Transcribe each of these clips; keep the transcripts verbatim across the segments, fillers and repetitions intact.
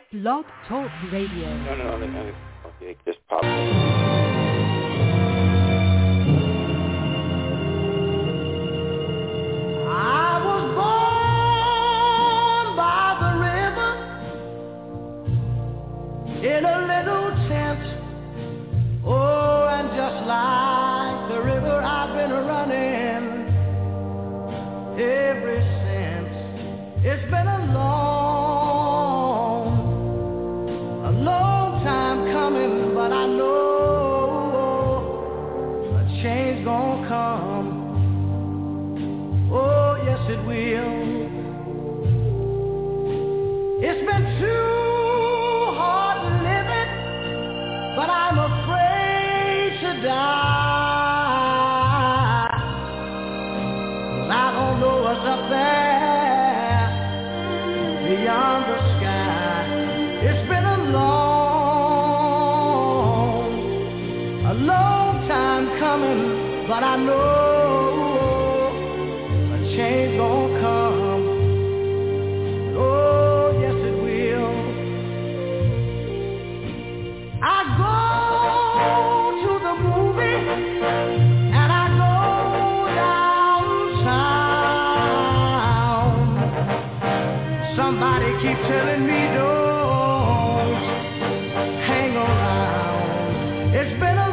Blog Talk Radio. No, no, no, no. Okay, just pop. In a little tent, oh, and just like the river I've been running ever since. It's been a long, a long time coming, but I know a change gonna come. Oh, yes it will. It's been too but I'm afraid to die, 'cause I don't know what's up there beyond the sky. It's been a long, a long time coming, but I know a change gonna come. Oh, yes it will. I go to the movie and I go downtown. Somebody keep telling me don't hang around. It's been a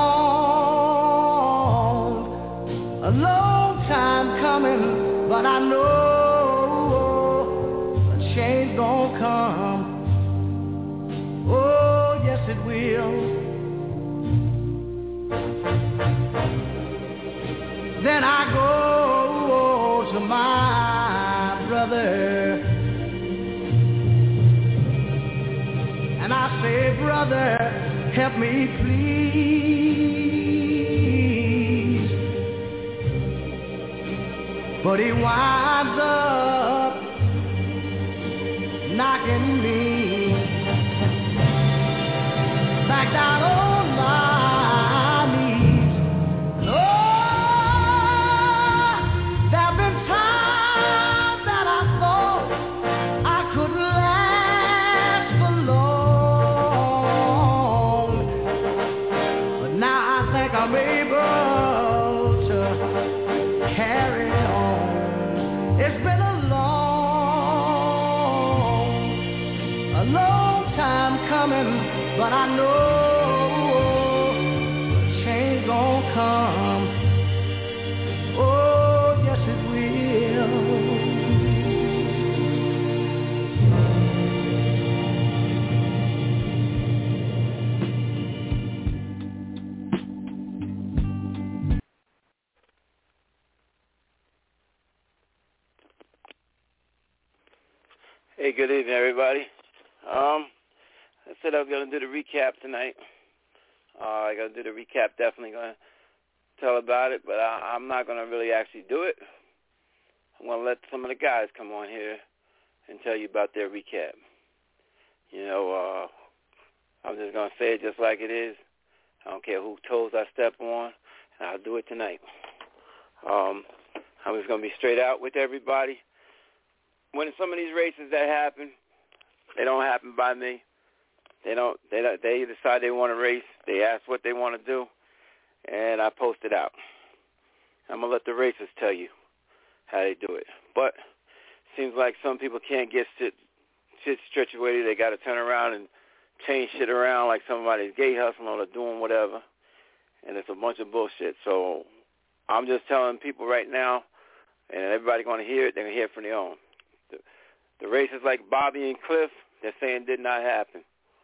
long, a long time coming, but I know a change gonna come. Oh, yes it will. Then I go to my brother and I say, brother, help me please. But he winds up knocking me back down on my knees. Oh, there've been times that I thought I couldn't last for long, but now I think I'm able to carry on. It's been a long, a long time coming, but I know a change gon' come. Oh, yes it will. Hey, good evening, everybody. Um... I said I was going to do the recap tonight. Uh, I got to do the recap, definitely going to tell about it, but I, I'm not going to really actually do it. I'm going to let some of the guys come on here and tell you about their recap. You know, uh, I'm just going to say it just like it is. I don't care who toes I step on, and I'll do it tonight. Um, I'm just going to be straight out with everybody. When some of these races that happen, they don't happen by me. They don't. They don't, they decide they want to race. They ask what they want to do, and I post it out. I'm gonna let the racers tell you how they do it. But it seems like some people can't get shit, shit situated. They got to turn around and change shit around, like somebody's gay hustling or doing whatever, and it's a bunch of bullshit. So I'm just telling people right now, and everybody gonna hear it. They're gonna hear it from their own. The, the races like Bobby and Cliff, they're saying did not happen.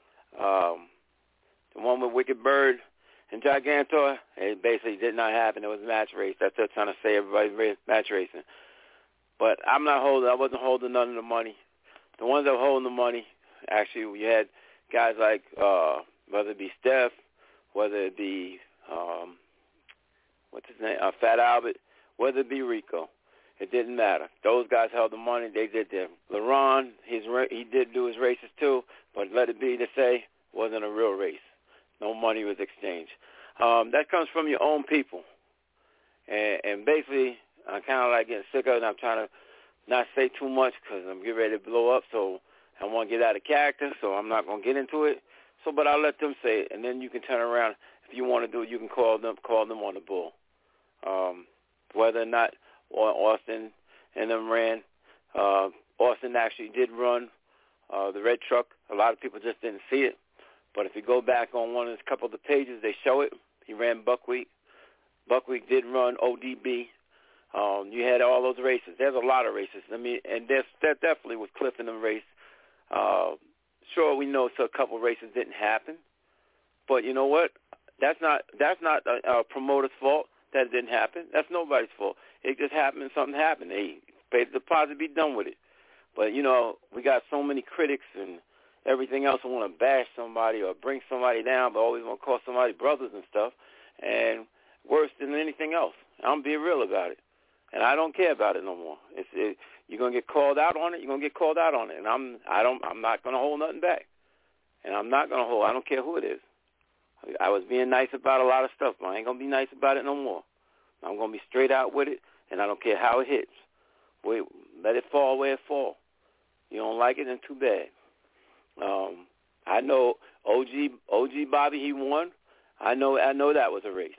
Um, the one with Wicked Bird and Gigantor, it basically did not happen. It was a match race. That's what they're trying to say. Everybody's match racing. But I'm not holding. I wasn't holding none of the money. The ones that were holding the money, actually, we had guys like uh, whether it be Steph, whether it be um, what's his name, uh, Fat Albert, whether it be Rico. It didn't matter. Those guys held the money. They did their. LeRon, his he did do his races too, but let it be to say, wasn't a real race. No money was exchanged. Um, that comes from your own people. And, and basically, I'm kind of like getting sick of it, and I'm trying to not say too much because I'm getting ready to blow up, so I want want to get out of character, so I'm not going to get into it. So, but I'll let them say it, and then you can turn around. If you want to do it, you can call them call them on the bull. Um, whether or not Austin and them ran, uh, Austin actually did run uh, the red truck. A lot of people just didn't see it. But if you go back on one of the couple of the pages, they show it. He ran Buckwheat. Buckwheat did run O D B. Um, you had all those races. There's a lot of races. I mean, and there's, there definitely was Cliff in the race. Uh, sure, we know so a couple of races didn't happen, but you know what? That's not that's not a, a promoter's fault that it didn't happen. That's nobody's fault. It just happened and something happened. They paid the deposit, be done with it. But, you know, we got so many critics and everything else who want to bash somebody or bring somebody down, but always want to call somebody brothers and stuff, and worse than anything else. I'm being real about it. And I don't care about it no more. It's, it, you're gonna get called out on it. You're gonna get called out on it, and I'm I don't I'm not gonna hold nothing back, and I'm not gonna hold. I don't care who it is. I was being nice about a lot of stuff, but I ain't gonna be nice about it no more. I'm gonna be straight out with it, and I don't care how it hits. Wait, let it fall where it fall. You don't like it, then too bad. Um, I know O G O G Bobby, he won. I know I know that was a race.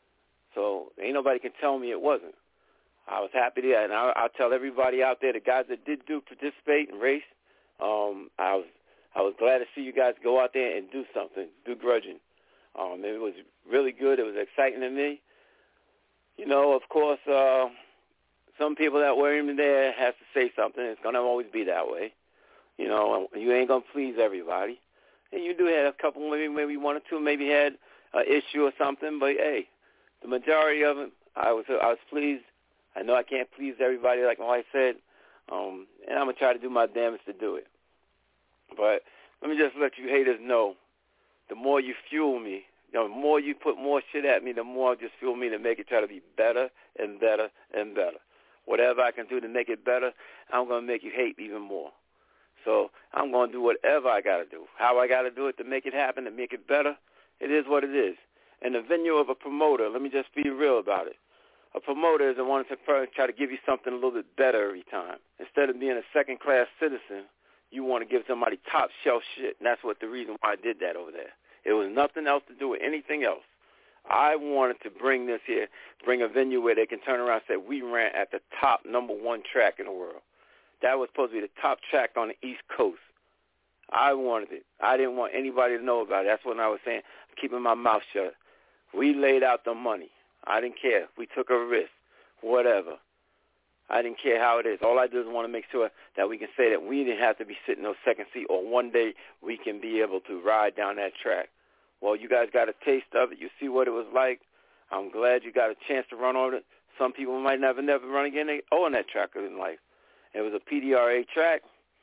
So ain't nobody can tell me it wasn't. I was happy to, and I'll, I'll tell everybody out there, the guys that did do participate and race, um, I was I was glad to see you guys go out there and do something, do grudging. Um, it was really good. It was exciting to me. You know, of course, uh, some people that were even there has to say something. It's going to always be that way. You know, you ain't going to please everybody. And you do have a couple, maybe maybe one or two maybe had an issue or something, but, hey, the majority of them, I was I was pleased. I know I can't please everybody, like my wife said, um, and I'm going to try to do my damnedest to do it. But let me just let you haters know, the more you fuel me, you know, the more you put more shit at me, the more just fuel me to make it try to be better and better and better. Whatever I can do to make it better, I'm going to make you hate even more. So I'm going to do whatever I got to do. How I got to do it to make it happen, to make it better, it is what it is. And the venue of a promoter, let me just be real about it. A promoter is the one to try to give you something a little bit better every time. Instead of being a second-class citizen, you want to give somebody top-shelf shit, and that's what the reason why I did that over there. It was nothing else to do with anything else. I wanted to bring this here, bring a venue where they can turn around and say, we ran at the top number one track in the world. That was supposed to be the top track on the East Coast. I wanted it. I didn't want anybody to know about it. That's what I was saying, keeping my mouth shut. We laid out the money. I didn't care. We took a risk, whatever. I didn't care how it is. All I do is want to make sure that we can say that we didn't have to be sitting in no second seat, or one day we can be able to ride down that track. Well, you guys got a taste of it. You see what it was like. I'm glad you got a chance to run on it. Some people might never, never run again on that track in life. It was a P D R A track.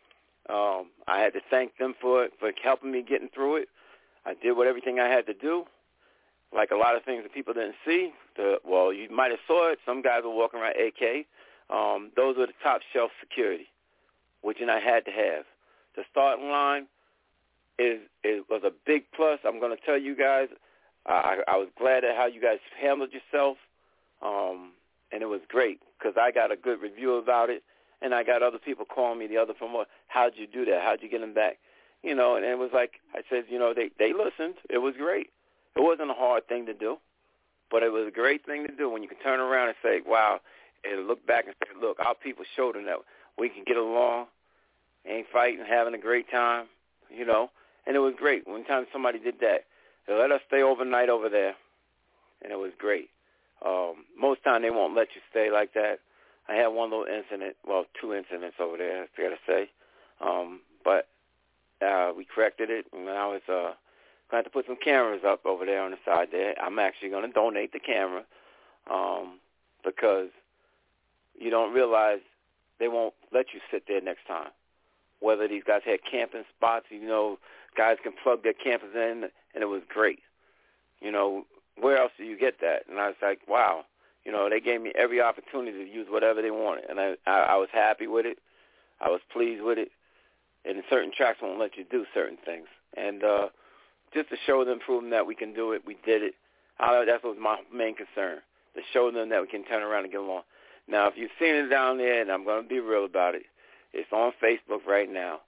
Um, I had to thank them for it, for helping me getting through it. I did what everything I had to do. Like a lot of things that people didn't see. The, well, you might have saw it. Some guys were walking around A K. Um, those were the top shelf security, which I had to have. The starting line is it was a big plus. I'm going to tell you guys, I, I was glad at how you guys handled yourself, um, and it was great because I got a good review about it, and I got other people calling me, the other promoters, how'd you do that? How'd you get them back? You know, and it was like I said, you know, they, they listened. It was great. It wasn't a hard thing to do, but it was a great thing to do when you can turn around and say, wow, and look back and say, look, our people showed them that we can get along, ain't fighting, having a great time, you know. And it was great. One time somebody did that. They let us stay overnight over there, and it was great. Um, most time they won't let you stay like that. I had one little incident, well, two incidents over there, I got to say. Um, but uh, we corrected it, and now it's uh, going to have to put some cameras up over there on the side there. I'm actually going to donate the camera um, because you don't realize they won't let you sit there next time. Whether these guys had camping spots, you know, guys can plug their campers in, and it was great. You know, where else do you get that? And I was like, wow. You know, they gave me every opportunity to use whatever they wanted, and I, I, I was happy with it. I was pleased with it. And certain tracks won't let you do certain things. And uh, just to show them, prove them that we can do it, we did it. I, that was my main concern, to show them that we can turn around and get along. Now, if you've seen it down there, and I'm going to be real about it, it's on Facebook right now.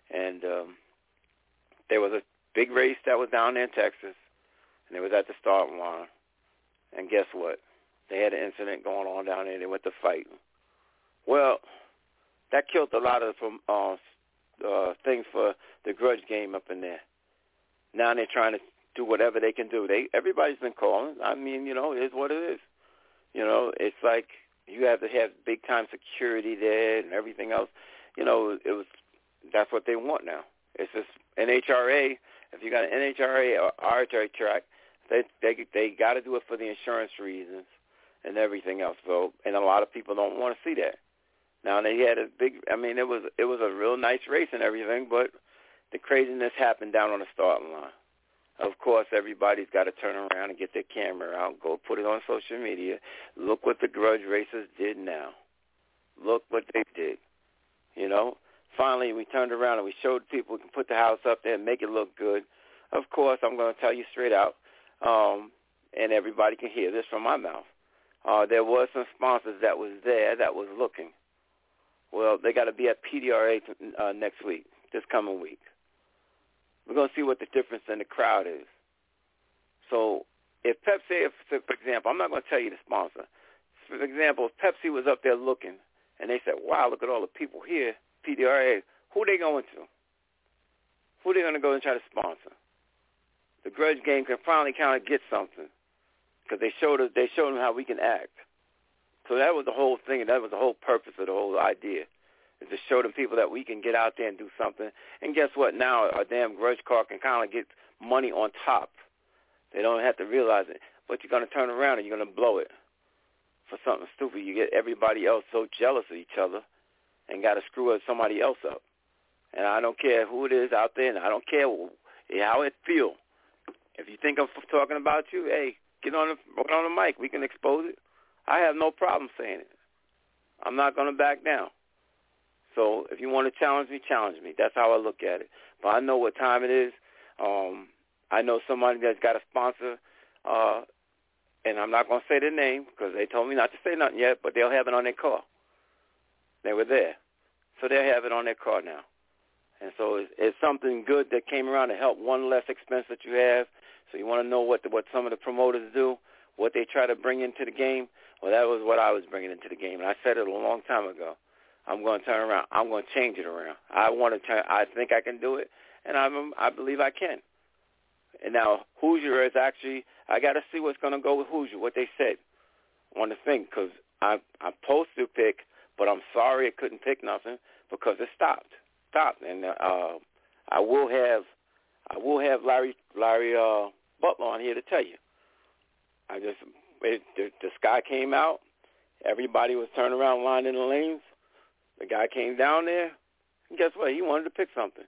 and um, there was a big race that was down there in Texas, and it was at the starting line. And guess what? They had an incident going on down there. They went to fight. Well, that killed a lot of uh, uh, things for the grudge game up in there. Now they're trying to do whatever they can do. They everybody's been calling. I mean, you know, it is what it is. You know, it's like you have to have big time security there and everything else. You know, it was that's what they want now. It's just N H R A. If you got an N H R A or archery track, they they they got to do it for the insurance reasons and everything else. So, and a lot of people don't want to see that. Now they had a big. I mean, it was it was a real nice race and everything, but the craziness happened down on the starting line. Of course, everybody's got to turn around and get their camera out, go put it on social media. Look what the grudge racers did now. Look what they did. You know, finally we turned around and we showed people we can put the house up there and make it look good. Of course, I'm going to tell you straight out, um, and everybody can hear this from my mouth. Uh, there was some sponsors that was there that was looking. Well, they got to be at P D R A uh, next week, this coming week. We're going to see what the difference in the crowd is. So if Pepsi, if, for example, I'm not going to tell you the sponsor. For example, if Pepsi was up there looking and they said, wow, look at all the people here, P D R A, who are they going to? Who are they going to go and try to sponsor? The grudge game can finally kind of get something because they showed us, they showed them how we can act. So that was the whole thing, and that was the whole purpose of the whole idea, is to show them people that we can get out there and do something. And guess what? Now a damn grudge car can kind of get money on top. They don't have to realize it. But you're going to turn around and you're going to blow it for something stupid. You get everybody else so jealous of each other and got to screw somebody else up. And I don't care who it is out there, and I don't care how it feels. If you think I'm talking about you, hey, get on the, on the mic. We can expose it. I have no problem saying it. I'm not going to back down. So if you want to challenge me, challenge me. That's how I look at it. But I know what time it is. Um, I know somebody that's got a sponsor, uh, and I'm not going to say their name because they told me not to say nothing yet, but they'll have it on their car. They were there. So they'll have it on their car now. And so it's, it's something good that came around to help one less expense that you have. So you want to know what the, what some of the promoters do, what they try to bring into the game. Well, that was what I was bringing into the game, and I said it a long time ago. I'm going to turn around. I'm going to change it around. I want to turn. I think I can do it, and I'm, I believe I can. And now Hoosier is actually. I got to see what's going to go with Hoosier. What they said on the thing, because I I'm supposed to pick, but I'm sorry I couldn't pick nothing because it stopped. Stopped, and uh, I will have I will have Larry Larry uh, Butler on here to tell you. I just it, the, the sky came out. Everybody was turning around, lining the lanes. The guy came down there, and guess what? He wanted to pick something.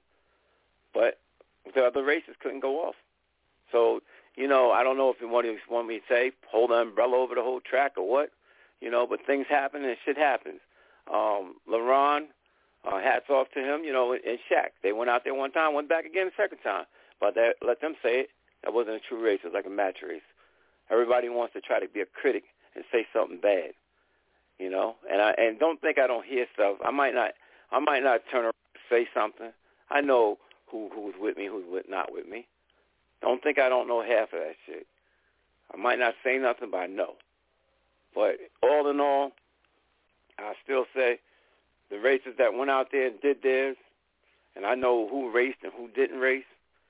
But the other races couldn't go off. So, you know, I don't know if you want, to, want me to say, hold the umbrella over the whole track or what, you know, but things happen and shit happens. Um, LeBron, uh, hats off to him, you know, and Shaq. They went out there one time, went back again the second time. But that, let them say it. That wasn't a true race. It was like a match race. Everybody wants to try to be a critic and say something bad. You know, and I and don't think I don't hear stuff. I might not, I might not turn around and say something. I know who who's with me, who's with, not with me. Don't think I don't know half of that shit. I might not say nothing, but I know. But all in all, I still say the racers that went out there and did theirs, and I know who raced and who didn't race,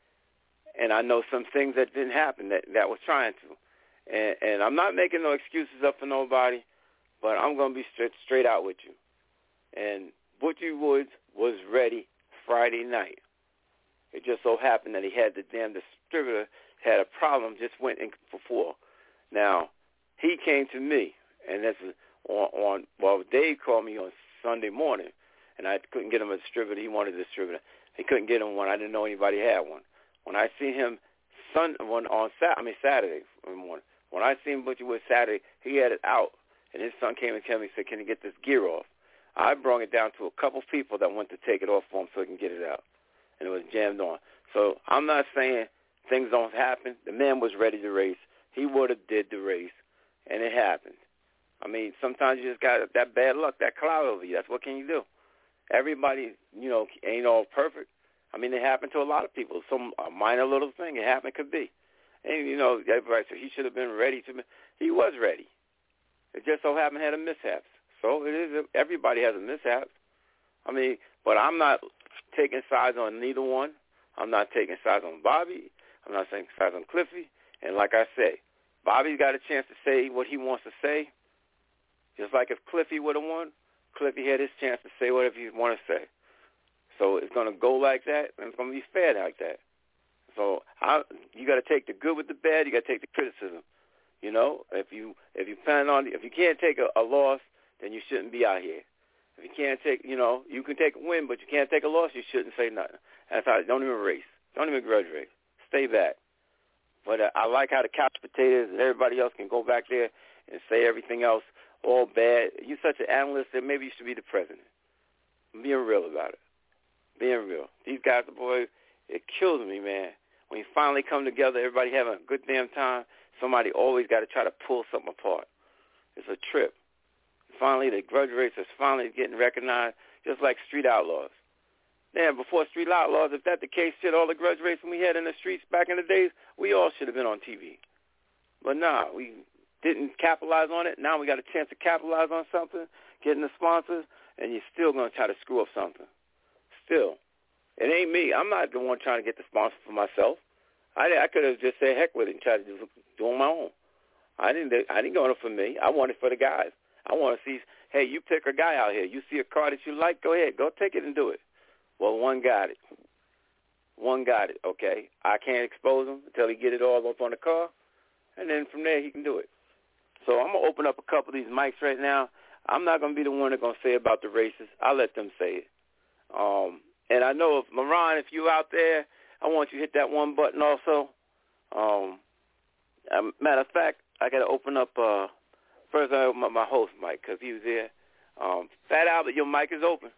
and I know some things that didn't happen that that was trying to, and and I'm not making no excuses up for nobody. But I'm going to be straight, straight out with you. And Butchie Woods was ready Friday night. It just so happened that he had the damn distributor had a problem, just went in before. Now, he came to me, and that's on, on, well, Dave called me on Sunday morning, and I couldn't get him a distributor. He wanted a distributor. He couldn't get him one. I didn't know anybody had one. When I see him Sun, when, on Sat, I mean Saturday morning, when I seen Butchie Woods Saturday, he had it out. And his son came and told me, said, can you get this gear off? I brought it down to a couple people that went to take it off for him so he can get it out. And it was jammed on. So I'm not saying things don't happen. The man was ready to race. He would have did the race, and it happened. I mean, sometimes you just got that bad luck, that cloud over you. That's what can you do? Everybody, you know, ain't all perfect. I mean, it happened to a lot of people. Some a minor little thing. It happened, could be. And, you know, everybody said he should have been ready to – he was ready. It just so happened had a mishap. So it is – everybody has a mishap. I mean, but I'm not taking sides on neither one. I'm not taking sides on Bobby. I'm not taking sides on Cliffy. And like I say, Bobby's got a chance to say what he wants to say. Just like if Cliffy would have won, Cliffy had his chance to say whatever he want to say. So it's going to go like that, and it's going to be fair like that. So I, you got to take the good with the bad. You got to take the criticism. You know, if you if you plan on if you can't take a, a loss, then you shouldn't be out here. If you can't take, you know, you can take a win, but you can't take a loss. You shouldn't say nothing. That's how. Don't even race. Don't even grudge race. Stay back. But uh, I like how the couch potatoes and everybody else can go back there and say everything else all bad. You're such an analyst that maybe you should be the president. I'm being real about it. Being real. These guys, the boy, it kills me, man. When you finally come together, everybody having a good damn time, somebody always got to try to pull something apart. It's a trip. Finally, the grudge race is finally getting recognized, just like Street Outlaws. Damn, before Street Outlaws, if that's the case, shit, all the grudge racing we had in the streets back in the days, we all should have been on T V. But nah, we didn't capitalize on it. Now we got a chance to capitalize on something, getting the sponsors, and you're still going to try to screw up something. Still. It ain't me. I'm not the one trying to get the sponsor for myself. I, I could have just said heck with it and tried to do, do on my own. I didn't I didn't go in it for me. I want it for the guys. I want to see, hey, you pick a guy out here. You see a car that you like, go ahead. Go take it and do it. Well, one got it. One got it, okay. I can't expose him until he get it all up on the car, and then from there he can do it. So I'm going to open up a couple of these mics right now. I'm not going to be the one that's going to say about the races. I'll let them say it. Um, and I know if, Moran, if you out there, I want you to hit that one button also. Um, um, matter of fact, I got to open up, uh, first I open up my host mic because he was there. Um, Fat Albert, your mic is open.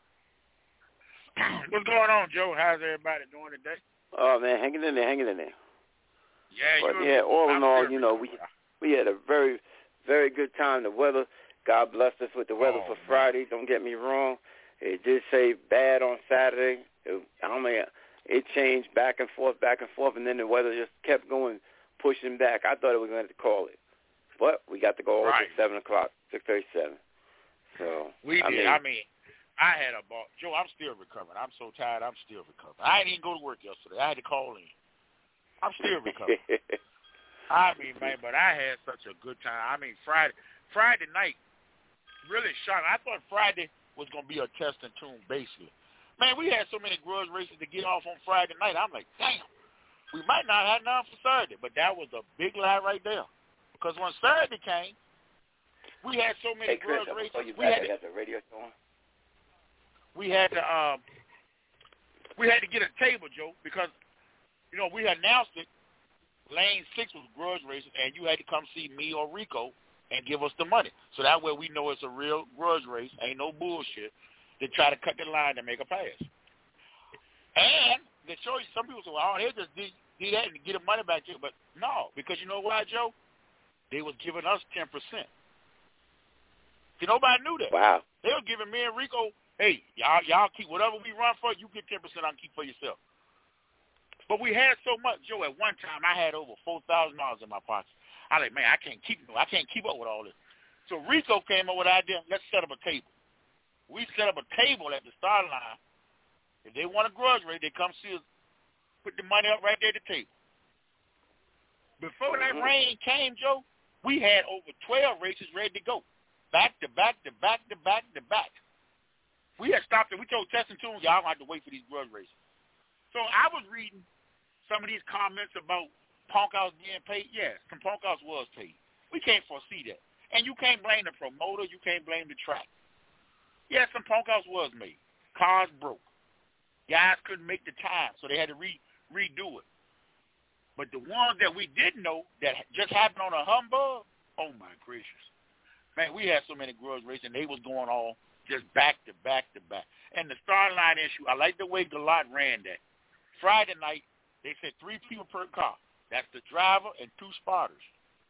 What's going on, Joe? How's everybody doing today? Oh, man, hanging in there, hanging in there. Yeah, but, you yeah, all in all, you know, we right. we had a very, very good time. The weather, God blessed us with the weather oh, for man. Friday. Don't get me wrong. It did say bad on Saturday. It, I mean, it changed back and forth, back and forth, and then the weather just kept going, pushing back. I thought it was going to call it. But we got to go over right. at seven o'clock, six thirty-seven. So, we I did. Mean, I mean, I had a ball. Joe, I'm still recovering. I'm so tired. I'm still recovering. I didn't even go to work yesterday. I had to call in. I'm still recovering. I mean, man, but I had such a good time. I mean, Friday Friday night, really shocking. I thought Friday was going to be a test and tune, basically. Man, we had so many grudge races to get off on Friday night. I'm like, damn, we might not have none for Saturday, but that was a big lie right there. Because when Saturday came, we had so many hey, Chris, grudge races. You we back. had I got the radio on. We had to um, we had to get a table, Joe, because you know we had announced it. Lane six was grudge racing, and you had to come see me or Rico and give us the money. So that way we know it's a real grudge race, ain't no bullshit. They try to cut the line to make a pass. And the choice, some people say, well, oh, they just did, did that and get the money back to you. But no, because you know why, Joe? They was giving us ten percent. See, nobody knew that. Wow. They were giving me and Rico, hey, y'all y'all keep whatever we run for, you get ten percent, I'll keep for yourself. But we had so much, Joe, at one time I had over four thousand dollars in my pocket. I was like, man, I can't keep I can't keep up with all this. So Rico came up with the idea, let's set up a table. We set up a table at the start line. If they want a grudge race, they come see us, put the money up right there at the table. Before that Mm-hmm. rain came, Joe, we had over twelve races ready to go. Back to back to back to back to back. We had stopped it. We told Test and Tune, y'all don't have to wait for these grudge races. So I was reading some of these comments about punk outs being paid. Yes, some punk outs was paid. We can't foresee that. And you can't blame the promoter. You can't blame the track. Yes, some punk outs was made. Cars broke. Guys couldn't make the time, so they had to re- redo it. But the ones that we didn't know that just happened on a humbug, oh, my gracious. Man, we had so many grudge races, and they was going on just back to back to back. And the start line issue, I like the way Galot ran that. Friday night, they said three people per car. That's the driver and two spotters.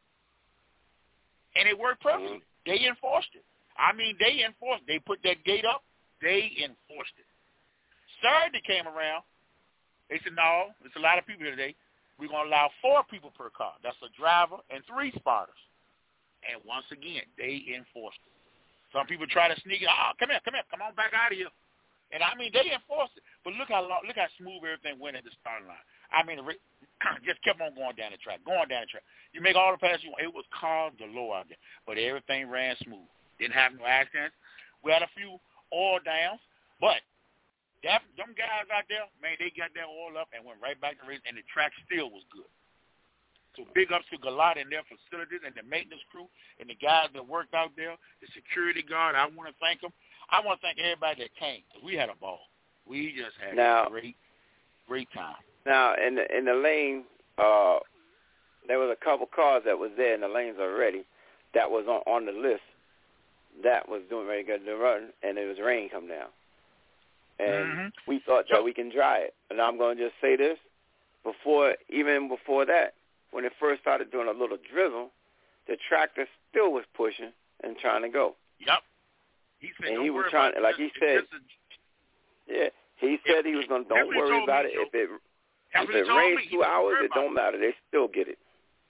And it worked perfectly. Mm-hmm. They enforced it. I mean, they enforced it. They put that gate up. They enforced it. Saturday came around. They said, no, there's a lot of people here today. We're going to allow four people per car. That's a driver and three spotters. And once again, they enforced it. Some people try to sneak it. Oh, come here, come here, come on back out of here. And, I mean, they enforced it. But look how long, look how smooth everything went at the starting line. I mean, it just kept on going down the track, going down the track. You make all the passes you want. It was cars galore out there. But everything ran smooth. Didn't have no accidents. We had a few oil downs. But that, them guys out there, man, they got their oil up and went right back to race, and the track still was good. So big ups to Galot and their facilities and the maintenance crew and the guys that worked out there, the security guard. I want to thank them. I want to thank everybody that came because we had a ball. We just had now, a great, great time. Now, in the, in the lane, uh, there was a couple cars that was there in the lanes already that was on, on the list that was doing very good to run, and it was rain come down. And mm-hmm. we thought that we can dry it. And I'm going to just say this. Before, even before that, when it first started doing a little drizzle, the tractor still was pushing and trying to go. Yep. He said, and he was trying, like he said, yeah, he said he was going to, don't worry about it. If it, if it rains two hours, it don't matter. They still get it.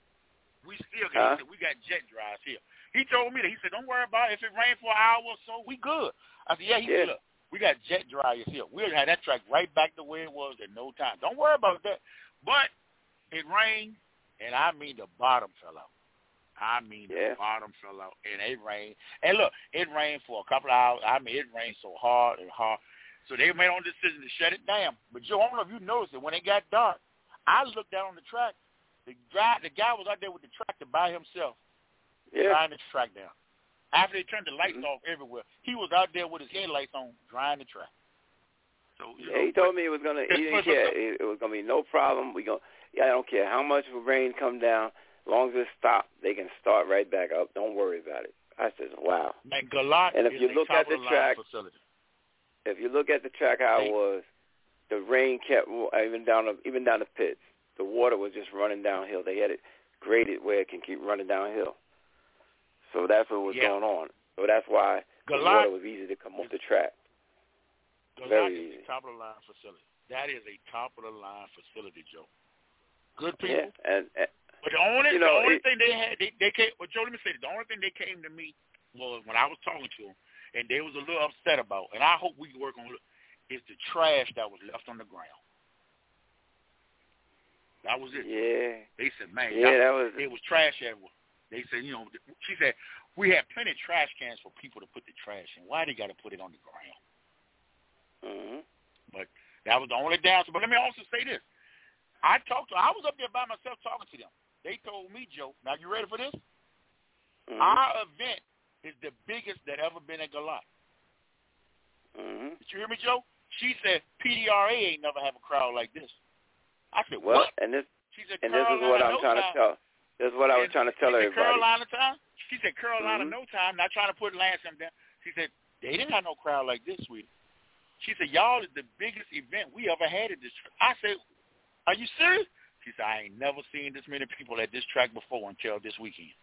We still get huh? it. We got jet dryers here. He told me that. He said, don't worry about it. If it rains for an hour or so, we good. I said, yeah, he yeah. said, look, we got jet dryers here. We'll have that track right back the way it was in no time. Don't worry about that. But it rained, and I mean the bottom fell out. I mean yeah. the bottom fell out, and it rained. And look, it rained for a couple of hours. I mean, it rained so hard and hard. So they made on the decision to shut it down. But, Joe, I don't know if you noticed it. When it got dark, I looked out on the track. The guy, the guy was out there with the tractor by himself, yeah. drying the track down. After they turned the lights mm-hmm. off everywhere, he was out there with his headlights on, drying the track. So you yeah, know, he told me it was gonna. He didn't care. It, it was gonna be no problem. We go. Yeah, I don't care how much rain come down. As long as it stops, they can start right back up. Don't worry about it. I said, wow. Man, Galot and if you look at the track, facility. if you look at the track how it was, the rain kept even down the, even down the pits. The water was just running downhill. They had it graded where it can keep running downhill. So that's what was yeah. going on. So that's why Galot, the water was easy to come off the track. Galot Very is easy. a top-of-the-line facility. That is a top-of-the-line facility, Joe. Good people. Yeah, and, and but the only, you know, the only it, thing they had, they, they came, well, Joe, let me say this. The only thing they came to me was when I was talking to them, and they was a little upset about, and I hope we can work on it, is the trash that was left on the ground. That was it. Yeah. They said, man, yeah, that, that was it was trash everywhere. They said, you know, she said, we had plenty of trash cans for people to put the trash in. Why they got to put it on the ground? Mm-hmm. But that was the only downside. But let me also say this. I talked to, I was up there by myself talking to them. They told me, Joe, now you ready for this? Mm-hmm. Our event is the biggest that ever been at Galot. Mm-hmm. Did you hear me, Joe? She said, P D R A ain't never have a crowd like this. I said, well, what? And this, she said, and this is what I'm no trying time. to tell. This is what I was and, trying to tell she everybody. Said, Carolina time? She said, Carolina mm-hmm. no time. Not trying to put Lance him down. She said, they didn't have no crowd like this, sweetie. She said, y'all is the biggest event we ever had at this track. I said, are you serious? She said, I ain't never seen this many people at this track before until this weekend.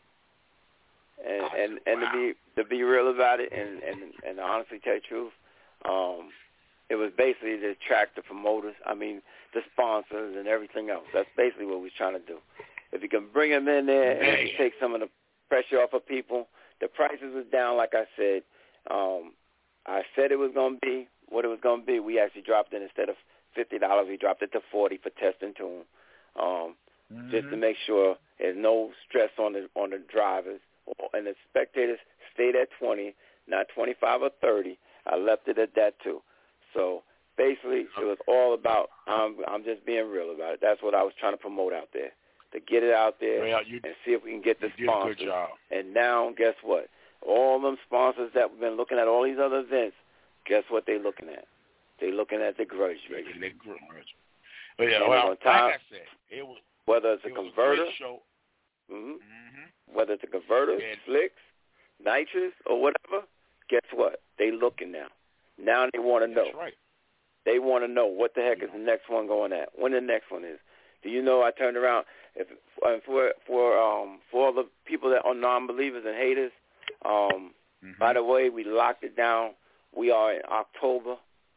And said, and, and wow. to be to be real about it, and, and, and honestly tell you the truth, um, it was basically the track, the promoters, I mean, the sponsors and everything else. That's basically what we was trying to do. If you can bring them in there and if you take some of the pressure off of people, the prices was down, like I said. Um, I said it was going to be what it was going to be. We actually dropped it instead of fifty dollars. We dropped it to forty dollars for testing tune, um, mm-hmm. just to make sure there's no stress on the on the drivers. And the spectators stayed at twenty, not twenty-five or thirty. I left it at that too. So basically, it was all about. I'm I'm just being real about it. That's what I was trying to promote out there, to get it out there well, you, and see if we can get the you sponsors. Did a good job. And now, guess what? All them sponsors that have been looking at all these other events, guess what they're looking at? They're looking at the grudge race. They grudge. But yeah, and well, on time, like I said, it was whether it's a it converter. Was a show. Mm-hmm. Mm-hmm. Whether it's a converter, yeah. slicks, nitrous, or whatever, guess what? They looking now. Now they want to know. That's right. They want to know what the heck is the next one going at. When the next one is. Do you know? I turned around. If for for um for all the people that are non-believers and haters. Um, mm-hmm. By the way, we locked it down. We are in October.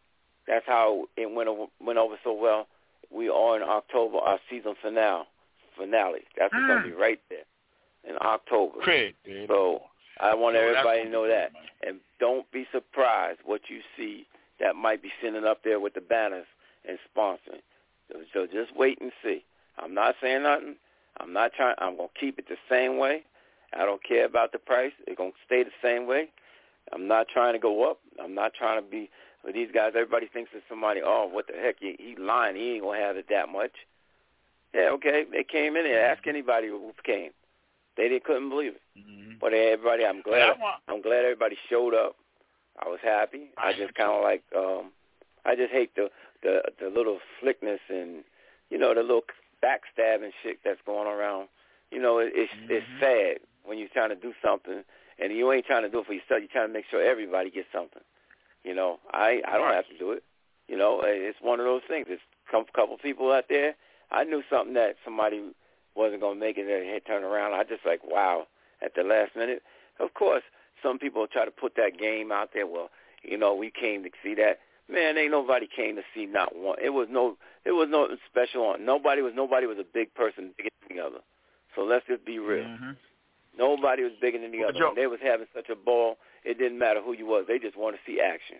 That's how it went over, went over so well. We are in October, our season finale. Finale. That's mm. going to be right there in October. Great, so I want no, everybody to know that. Good, and don't be surprised what you see that might be sitting up there with the banners and sponsoring. So, so just wait and see. I'm not saying nothing. I'm not trying. I'm going to keep it the same way. I don't care about the price. It's going to stay the same way. I'm not trying to go up. I'm not trying to be with these guys. Everybody thinks it's somebody, oh, what the heck, he, he lying. He ain't going to have it that much. Yeah, okay. They came in there. Ask anybody who came. They didn't couldn't believe it. Mm-hmm. But everybody, I'm glad. Want, I'm glad everybody showed up. I was happy. I, I just kind of like, um, I just hate the, the the little slickness and, you know, the little backstabbing shit that's going around. You know, it, it's mm-hmm. it's sad when you're trying to do something and you ain't trying to do it for yourself. You're trying to make sure everybody gets something. You know, I I don't right. have to do it. You know, it's one of those things. There's a couple people out there. I knew something that somebody wasn't going to make it and had turned around. I just like, wow, at the last minute. Of course, some people try to put that game out there. Well, you know, we came to see that. Man, ain't nobody came to see not one. It was no, it was no special on. Nobody was, nobody was a big person bigger than the other. So let's just be real. Mm-hmm. Nobody was bigger than the other. When they was having such a ball, it didn't matter who you was. They just wanted to see action.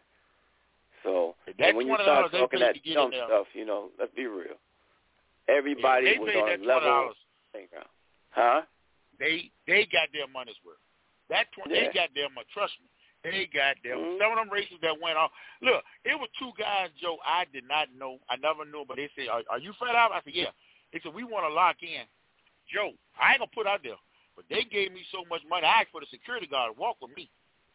So and when you start talking that dumb stuff, you know, let's be real. Everybody yeah, was on a level. Huh? They they got their money's worth. That tw- yeah. they got their money. Trust me, they got their. Mm-hmm. Some of them races that went off. Look, it was two guys, Joe. I did not know. I never knew, but they said, "Are, are you fed up?" I said, "Yeah." They said, "We want to lock in." Joe, I ain't gonna put out there, but they gave me so much money. I asked for the security guard to walk with me.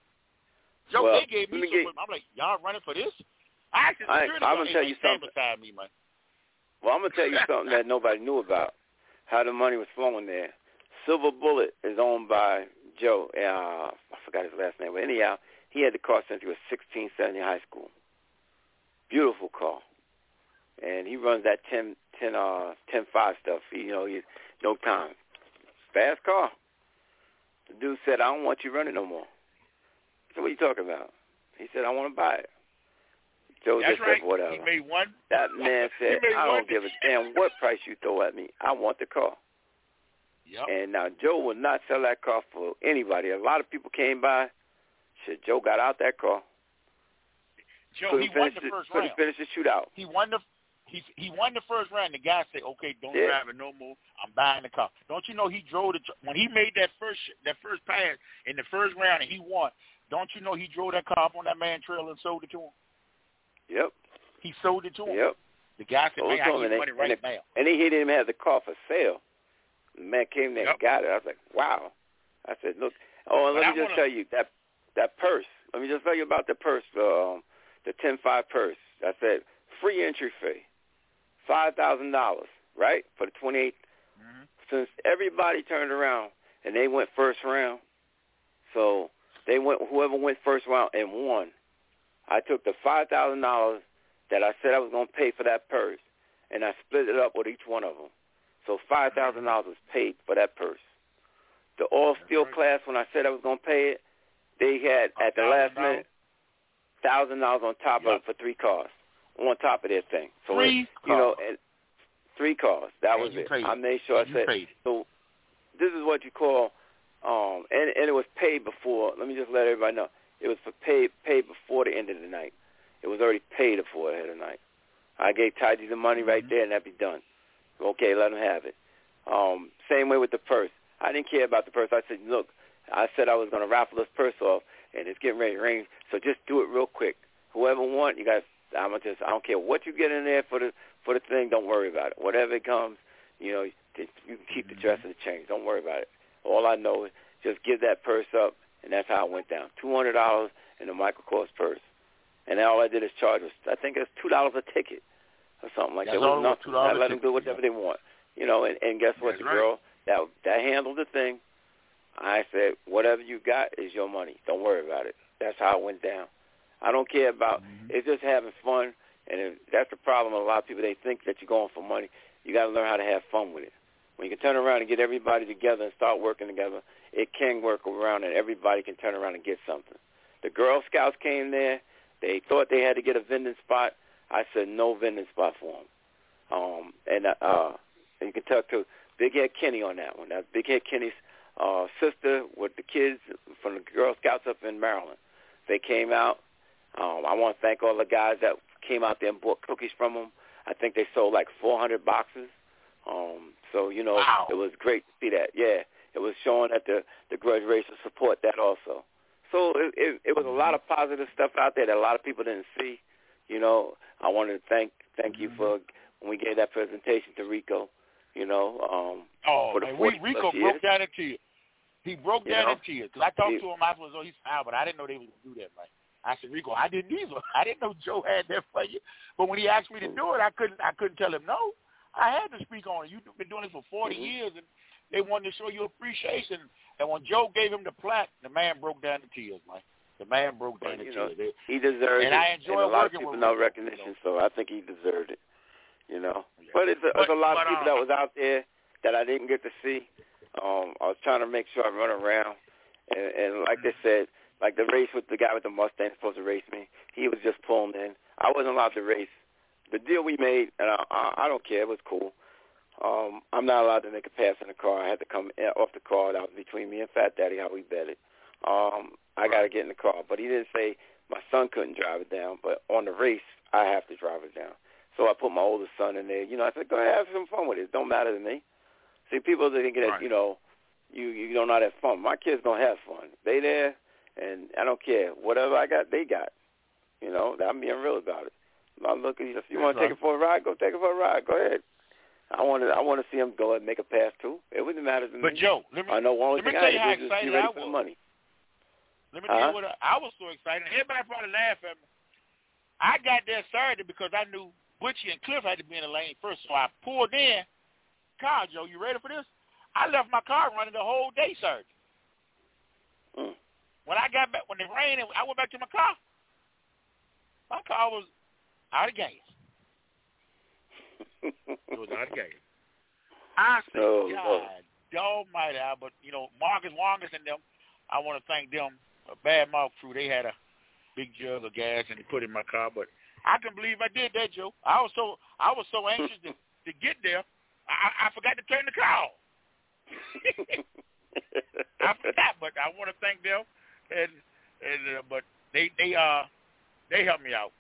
Joe, well, they gave me, me so get, much. I'm like, y'all running for this? I asked the security I, I'm guard. gonna tell you something. Beside me, man. Well, I'm going to tell you something that nobody knew about, how the money was flowing there. Silver Bullet is owned by Joe. Uh, I forgot his last name. But anyhow, he had the car since he was sixteen, seventeen in high school. Beautiful car. And he runs that ten, ten, uh, ten five stuff. He, you know, he, no time. Fast car. The dude said, I don't want you running no more. So what are you talking about? He said, I want to buy it. Joe That's just right. said, whatever. He made one. That man said, I don't one. give a damn what price you throw at me. I want the car. Yep. And now Joe will not sell that car for anybody. A lot of people came by. Shit, Joe got out that car. Joe, couldn't he won the the, first couldn't round. finish the shootout. He won the he he won the first round. The guy said, "Okay, don't yeah. drive it no more. I'm buying the car." Don't you know he drove the when he made that first that first pass in the first round and he won? Don't you know he drove that car up on that man trailer and sold it to him? Yep. He sold it to him. Yep. The guy said, "Man, I need money right and now." It, and he didn't even have the car for sale. The man came there yep. and got it. I was like, wow. I said, look. Oh, and let but me I just wanna... tell you that that purse. Let me just tell you about the purse, um, the ten five purse. I said free entry fee, five thousand dollars, right, for the twenty eighth. Mm-hmm. Since everybody turned around and they went first round, so they went whoever went first round and won. I took the five thousand dollars that I said I was going to pay for that purse, and I split it up with each one of them. So five thousand dollars was paid for that purse. The all-steel right. class, when I said I was going to pay it, they had, at the last minute, one thousand dollars on top yep. of it for three cars, on top of their thing. So three it, cars. You know, and three cars. That and was it. Paid. I made sure and I said, so this is what you call, um, and, and it was paid before. Let me just let everybody know. It was for paid, paid before the end of the night. It was already paid before the end of the night. I gave Taji the money right mm-hmm. there, and that'd be done. Okay, let him have it. Um, same way with the purse. I didn't care about the purse. I said, look, I said I was going to raffle this purse off, and it's getting ready to rain, so just do it real quick. Whoever wants, you guys, I'm gonna just, I don't care what you get in there for the for the thing. Don't worry about it. Whatever it comes, you know, you can keep the dress and the change. Don't worry about it. All I know is just give that purse up, and that's how it went down. two hundred dollars in a Michael Kors purse, and all I did is charge us. I think it's two dollars a ticket or something like that's that. It was nothing. I let them do whatever yeah. they want. You know, and, and guess what? That's the right. girl that that handled the thing. I said, whatever you got is your money. Don't worry about it. That's how it went down. I don't care about mm-hmm. it's just having fun, and if, that's the problem. A lot of people, they think that you're going for money. You got to learn how to have fun with it. When you can turn around and get everybody together and start working together, it can work around, and everybody can turn around and get something. The Girl Scouts came there. They thought they had to get a vending spot. I said no vending spot for them. Um, and uh, and you can talk to Big Head Kenny on that one. That's Big Head Kenny's uh, sister with the kids from the Girl Scouts up in Maryland. They came out. Um, I want to thank all the guys that came out there and bought cookies from them. I think they sold like four hundred boxes. Um, so, you know, wow. It was great to see that. Yeah, it was showing that the, the grudge race will support that also. So it, it, it was a lot of positive stuff out there that a lot of people didn't see. You know, I wanted to thank thank you for when we gave that presentation to Rico, you know. Um, oh, for the man, we, Rico years. broke down in tears. He broke you down know? in tears. Because I talked he, to him, I was oh, he's fine, but I didn't know they would do that, right? I said, Rico, I didn't either. I didn't know Joe had that for you. But when he asked me to do it, I couldn't I couldn't tell him no. I had to speak on it. You've been doing this for forty mm-hmm. years, and they wanted to show you appreciation. And when Joe gave him the plaque, the man broke down in tears, man. The man broke down in tears. Know, he deserved and it. I enjoy and a lot working of people with know Rico, recognition, you know. so I think he deserved it. You know, yeah. but it's a, but, it's a lot but, of people uh, that was out there that I didn't get to see. Um, I was trying to make sure I run around, and, and like they said, like the race with the guy with the Mustang supposed to race me, he was just pulling in. I wasn't allowed to race. The deal we made, and I, I, I don't care, it was cool. Um, I'm not allowed to make a pass in the car. I had to come in, off the car. That was between me and Fat Daddy, how we bet it. Um, I got to get in the car. But he didn't say my son couldn't drive it down. But on the race, I have to drive it down. So I put my oldest son in there. You know, I said, go ahead, have some fun with it. It don't matter to me. See, people think that, right. you know, you, you don't have fun. My kids don't have fun. They there, and I don't care. Whatever I got, they got. You know, I'm being real about it. I'm looking, if you want to take it for a ride, go take it for a ride. Go ahead. I want to I want to see him go and make a pass, too. It wouldn't matter to me. But, Joe, let me, I know one let me thing tell I you how do is just be excited ready I for was. the money. Let me tell uh-huh. you what I, I was so excited. Everybody probably laughed at me. I got there Saturday because I knew Butchie and Cliff had to be in the lane first, so I pulled in. Car, Joe, you ready for this? I left my car running the whole day Saturday. Mm. When I got back, when it rained, I went back to my car. My car was out of gas. It was out of gas. I said, oh, God, almighty, but, you know, Marcus Wongers and them, I want to thank them. A Bad Mouth crew, they had a big jug of gas and they put it in my car, but I couldn't believe I did that, Joe. I was so I was so anxious to, to get there, I, I forgot to turn the car off. I forgot, but I want to thank them, and and uh, but they they uh they helped me out.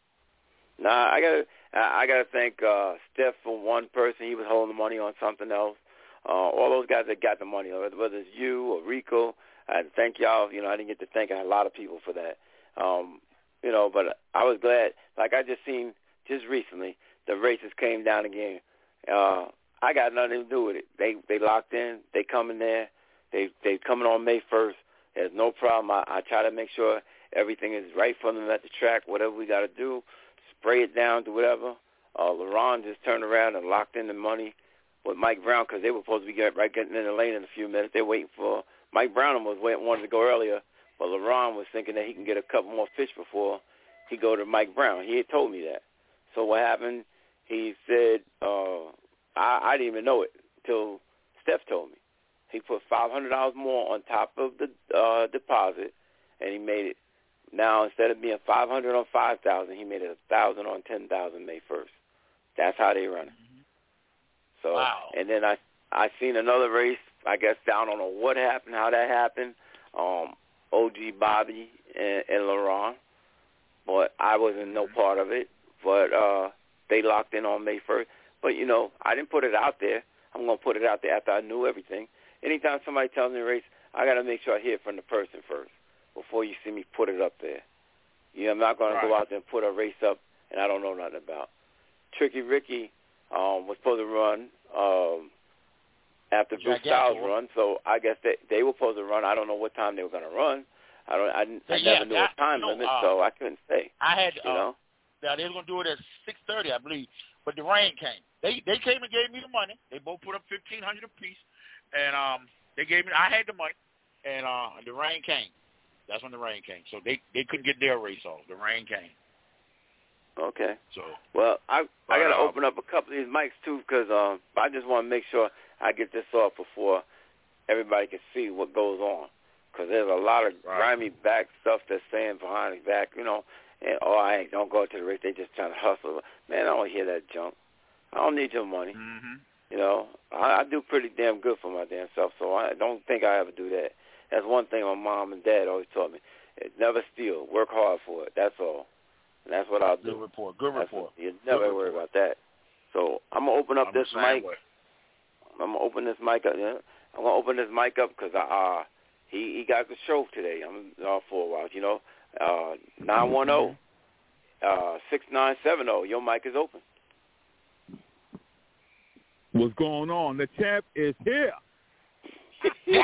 Nah, I gotta I gotta thank uh, Steph for one person. He was holding the money on something else. Uh, all those guys that got the money, whether it's you or Rico, I thank y'all. You know, I didn't get to thank a lot of people for that. Um, you know, but I was glad. Like I just seen just recently, the races came down again. Uh, I got nothing to do with it. They they locked in. They coming there. They they coming on May first. There's no problem. I, I try to make sure everything is right for them at the track. Whatever we got to do, spray it down, do whatever. Uh, LeRon just turned around and locked in the money with Mike Brown because they were supposed to be get, right getting in the lane in a few minutes. They're waiting for Mike Brown was waiting, wanted to go earlier, but LeRon was thinking that he can get a couple more fish before he go to Mike Brown. He had told me that. So what happened? He said, uh, I, I didn't even know it until Steph told me. He put five hundred dollars more on top of the uh, deposit, and he made it. Now, instead of being five hundred dollars on five thousand dollars, he made it one thousand dollars on ten thousand dollars May first. That's how they run it. So, wow. And then I I seen another race. I guess I don't know what happened, how that happened. Um, O G Bobby and, and LeRon, but I wasn't no part of it. But uh, they locked in on May first. But, you know, I didn't put it out there. I'm going to put it out there after I knew everything. Anytime somebody tells me a race, I got to make sure I hear it from the person first before you see me put it up there. You know, I'm not going right. to go out there and put a race up and I don't know nothing about. Tricky Ricky um, was supposed to run um, after Bruce Styles run, so I guess they, they were supposed to run. I don't know what time they were going to run. I don't. I, I yeah, never knew a time you know, limit, uh, so I couldn't say. I had, you uh, know. Yeah, they were going to do it at six thirty, I believe, but the rain came. They they came and gave me the money. They both put up fifteen hundred dollars apiece, and um, they gave me. I had the money, and uh, the rain came. That's when the rain came. So they, they couldn't get their race off. The rain came. Okay. So well, I I got to uh, open up a couple of these mics too because um, I just want to make sure I get this off before everybody can see what goes on. Because there's a lot of right. grimy back stuff that's saying behind his back, you know. And, oh, I ain't don't go to the race. They just trying to hustle. Man, I don't hear that junk. I don't need your money. Mm-hmm. You know, I, I do pretty damn good for my damn self, so I don't think I ever do that. That's one thing my mom and dad always taught me. Never steal. Work hard for it. That's all. And that's what I'll do. Good report. Good that's report. What, you never Good worry report. about that. So I'm going to open up I'm this mic. Way. I'm going to open this mic up. Yeah? I'm going to open this mic up because I, uh, he, he got the show today. I'm uh, for a while, you know. Uh, nine one zero, six nine seven zero. Your mic is open. What's going on? The champ is here. Hey,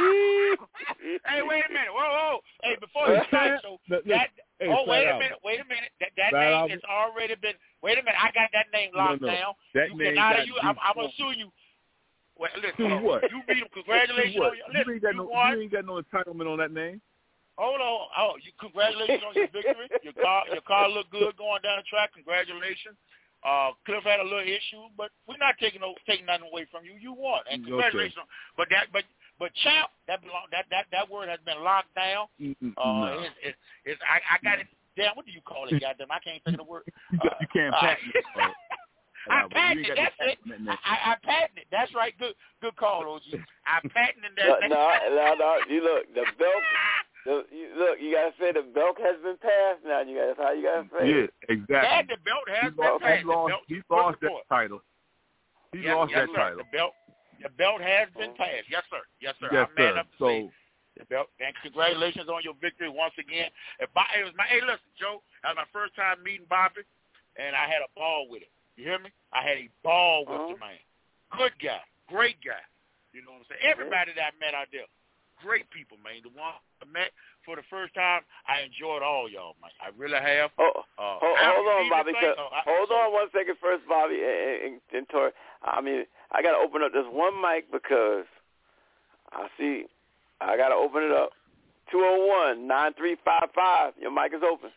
wait a minute. Whoa, whoa. Hey, before you start, so Look, look, that, hey, oh, wait a out. minute. Wait a minute. That, that Flat name out. has already been, wait a minute. I got that name locked no, no. down. That you name cannot, got you, I'm, I'm going deep- to sue you. Well, listen, Sue what? You beat him. Congratulations what? on your, You listen, ain't got you no, won. you ain't got no entitlement on that name. Hold on. Oh, you congratulations on your victory. Your car, your car looked good going down the track. Congratulations. Uh, Cliff had a little issue, but we're not taking no, taking nothing away from you. You won, and congratulations. Okay. But that, but but champ, that belong, that that that word has been locked down. Mm-mm, Uh, no. it's, it's, it's I, I got it. Damn, what do you call it? Goddamn, I can't think of the word. You, got, you can't Uh, patent it. Uh, I uh, patented it. That's it. I, I patented it. That's right. Good, good call, O G. I patented that. No, no, no, no. You look, the belt. The, you, look, you gotta say the belt has been passed now. You got that's how you gotta say Yeah, it. exactly. Yeah, the belt has he been lost, passed. he lost, the belt, he lost that report. title. He yes, lost yes, that sir. title. The belt, the belt has been passed. Yes, sir. Yes, sir. Yes, I'm man sir. up to So, say the belt. And congratulations on your victory once again. If I, it was my, hey, listen, Joe, that was my first time meeting Bobby, and I had a ball with him. You hear me? I had a ball with Uh-huh. the man. Good guy. Great guy. You know what I'm saying? Everybody that I met out there, great people, man. The one I met for the first time, I enjoyed all y'all, man. I really have. Oh, Uh, hold, hold on, Bobby. Thing, oh, I, hold so, on one second first, Bobby and, and, and Tori. I mean, I got to open up this one mic because I see I got to open it up. two oh one, nine three five five. Your mic is open.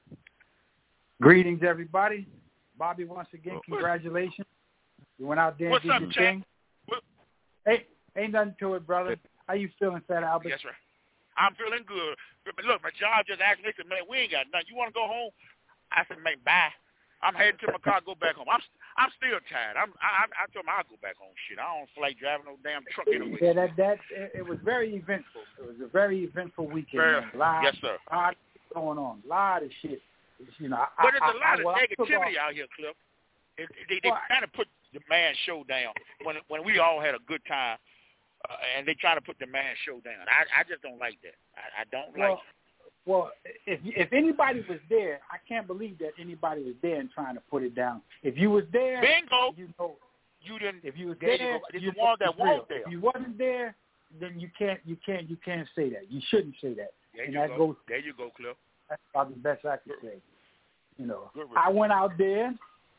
Greetings, everybody. Bobby, once again, congratulations. You went out there and What's did up, your Jack? thing. What? Hey, ain't nothing to it, brother. How you feeling, Fat Albert? Yes, sir. I'm feeling good. But look, my job just asked me, they said, man, we ain't got nothing. You want to go home? I said, man, bye. I'm heading to my car, go back home. I'm I'm still tired. I'm I I told him I'll go back home. Shit, I don't feel like driving no damn truck anyway. Yeah, that that it, it was very eventful. It was a very eventful weekend. Very, man. Lot, yes, sir. lot going on. A lot of shit. You know, But I, there's a lot I, I, of well, negativity out here, Cliff. It, they they Well, trying to put the man show down when when we all had a good time, uh, and they trying to put the man show down. I I just don't like that. I, I don't well, like it. Well, if if anybody was there, I can't believe that anybody was there and trying to put it down. If you was there, Bingo. you know. You didn't. If you was there there, you go. It's you the one that it's real. won't there. If you wasn't there, then you can't, you can't, you can't say that. You shouldn't say that. There and you that go. goes. There you go, Cliff. That's probably the best I could say. You know, Good I went out there,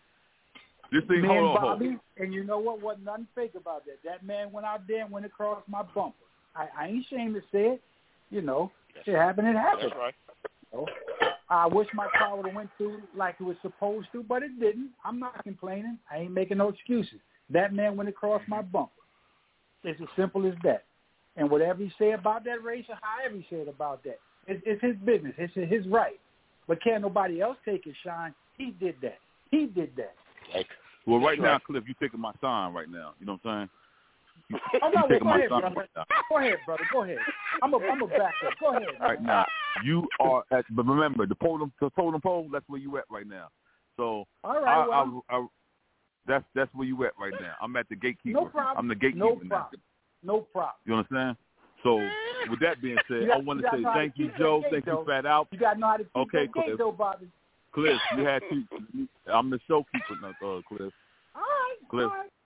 this thing, me hold and on, Bobby, hold. and you know what? Wasn't nothing fake about that. That man went out there and went across my bumper. I, I ain't ashamed to say it. You know, Yes. it happened. It happened. That's right. You know? I wish my car would have went through like it was supposed to, but it didn't. I'm not complaining. I ain't making no excuses. That man went across my bumper. It's as simple as that. And whatever he say about that race or however he said about that, it's, it's his business. It's his right. But can't nobody else take his shine? He did that. He did that. Well, right That's now, right. Cliff, you taking my sign right now. You know what I'm saying? You, Oh, no, you well, taking go my ahead, sign brother. right now. Go ahead, brother. Go ahead. I'm a, I'm a back up. Go ahead. Right now, you are at. But remember, the totem, the totem pole. That's where you at right now. So, All right, I, well. I, I, that's that's where you at right now. I'm at the gatekeeper. No problem. I'm the gatekeeper No now. problem. No problem. You understand? So, with that being said, You got- I want you to gotta say know how to thank you, keep that Joe. gate, Thank though. you, Fat Al. You got to know how to keep Okay, that gate, Cliff. though, Bobby. Cliff, you had to. I'm the showkeeper, now, uh, Cliff. All right. Cliff. All right.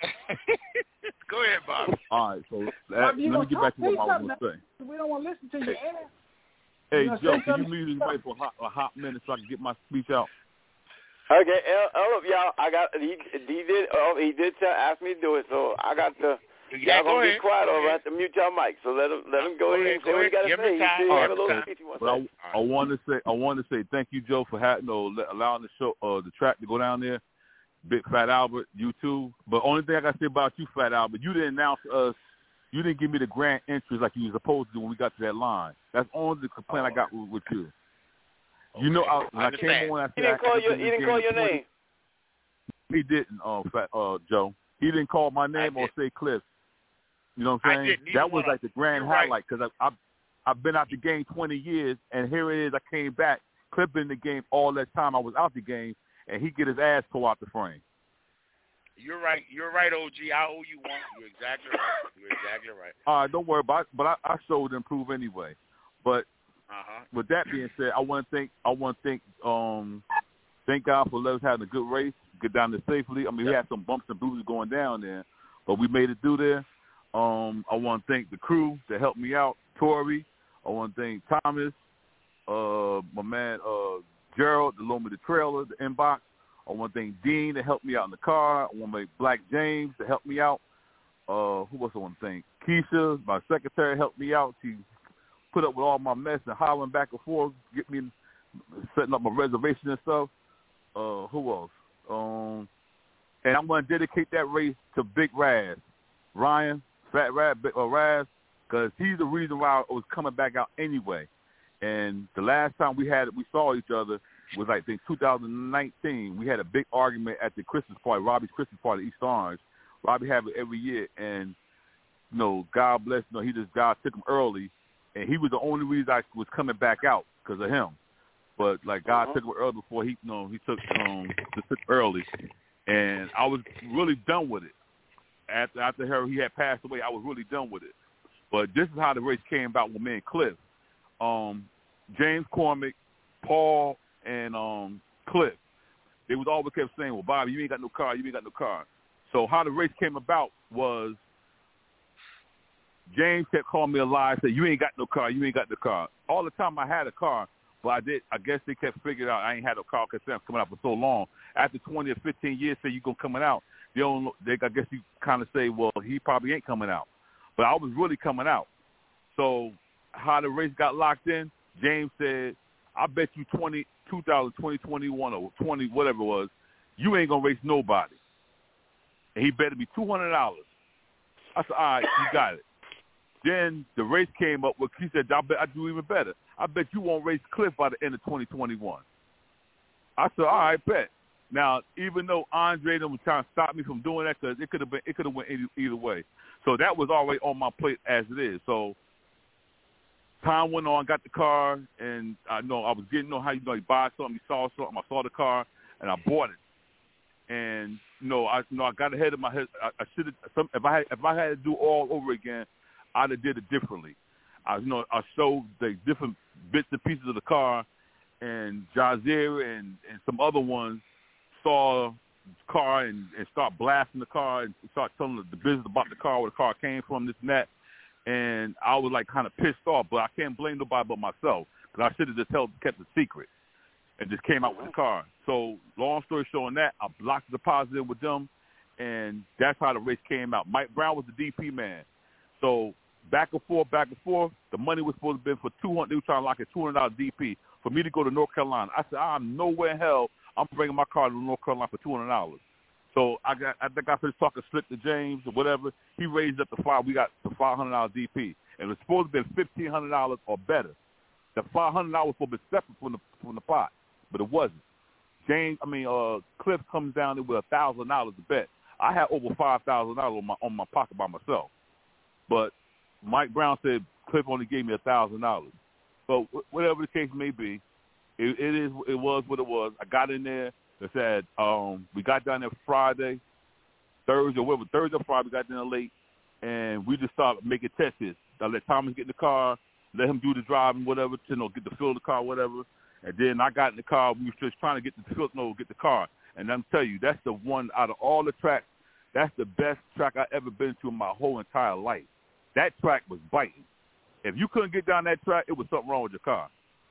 Go ahead, Bob. All right, so that, Bobby, you let me gonna get back to talk- what I say was going to say. We don't want to listen to you. Air. Hey, You gonna Joe, say can you something? leave this mic for a hot, a hot minute so I can get my speech out? Okay, all of y'all, I got he he did oh he did tell, ask me to do it, so I got to. Yeah, y'all go gonna ahead. be quiet Go over. I ahead. have to mute y'all mic. So let him let him go, Go ahead ahead, and go say what he ahead. got to Give him say. the He time. still All have a right, little time. speech he wants But to say. I, I want to say, I want to say thank you, Joe, for having, no, allowing the show, uh, the track to go down there. Big Fat Albert, you too. But only thing I got to say about you, Fat Albert, you didn't announce us. You didn't give me the grand entries like you were supposed to do when we got to that line. That's only the complaint Oh. I got with, with you. You know, I, when I, I came on, I said he didn't I call your, he he didn't call your name. He didn't, uh, fat, uh, Joe. He didn't call my name or say Cliff. You know what I'm saying? That was like the grand highlight because I, I, I've been out the game twenty years, and here it is. I came back, Cliff been in the game all that time. I was out the game, and he get his ass pulled out the frame. You're right. You're right, O G. I owe you one. You're exactly right. You're exactly right. All right, don't worry about it. But I, I showed improve anyway. But uh-huh. with that being said, I want to thank I want to thank um thank God for letting us have a good race, get down there safely. I mean, yep. we had some bumps and bruises going down there, but we made it through there. Um, I want to thank the crew that helped me out, Tori. I want to thank Thomas, uh, my man uh, Gerald, the loan me the trailer, the inbox. I want to thank Dean that helped me out in the car. I want to thank Black James that helped me out. Uh, who else I want to thank? Keisha, my secretary, helped me out. She put up with all my mess and hollering back and forth, get me setting up my reservation and stuff. Uh, who else? Um, and I'm going to dedicate that race to Big Raz, Ryan, Fat Raz, uh, Raz, because he's the reason why I was coming back out anyway. And the last time we had we saw each other was, I think, two thousand nineteen. We had a big argument at the Christmas party, Robbie's Christmas party, East Orange. Robbie have it every year, and you know, God bless, you know, he just God took him early, and he was the only reason I was coming back out because of him. But like God uh-huh. took him early before he, you know, he took um just took early, and I was really done with it. After after her he had passed away, I was really done with it. But this is how the race came about with me and Cliff, um, James Cormick, Paul, and um, Cliff. They was always kept saying, "Well, Bobby, you ain't got no car. You ain't got no car." So how the race came about was James kept calling me a lie, said, "You ain't got no car. You ain't got no car." All the time I had a car, but I did. I guess they kept figuring out I ain't had a car because I'm coming out for so long. After twenty or fifteen years, say you gonna coming out. They don't. They, I guess you kind of say, well, he probably ain't coming out. But I was really coming out. So how the race got locked in, James said, I bet you twenty, two thousand twenty, twenty-one or twenty, whatever it was, you ain't going to race nobody. And he betted me two hundred dollars. I said, all right, you got it. Then the race came up with, he said, I bet I do even better. I bet you won't race Cliff by the end of twenty twenty-one. I said, all right, bet. Now, even though Andre was trying to stop me from doing that, because it could have been, it could have went either, either way. So that was already on my plate as it is. So time went on, got the car, and I know I was getting, you know how you know you buy something, you saw something, I saw the car, and I bought it. And you know, I you know I got ahead of my head. I, I should have. If I had, if I had to do all over again, I'd have did it differently. I you know I showed the different bits and pieces of the car, and Jazier and and some other ones saw the car and, and start blasting the car and start telling the, the business about the car, where the car came from, this and that. And I was like kind of pissed off, but I can't blame nobody but myself because I should have just held, kept it secret and just came out with the car. So long story short on that, I blocked the deposit with them, and that's how the race came out. Mike Brown was the D P man. So back and forth, back and forth, the money was supposed to have been for two hundred dollars. They were trying to lock a two hundred dollars D P for me to go to North Carolina. I said, I'm nowhere in hell I'm bringing my car to North Carolina for two hundred dollars. So I got, I think I finished talking slick to James or whatever. He raised up the five. We got the five hundred dollars D P, and it was supposed to be fifteen hundred dollars or better. The five hundred dollars was supposed to be separate from the from the pot, but it wasn't. James, I mean, uh, Cliff comes down there with a thousand dollars to bet. I had over five thousand dollars on my on my pocket by myself, but Mike Brown said Cliff only gave me a thousand dollars. But whatever the case may be, it, it is it was what it was. I got in there. They said um, we got down there Friday, Thursday, whatever, Thursday or Friday, we got down there late, and we just started making test hits. I let Thomas get in the car, let him do the driving, whatever, to you know, get the feel of the car, whatever. And then I got in the car. We were just trying to get the feel, no, get the car. And I'm telling you, that's the one out of all the tracks. That's the best track I ever been to in my whole entire life. That track was biting. If you couldn't get down that track, it was something wrong with your car.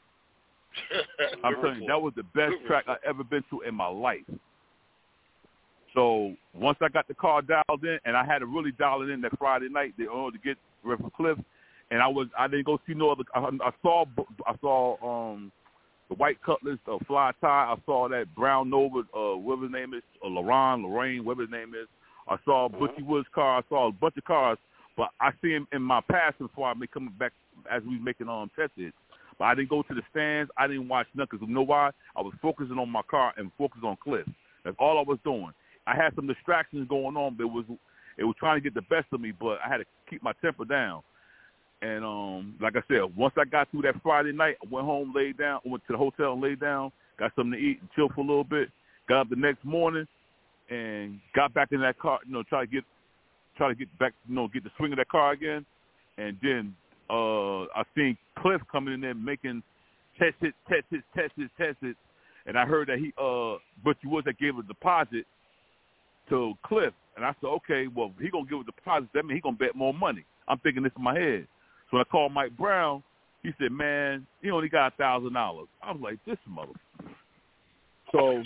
I'm telling you, that was the best track I ever been to in my life. So once I got the car dialed in, and I had to really dial it in that Friday night, they wanted to get River Cliff, and I was I didn't go see no other. I, I saw I saw um, the White Cutlass, uh, Fly Tie. I saw that Brown Nova, uh, whatever his name is, uh, Laron, Lorraine, whatever his name is. I saw Butchie Woods' car. I saw a bunch of cars, but I see him in my passing before I be coming back as we was making um test hits. But I didn't go to the stands. I didn't watch nothing because you know why? I was focusing on my car and focusing on Cliff. That's all I was doing. I had some distractions going on, but it was it was trying to get the best of me, but I had to keep my temper down. And um, like I said, once I got through that Friday night, I went home, laid down, went to the hotel and laid down, got something to eat and chill for a little bit, got up the next morning and got back in that car, you know, try to get try to get back, you know, get the swing of that car again. And then uh, I seen Cliff coming in there making test hits, test hits, test hits, test hits. And I heard that he, uh, Butchie Woods that gave a deposit to Cliff. And I said, okay, well, he going to give a deposit. That means he going to bet more money. I'm thinking this in my head. So when I called Mike Brown, he said, man, he only got one thousand dollars. I was like, this mother. So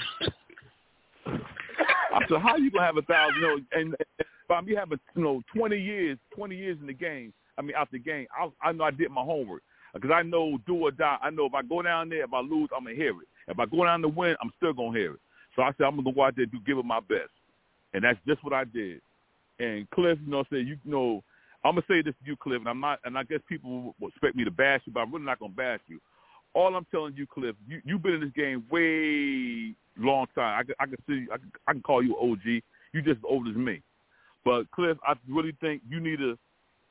I said, how you going to have one thousand dollars? You know, and by me having, you know, twenty years, twenty years in the game, I mean, out the game, I, I know I did my homework. Because I know do or die. I know if I go down there, if I lose, I'm going to hear it. If I go down to win, I'm still going to hear it. So I said, I'm going to go out there and do, give it my best. And that's just what I did. And Cliff, you know, said, you know, I'm going to say this to you, Cliff, and I'm not, and I guess people will expect me to bash you, but I'm really not going to bash you. All I'm telling you, Cliff, you, you've been in this game way long time. I can, I can see, I can, I can call you O G. You just as old as me. But, Cliff, I really think you need to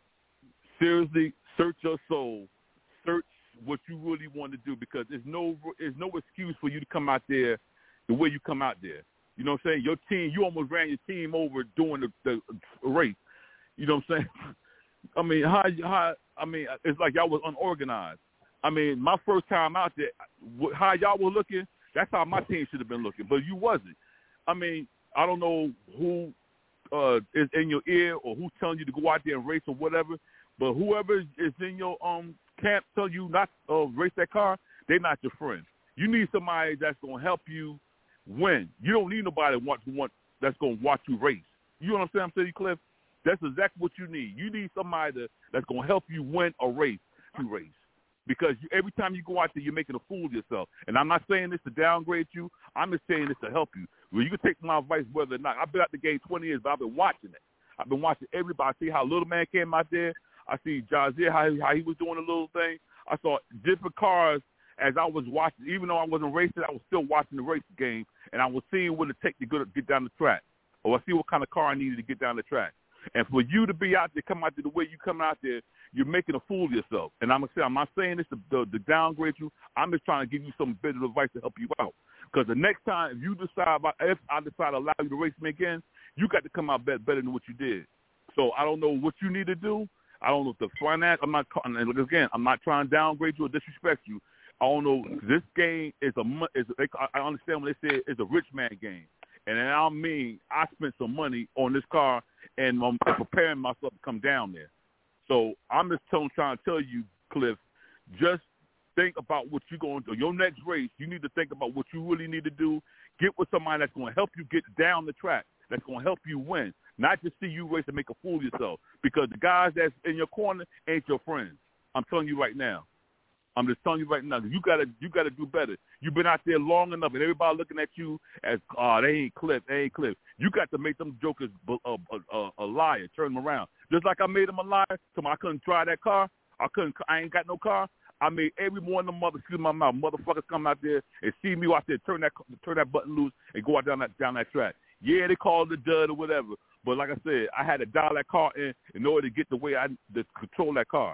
seriously search your soul, search what you really want to do, because there's no there's no excuse for you to come out there the way you come out there. You know what I'm saying? Your team, you almost ran your team over during the, the race. You know what I'm saying? I mean, how, how, I mean, it's like y'all was unorganized. I mean, my first time out there, how y'all were looking, that's how my team should have been looking, but you wasn't. I mean, I don't know who uh, is in your ear or who's telling you to go out there and race or whatever, but whoever is in your um can't tell you not to uh, race that car, they're not your friend. You need somebody that's going to help you win. You don't need nobody want to want that's going to watch you race. You know what I'm saying, I'm saying, Cliff? That's exactly what you need. You need somebody to, that's going to help you win a race to race. Because you, every time you go out there, you're making a fool of yourself. And I'm not saying this to downgrade you. I'm just saying this to help you. Well, you can take my advice whether or not. I've been out the game twenty years, but I've been watching it. I've been watching everybody. I see how Little Man came out there. I see Jazier, how, how he was doing a little thing. I saw different cars as I was watching. Even though I wasn't racing, I was still watching the race game, and I was seeing what it take to get down the track, or I see what kind of car I needed to get down the track. And for you to be out there, come out there the way you come out there, you're making a fool of yourself. And I'm gonna say, I'm not saying this to, to, to downgrade you. I'm just trying to give you some bit of advice to help you out. Because the next time, if you decide, if I decide to allow you to race me again, you got to come out better, better than what you did. So I don't know what you need to do. I don't know if the finance. I'm not. And again, I'm not trying to downgrade you or disrespect you. I don't know. This game is a. Is a I understand when they say it's a rich man game, and I mean I spent some money on this car and I'm preparing myself to come down there. So I'm just telling, trying to tell you, Cliff, just think about what you're going to do. Your next race, you need to think about what you really need to do. Get with somebody that's going to help you get down the track, that's going to help you win. Not just see you race and make a fool of yourself, because the guys that's in your corner ain't your friends. I'm telling you right now. I'm just telling you right now. You gotta, you gotta do better. You've been out there long enough, and everybody looking at you as, oh, they ain't Cliff, they ain't Cliff. You got to make them jokers a, a, a, a liar, turn them around. Just like I made them a liar, so I couldn't drive that car. I couldn't. I ain't got no car. I made every one of them mother, excuse my mouth, motherfuckers come out there and see me out there, turn that, turn that button loose, and go out down that down that track. Yeah, they call it a dud or whatever. But like I said, I had to dial that car in in order to get the way I to control that car.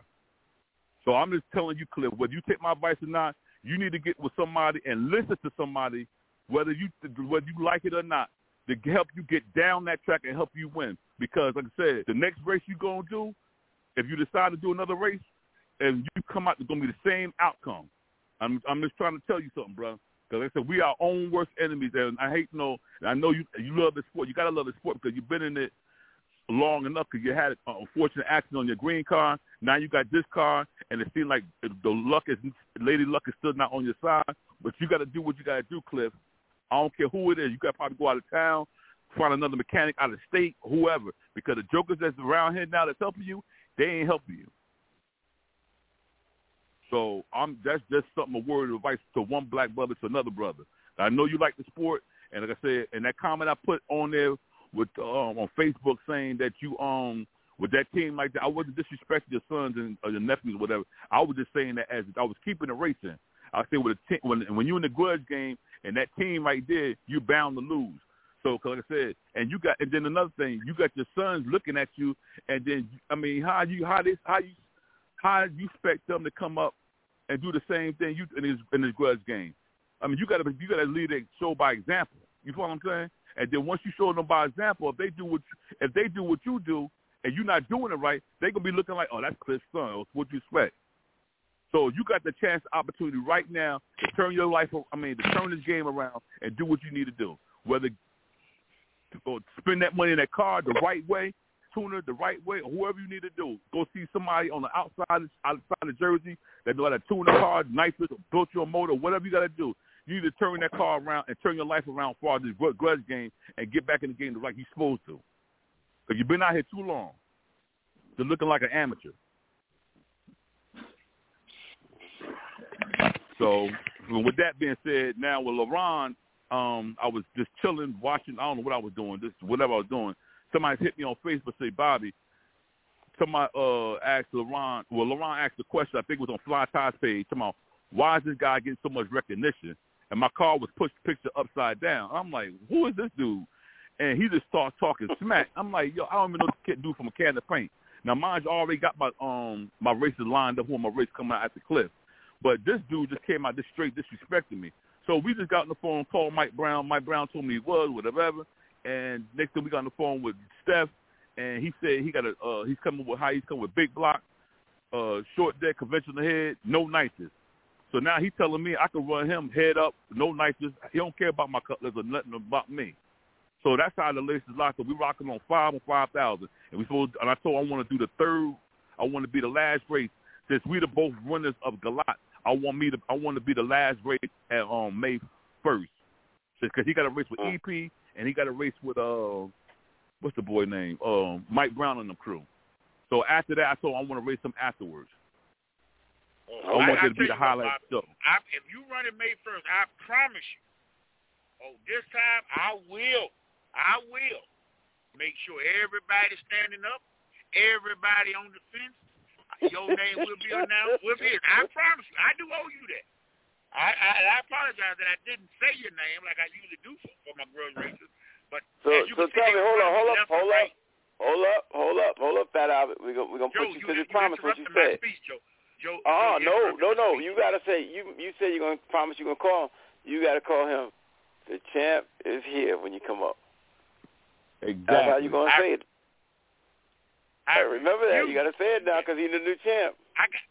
So I'm just telling you, Cliff, whether you take my advice or not, you need to get with somebody and listen to somebody, whether you whether you like it or not, to help you get down that track and help you win. Because, like I said, the next race you're going to do, if you decide to do another race, and you come out, it's going to be the same outcome. I'm I'm just trying to tell you something, bro. Because like I said, we are our own worst enemies, and I hate no. I know you you love the sport. You gotta love the sport because you've been in it long enough. Because you had an unfortunate accident on your green car. Now you got this car, and it seems like the luck is Lady Luck is still not on your side. But you got to do what you got to do, Cliff. I don't care who it is. You got to probably go out of town, find another mechanic out of state, whoever. Because the jokers that's around here now that's helping you, they ain't helping you. So I'm that's just something, a word of advice to one black brother to another brother. I know you like the sport, and like I said, and that comment I put on there with um, on Facebook saying that you um with that team like that, I wasn't disrespecting your sons and or your nephews or whatever. I was just saying that as I was keeping the racing. I say with a team, when when you're in the grudge game and that team right there, you're bound to lose. So, like I said, and you got, and then another thing, you got your sons looking at you, and then I mean, how you how this how you how you expect them to come up and do the same thing you in this in this grudge game? I mean, you got to you got to lead a show by example. You follow what I'm saying? And then once you show them by example, if they do what if they do what you do, and you're not doing it right, they're gonna be looking like, oh, that's Cliff's son. Or what you expect. So you got the chance, opportunity right now to turn your life, I mean, to turn this game around and do what you need to do. Whether to spend that money in that car the right way, tune it the right way, or whoever you need to do. Go see somebody on the outside outside of Jersey that know how to tune the car, knife it, or build your motor, whatever you got to do. You need to turn that car around and turn your life around as far as this grudge game and get back in the game like you're supposed to. Because you've been out here too long. You're looking like an amateur. So, with that being said, now with LeBron, um, I was just chilling, watching. I don't know what I was doing, just whatever I was doing. Somebody hit me on Facebook, say, Bobby, somebody uh, asked LeBron, well, LeBron asked a question, I think it was on Fly Tie's page, talking about, why is this guy getting so much recognition? And my car was pushed picture upside down. I'm like, who is this dude? And he just starts talking smack. I'm like, yo, I don't even know what this kid do from a can of paint. Now, mind you, I already got my um my races lined up when my race coming out at the cliff. But this dude just came out just straight disrespecting me. So we just got on the phone, called Mike Brown. Mike Brown told me he was, whatever. And next thing we got on the phone with Steph, and he said he got a uh, he's coming with how he's coming with big block, uh, short deck, conventional head, no nices. So now he's telling me I can run him head up, no nices. He don't care about my cutlass or nothing about me. So that's how the list is locked up. We rocking on five on five thousand, and we supposed. And I told him I want to do the third. I want to be the last race since we the both runners of Galat. I want me to. I want to be the last race at um, May first, because he got a race with E P and he got a race with uh, what's the boy name? Um, Mike Brown and the crew. So after that, I told him I want to race him afterwards. Oh, I want I, it to be the highlight show. I, if you run it May first, I promise you. Oh, this time I will. I will make sure everybody's standing up, everybody on the fence. Your name will be announced. Will be. I promise you. I do owe you that. I, I, I apologize that I didn't say your name like I usually do for, for my grudge races. But so, as you so can tell see, me, hold up, hold up, hold up, right. hold up, hold up, hold up, Fat Albert. We're gonna we're gonna Joe, put you, you to the you promise what you said. Speech, Joe. Joe, oh Joe, no, no, no. You gotta say you you said you're gonna promise you're gonna call him. You gotta call him. The champ is here when you come up. Exactly. That's how you gonna I, say it. I, hey, remember that. You, you gotta say it now because he's the new champ. I got.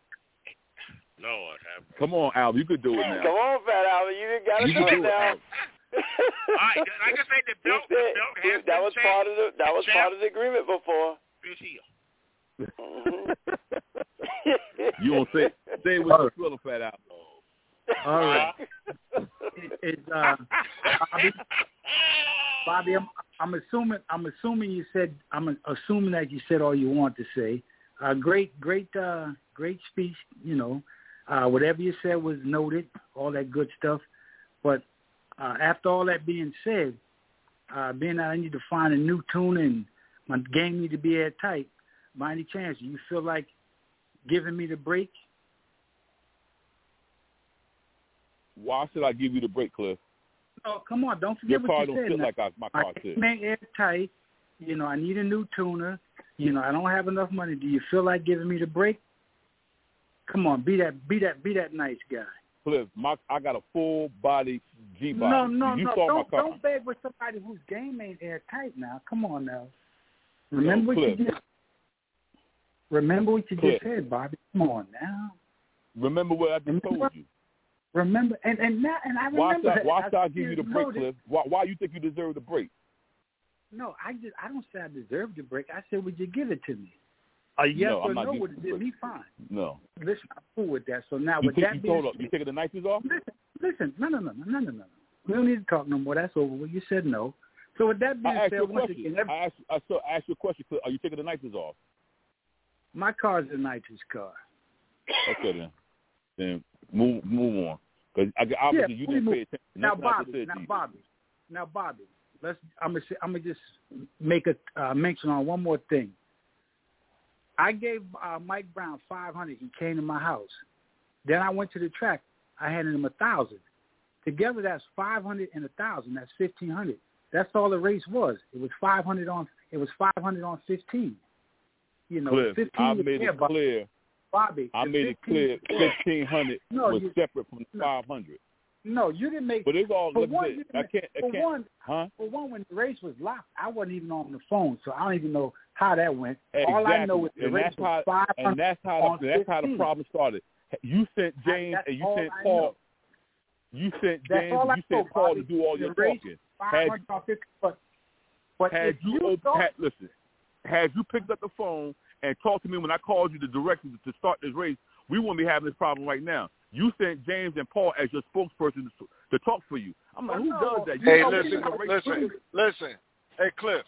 Lord, have come on, Al. You could do it now. Come on, Fat Albert. You gotta you do, do it now. All right, like I said, the belt, said, the belt has that been was changed. part of the that was champ part of the agreement before. Is here. Mm-hmm. You won't say say what you feel, Fat Albert. All right. it, it's uh, Bobby. Bobby, I'm, I'm assuming. I'm assuming you said. I'm assuming that you said all you want to say. Uh, great, great, uh, great speech. You know, uh, whatever you said was noted. All that good stuff. But uh, after all that being said, uh, being that I need to find a new tune and my game need to be airtight. By any chance, do you feel like giving me the break? Why should I give you the break, Cliff? Oh, come on. Don't forget Your what car you don't said. fit now. like I, my car My fit. game ain't airtight. You know, I need a new tuner. You know, I don't have enough money. Do you feel like giving me the break? Come on, be that, be that, be that nice guy. Cliff, my I got a full body G body. No, no, you no. Saw Don't, my car. don't beg with somebody whose game ain't airtight now. Come on now. Remember no, what you just. Remember what you Cliff. just said, Bobby. Come on now. Remember what I just remember, told you. Remember, and and now, and I Why remember. should I, why that. should I, I give you the break, Cliff? Why, why you think you deserve the break? No, I just I don't say I deserve the break. I said, would you give it to me? A yes no, or I'm not no giving would have did me fine. No. Listen, I'm cool with that. So now You, with take, that you, being told up, you taking the nices off? listen, listen, no, no, no, no, no, no, no. We don't need to talk no more. That's over. Well, you said no. So with that being I asked said, you a once question. again, every, I asked, I, so, I asked you a question. Cliff. Are you taking the nices off? my car's a nitrous car. Okay then. Then move move on. Because obviously yeah, you didn't move. pay attention. Now, Nothing I just Bobby, said now, to you. Bobby, now, Bobby, let's. I'm gonna. I'm gonna just make a uh, mention on one more thing. I gave uh, Mike Brown five hundred. He came to my house. Then I went to the track. I handed him a thousand. Together, that's five hundred and a thousand. That's fifteen hundred. That's all the race was. It was five hundred on. It was five hundred on fifteen. You know, Cliff, fifteen. I made it Bobby. clear. Bobby, I made it clear. Fifteen hundred no, was you, separate from the no. five hundred. No, you didn't make. But it's all. For Look, one, this. you I didn't can't. I for can't. one, huh? for one, when the race was locked, I wasn't even on the phone, so I don't even know how that went. Exactly. All I know is the and race that's was how, five hundred and that's how on the, that's how the fifteen. problem started. You sent James That's and you all sent I Paul. know. You sent That's James all and you I know, sent Paul Bobby. to do all The your race talking. five Had, hundred on fifteen, but but had if you, you op- thought, had, listen, had you picked up the phone and talked to me when I called you to direct you to start this race, we wouldn't be having this problem right now. You sent James and Paul as your spokesperson to, to talk for you. I'm like, who does that? You Hey, know, listen, listen, listen. Hey, Cliff,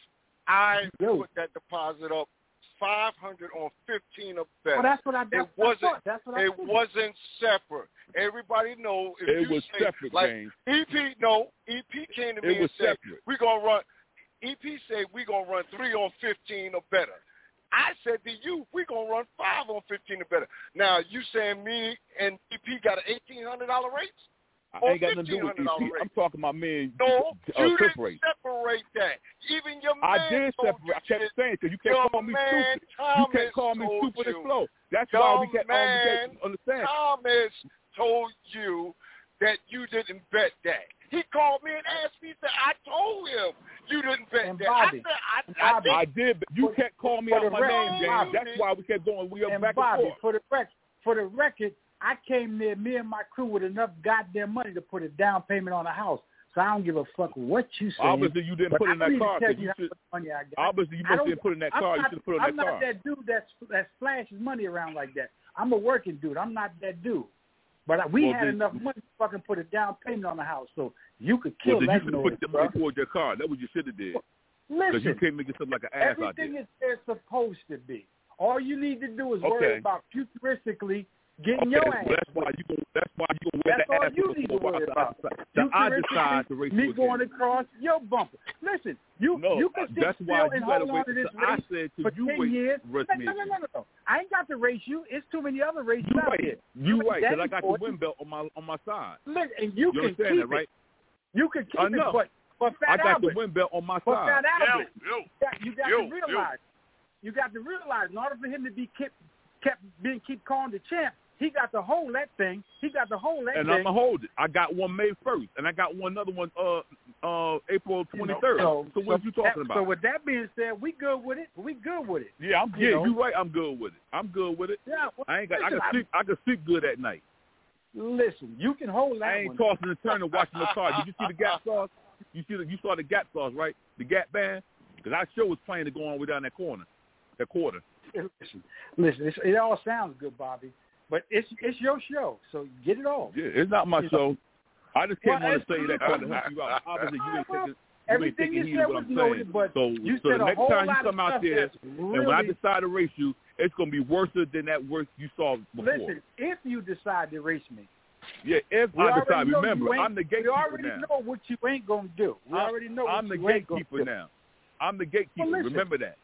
I Yo. put that deposit up five hundred on fifteen or better. well, that's what I. That's it wasn't. I thought. That's what I it figured. wasn't separate. Everybody know if it you was say, separate, like James. E P. No, E P came to me It and was said separate. we gonna run. E P said we gonna run three on fifteen or better. I said to you, we gonna run five on fifteen or better. Now you saying me and E P got an eighteen hundred dollar race? I Or ain't got nothing to do with E P. race? I'm talking about me. No, uh, you Cliff didn't race. separate that. Even your man I did told separate. I you kept this. saying because you Your can't call me man stupid. Thomas You can't call me told stupid you. and slow. That's Your why we can't man um, understand. Thomas told you that you didn't bet that. He called me and asked me, said, I told him you didn't bet And that. Bobby, I said, I, and I, Bobby, I I did, but you For- can't call me for out the my record, name, James. Bobby. That's why we kept going. We were And back Bobby, and forth. for the record, for the record, I came there, me and my crew, with enough goddamn money to put a down payment on a house. So I don't give a fuck what you say. Obviously, you didn't but put I in that need to car. tell 'cause you You how should, much money I got. obviously, you I must don't- have put in that I'm car. You not- should have put in I'm that not car. that dude that's that splashes money around like that. I'm a working dude. I'm not that dude. But I, we Well, had then- enough money to fucking put a down payment on the house, so you could kill Well, then you that should have noise, put the bro. money towards your car. That's what you should have did. Because you Listen, can't make yourself like an ass out everything there. is there supposed to be. All you need to do is Okay. worry about futuristically getting Okay, your well, ass. that's why you gonna, that's why you gonna wear That's the all ass you whooping need to for worry I- about. I- That I decide to race me you going again. across your bumper. Listen, you No, you can sit that's still why you and gotta hold wait. on to this So I race said for to you ten wait, years. race No, me no, no, again. no, no. I ain't got to race you. It's too many other races You out right. there. You right, That because I got the important. wind belt on my on my side. Look, and you, You can understand keep that, right? it. You can keep I it, know. but but Fat I got Albert, the wind belt on my but side. Fat Albert, Yo, yo. you got, you got Yo, to realize, you got to realize, in order for him to be kept, kept being keep calling the champ, he got to hold that thing. He got to hold that And thing. I'm gonna hold it. I got one May first, and I got one another one uh uh April twenty-third. So, So what you talking so about? So with that being said, we good with it. We good with it. Yeah, I'm you yeah, know. you right. I'm good with it. I'm good with it. Yeah, well, I ain't got. I listen, can sleep. I can sleep good at night. Listen, you can hold that I ain't one. tossing and turning watching the car. Did you see the Gap sauce? You see the you saw the Gap sauce, right? The Gap band. Because our show was playing to go on way down that corner, that quarter. Listen, listen it's, it all sounds good, Bobby, but it's it's your show, so get it off. Yeah, it's not my You show. I just came Well, on to it's- say that trying to help you out. Obviously, you ain't Well, taking. Everything you you ain't taking said heed of what was I'm noted, saying. but So, you so said the a next whole time you lot come of out stuff there, that's and when I really- decide to race you, it's gonna be worse than that worse you saw before. Listen, if you decide to race me, Yeah, if we I already decide, know remember, you ain't- I'm the we gatekeeper already now. know what you ain't gonna do. We I'm, already know what I'm the you ain't gonna gatekeeper do. now. I'm the gatekeeper. Well, listen. Remember that.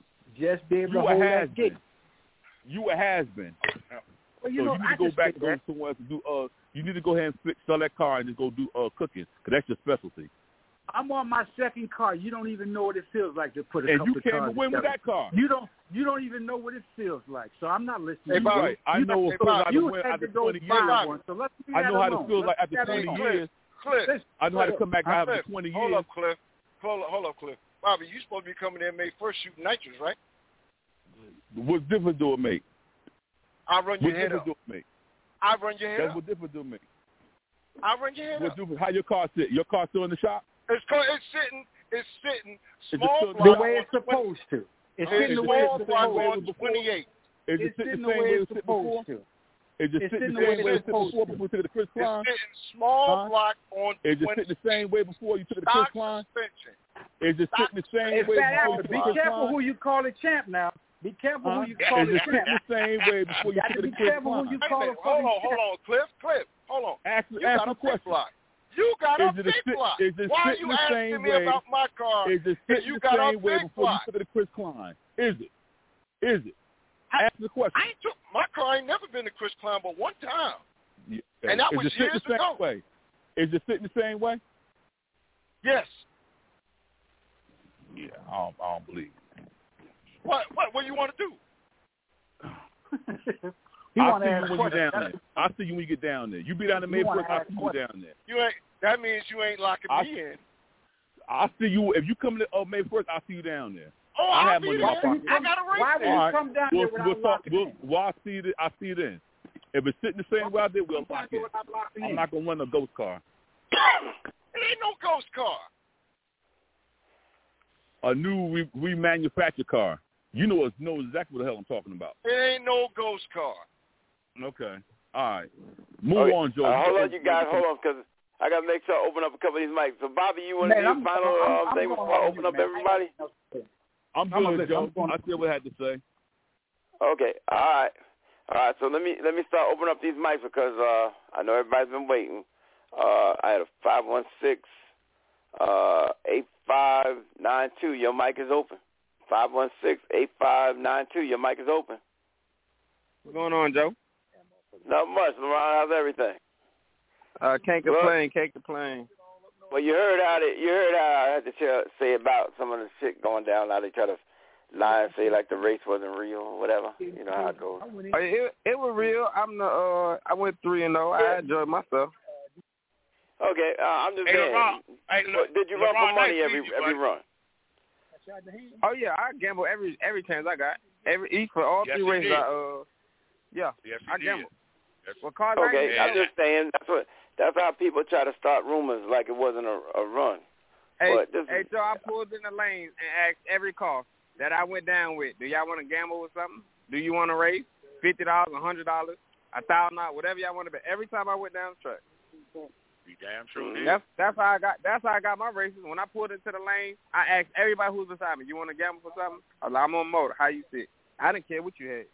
Just be able You to a hold has that gate. been. You a has been. Well, you so know, you need I to go just back say go that. somewhere to do. Uh, you need to go ahead and fix, sell that car and just go do uh cooking, because that's your specialty. I'm on my second car. You don't even know what it feels like to put a And couple you of came cars to win with together. that car. You don't. You don't even know what it feels like. So I'm not listening. Hey, to Bobby, you. Right. I You know got it to- feels like to you win had after to go twenty buy years. one, so let's leave I that know how to alone. feel Let's like after leave that twenty alone. years. Cliff, Listen, I know how to come back after Cliff, twenty hold years. up, Cliff. Hold up, hold up, Cliff. Bobby, you supposed to be coming in May first shooting nitrous, right? What difference do it make? I run your What head difference up. do it make? I run your head That's up. what difference do it make. I run your head What up. difference? How your car sit? Your car still in the shop? It's co- it's sitting. It's sitting. it Small still- the block way on it's supposed to. It's twenty, sitting the Is way it small it's the same block way it supposed on was to. before? twenty-eight. Is it It's sitting sitting the the same way way it it's sit before? supposed to. Is it It's sitting sitting the the way same way it's it sit supposed before to. before you took it to Chris It's Klein? sitting small Huh? block on Is it twenty. sitting the same way before you took it to Stock Chris Klein? suspension. Is it sitting the same It's way Fat before you Albert. took Be it to Chris careful Klein? who you call a champ now. Be careful Huh? who you call Is a it sitting champ. the same way before you Got took to it be to Chris careful who Klein? you Wait a call a minute. Hold fucking on, hold champ. on, Cliff, Cliff, hold on. Ask, You ask got a a big question. block. You got Is a it a big sit- block. is it Why are sitting you the asking same me way- about my car? Is it and sitting you the got a same way big before block. you took it to Chris Klein? Is it? Is it? ask the question. I ain't took my car. Ain't never been to Chris Klein but one time, Yeah. and that Is was it years sit the same ago. way? Is it sitting the same way? Yes. Yeah, I don't, I don't believe it. What? What? What do you want to do? He I'll want see to you ask when you questions. down there. I'll see you when you get down there. You be down in You wanna Mayford, I'll ask see you questions. down there. You ain't. That means you ain't locking I- me in. I'll see you if you come to oh, May first. I'll see you down there. Oh, I I'll have be money in my there. pocket. I got a race Why would there. you All right. come down We'll, there without we'll talk. locking We'll, in? well, I'll see you. I'll see you then. If it's sitting the same way out there, we'll Come down lock there in. without locking I'm in. not gonna run a ghost car. It ain't no ghost car. A new re- remanufactured car. You know, know exactly what the hell I'm talking about. It ain't no ghost car. Okay. All right. Move Okay. on, Joe. Uh, hold on, you guys. Hold on, because I got to make sure I open up a couple of these mics. So, Bobby, you want to Man, do I'm- your final I'm- uh, I'm thing going before I on open you, up man. everybody? I'm I'm good, listen, Joe. I'm going- I said what I had to say. Okay. All right. All right. So let me let me start opening up these mics because uh, I know everybody's been waiting. Uh, I had a five one six uh, eight five nine two. Your mic is open. Five one six eight five nine two. Your mic is open. What's going on, Joe? Not much. LeBron, how's everything? Uh, can't complain. Can't complain. Well, you heard how they, you heard how I had to tell, say about some of the shit going down. How they try to lie and say like the race wasn't real or whatever. You know how it goes. Oh, it, it was real. I'm the. Uh, I went three and zero. I enjoyed myself. Okay, uh, I'm just Hey, saying. LeBron, hey, Le- What, did you run LeBron, for money nice every meeting you, every buddy. run? Oh yeah, I gamble every every chance I got. Every each for all Yes, three you races. did. I, uh, yeah, Yes, you I did. gamble. Yes. Well, cars Okay, Yeah. I'm just saying that's what that's how people try to start rumors like it wasn't a, a run. Hey, But this hey, is- Joe, I pulled in the lanes and asked every car that I went down with, do y'all want to gamble with something? Do you want to race? Fifty dollars, a hundred dollars, a thousand dollars, whatever y'all want to bet. Every time I went down the track. You damn sure did. That's that's how I got that's how I got my races. When I pulled into the lane, I asked everybody who's beside me, you want to gamble for something? I was like, I'm on motor. How you sit? I didn't care what you had.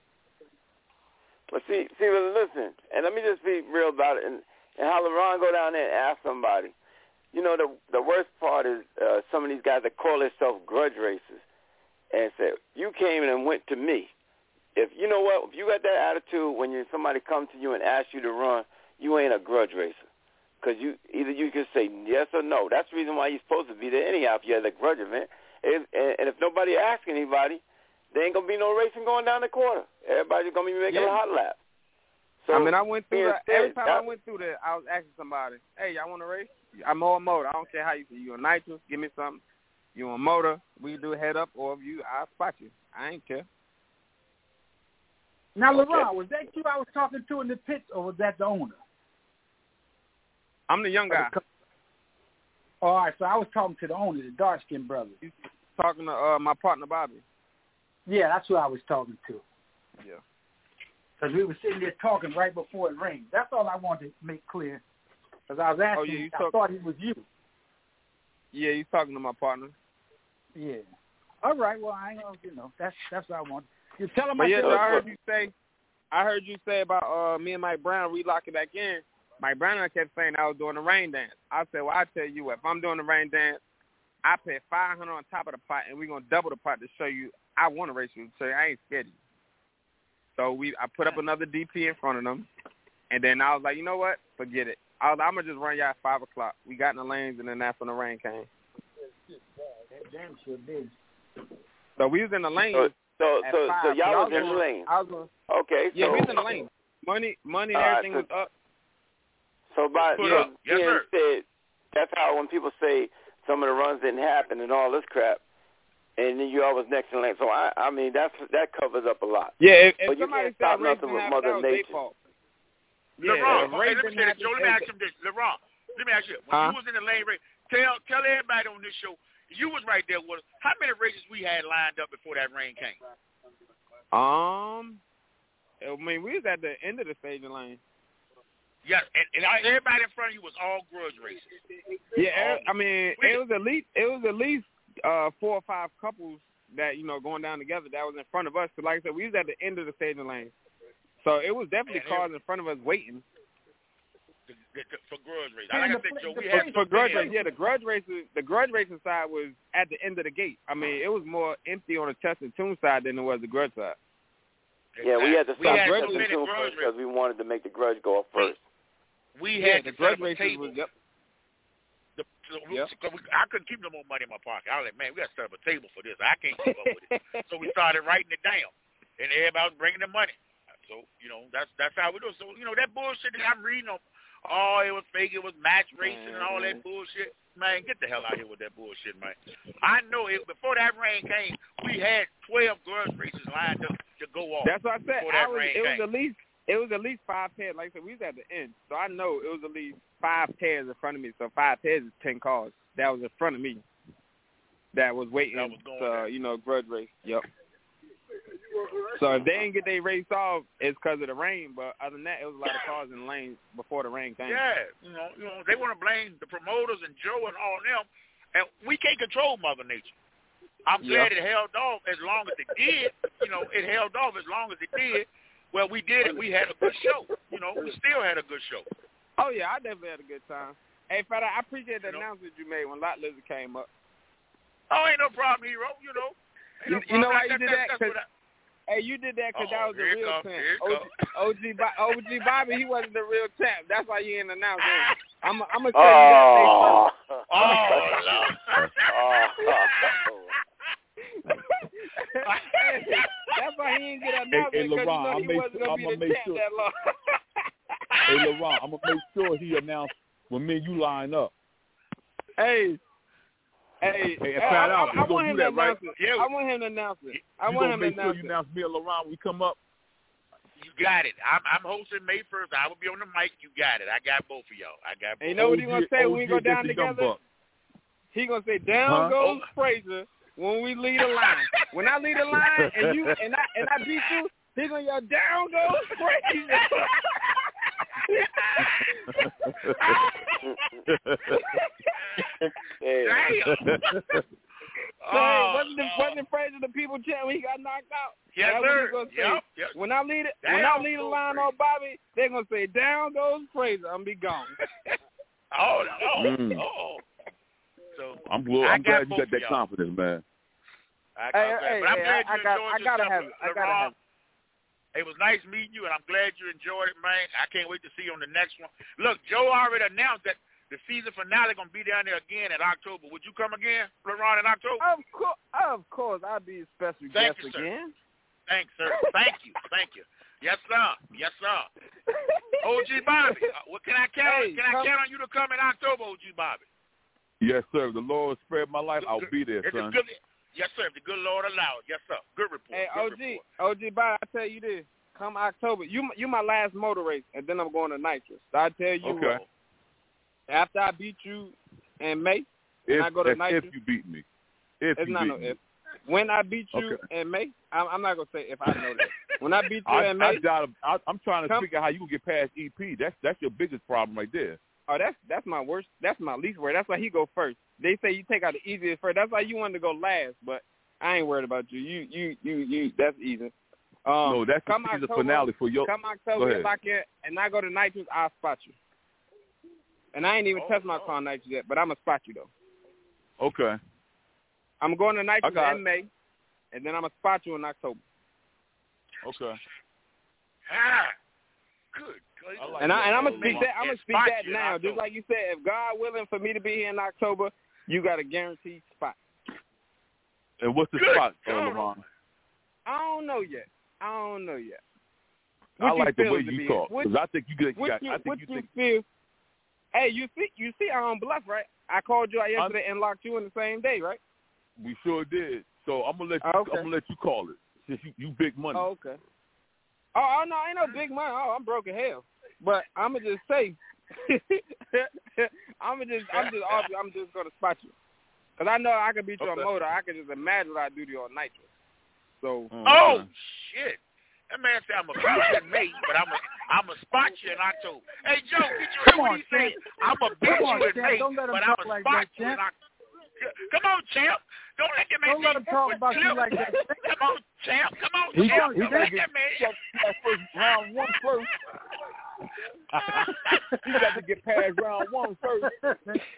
But see, see, well, listen, and let me just be real about it. And, and how LeBron go down there and ask somebody. You know, the the worst part is uh, some of these guys that call themselves grudge racers and say, you came in and went to me. If you know what, if you got that attitude when you somebody come to you and ask you to run, you ain't a grudge racer. Because you, either you can say yes or no. That's the reason why you're supposed to be there anyhow if you had a grudge event. And, and if nobody asks anybody, there ain't going to be no racing going down the quarter. Everybody's going to be making Yeah. a hot lap. So, I mean, I went through that. instead, Every time that, I went through that, I was asking somebody, hey, y'all want to race? I'm on motor. I don't care how you see. You on nitrous? Give me something. You on motor? We do head up, or if you, I'll spot you. I ain't care. Now, Okay. LeBron, was that you I was talking to in the pits, or was that the owner? I'm the young guy. All right, so I was talking to the owner, the dark-skinned brother. Talking to uh, my partner, Bobby. Yeah, that's who I was talking to. Yeah. Because we were sitting there talking right before it rained. That's all I wanted to make clear. Because I was asking, Oh, yeah, you I talk- thought it was you. Yeah, he's talking to my partner. Yeah. All right, well, I ain't gonna, you know, that's that's what I want. You tell him But I yeah, said, so I heard you say, I heard you say about uh, me and Mike Brown relocking back in. Mike Brown kept saying I was doing the rain dance. I said, well, I tell you what, if I'm doing the rain dance, I pay five hundred on top of the pot, and we're gonna double the pot to show you I want to race you, so I ain't scared of you. So we, I put up another D P in front of them, and then I was like, you know what, forget it. I was, I'm gonna just run y'all at five o'clock. We got in the lanes, and then that's when the rain came. that damn sure did. So we was in the lane. so, so, at so, five. so y'all I was in the gonna- lane. I was gonna, Okay, yeah, so, we was in the lane. Money, money, and All right, everything so- was up. So, by, Put so up. Yes, being sir. said, that's how when people say some of the runs didn't happen and all this crap, and then you always next in line. So, I, I mean, that's that covers up a lot. Yeah, if, But if you somebody can't stop said race nothing didn't with happen, Mother that was their Nature. fault. LeBron, Yeah, okay, race let me didn't say this, happen, Joe. Let me it ask was- you this. LeBron, let me ask you. When Huh? you was in the lane race, tell tell everybody on this show, you was right there with us. How many races we had lined up before that rain came? Um, I mean, we was at the end of the staging lane. Yes, and, and I, everybody in front of you was all grudge races. Yeah, I mean, We- it was at least it was at least uh, four or five couples that you know going down together that was in front of us. Cause like I said, we was at the end of the staging lane, so it was definitely And it- cars in front of us waiting The, the, the, for grudge races. And Like I the said, Joe, pla- we the had for, for some grudge fans. races. Yeah, the grudge races, the grudge racing side was at the end of the gate. I mean, it was more empty on the test and tune side than it was the grudge side. Yeah, we had to we stop had so Testing many Two grudge first because we wanted to make the grudge go up first. We yeah, had the to grudge set up a races table. was, yep. The, so we, Yep. so we, I couldn't keep no more money in my pocket. I was like, man, we got to set up a table for this. I can't keep up with it. So we started writing it down, and everybody was bringing the money. So, you know, that's that's how we do it. So, you know, that bullshit that I'm reading on, oh, it was fake, it was match racing and all that bullshit. Man, get the hell out of here with that bullshit, man. I know it, before that rain came, we had twelve grudge races lined up to go off. That's what I said. Before I that was, rain it came. was at least it was at least five pairs. Like I said, we was at the end, so I know it was at least five pairs in front of me. So five pairs is ten cars that was in front of me that was waiting That was going to there. you know grudge race. Yep. So if they didn't get their race off, it's because of the rain. But other than that, it was a lot of cars in the lane before the rain came. Yeah, you know, you know, they want to blame the promoters and Joe and all them, and we can't control Mother Nature. I'm Yeah. glad it held off as long as it did. You know, it held off as long as it did. Well, we did it. We had a good show. You know, we still had a good show. Oh yeah, I definitely had a good time. Hey, Fada, I appreciate the You know? announcement you made when Lot Lizard came up. Oh, ain't no problem, hero. You know. Ain't no You, you know problem. why you did that? That's 'Cause what I- Hey, you did that because that Uh-oh, was the here it real come, champ. here it O G, come. O G, Bo- O G Bobby, he wasn't the real champ. That's why you didn't announce it. I'm, I'm gonna tell you that Oh, Oh, Lord. That's why he didn't get announced Hey, hey, because you LeBron, know I'll he make wasn't sure- gonna be I'ma the make champ sure- that long. Hey, LeBron, I'm gonna make sure he announced when me and you line up. Hey. Hey, Hey, I, Fat I, Albert, I you gonna want do him to that, right? announce it. Yeah. I want him to announce it. I You want gonna him to make sure announce you it. announce me and LeBron when we come up? You got it. I'm, I'm hosting May first. I will be on the mic. You got it. I got both of y'all. I got both. And you know what he gonna say when we go O G down against the Young together? Bucks. He gonna say, "Down Huh? goes Frazier when we lead a line." When I lead a line and you and I and I beat you, he gonna yell, "Down goes Frazier." Hey. Damn. Hey, Oh, wasn't the, Lord. wasn't Frazier the people champ when he got knocked out? Yes, That's what sir. he gonna say. Yep, yep. When I lead it, when I Down lead a goes line on Bobby, they're gonna say, "Down goes Frazier." I'm be gone. Oh, no. Mm. Oh. So I'm, glad, I I'm got glad you both got of that y'all. confidence, man. I, Hey, I'm glad, hey, but I'm hey, glad I- you I got- enjoyed I gotta yourself. have it. I gotta LeBron. have it. It was nice meeting you, and I'm glad you enjoyed it, man. I can't wait to see you on the next one. Look, Joe already announced that the season finale going to be down there again in October. Would you come again, LeBron, in October? Of course, of course, I'll be a special Thank guest you, sir. again. Thanks, sir. Thank you. Thank you. Yes, sir. Yes, sir. O G Bobby, uh, what can I count on? Hey, Can I come- count on you to come in October, O G Bobby? Yes, sir. The Lord spared my life. I'll be there, It's a son. good, yes, sir. If the good Lord allows. Yes, sir. Good report. Hey, Good O G, report. O G, bye. I tell you this. Come October, you you my last motor race, and then I'm going to Nitrous. So I tell you Okay. what. After I beat you in May, and If, I go to if, Nitrous, if you beat me. If it's you not beat no me. if. When I beat you Okay. in May, I'm, I'm not gonna say if I know that. When I beat you I, in I May, doubt, I, I'm trying to Come- figure out how you can get past E P. That's that's your biggest problem right there. oh, that's that's my worst. That's my least worry. That's why he go first. They say you take out the easiest first. That's why you wanted to go last, but I ain't worried about you. You you you you. That's easy. Um, no, that's the come season October, finale for your. Come Go October, ahead. lock in, and I go to Nitrous, I'll spot you. And I ain't even Oh, touched my oh. car Nitrous yet, but I'm going to spot you, though. Okay. I'm going to Nitrous I got in May, and then I'm going to spot you in October. Okay. Ah, good. good. I like And, I, that, and I'm though, going to speak LeBron. that, I'm And gonna speak spot that you in now. Just October. like you said, if God willing for me to be here in October, you got a guaranteed spot. And what's the Good spot, uh, God. LeBron? I don't know yet. I don't know yet. I What you like the feel way to you be talk in? What- because I think you get. You What got, you, I think what you you think. feel? Hey, you see, you see, I don't bluff, right? I called you out yesterday and locked you in the same day, right? We sure did. So I'm gonna let you. Okay. I'm gonna let you call it since you, you big money. Oh, okay. Oh, oh no, ain't no big money. Oh, I'm broke as hell. But I'ma just say, I'ma just, I'm just, obvious, I'm just gonna spot you, cause I know I can beat you on Okay. motor. I can just imagine what I do to you on Nitrous. So, Oh, Oh, okay. shit. That man said I'm a beat you in May, but I'm a I'm a spot you in October. Hey, Joe, did you hear Come what on, he said? champ. I'm a beat Come on, you in champ. May, Don't let him but I'm talk a like spot that, you in champ. October. Come on, champ. Don't let that man Don't let him talk with about you Cliff. like that. Come on, champ. Come on, He champ. got- he Don't gotta let get that man. That first round one first. He got to get past round one first.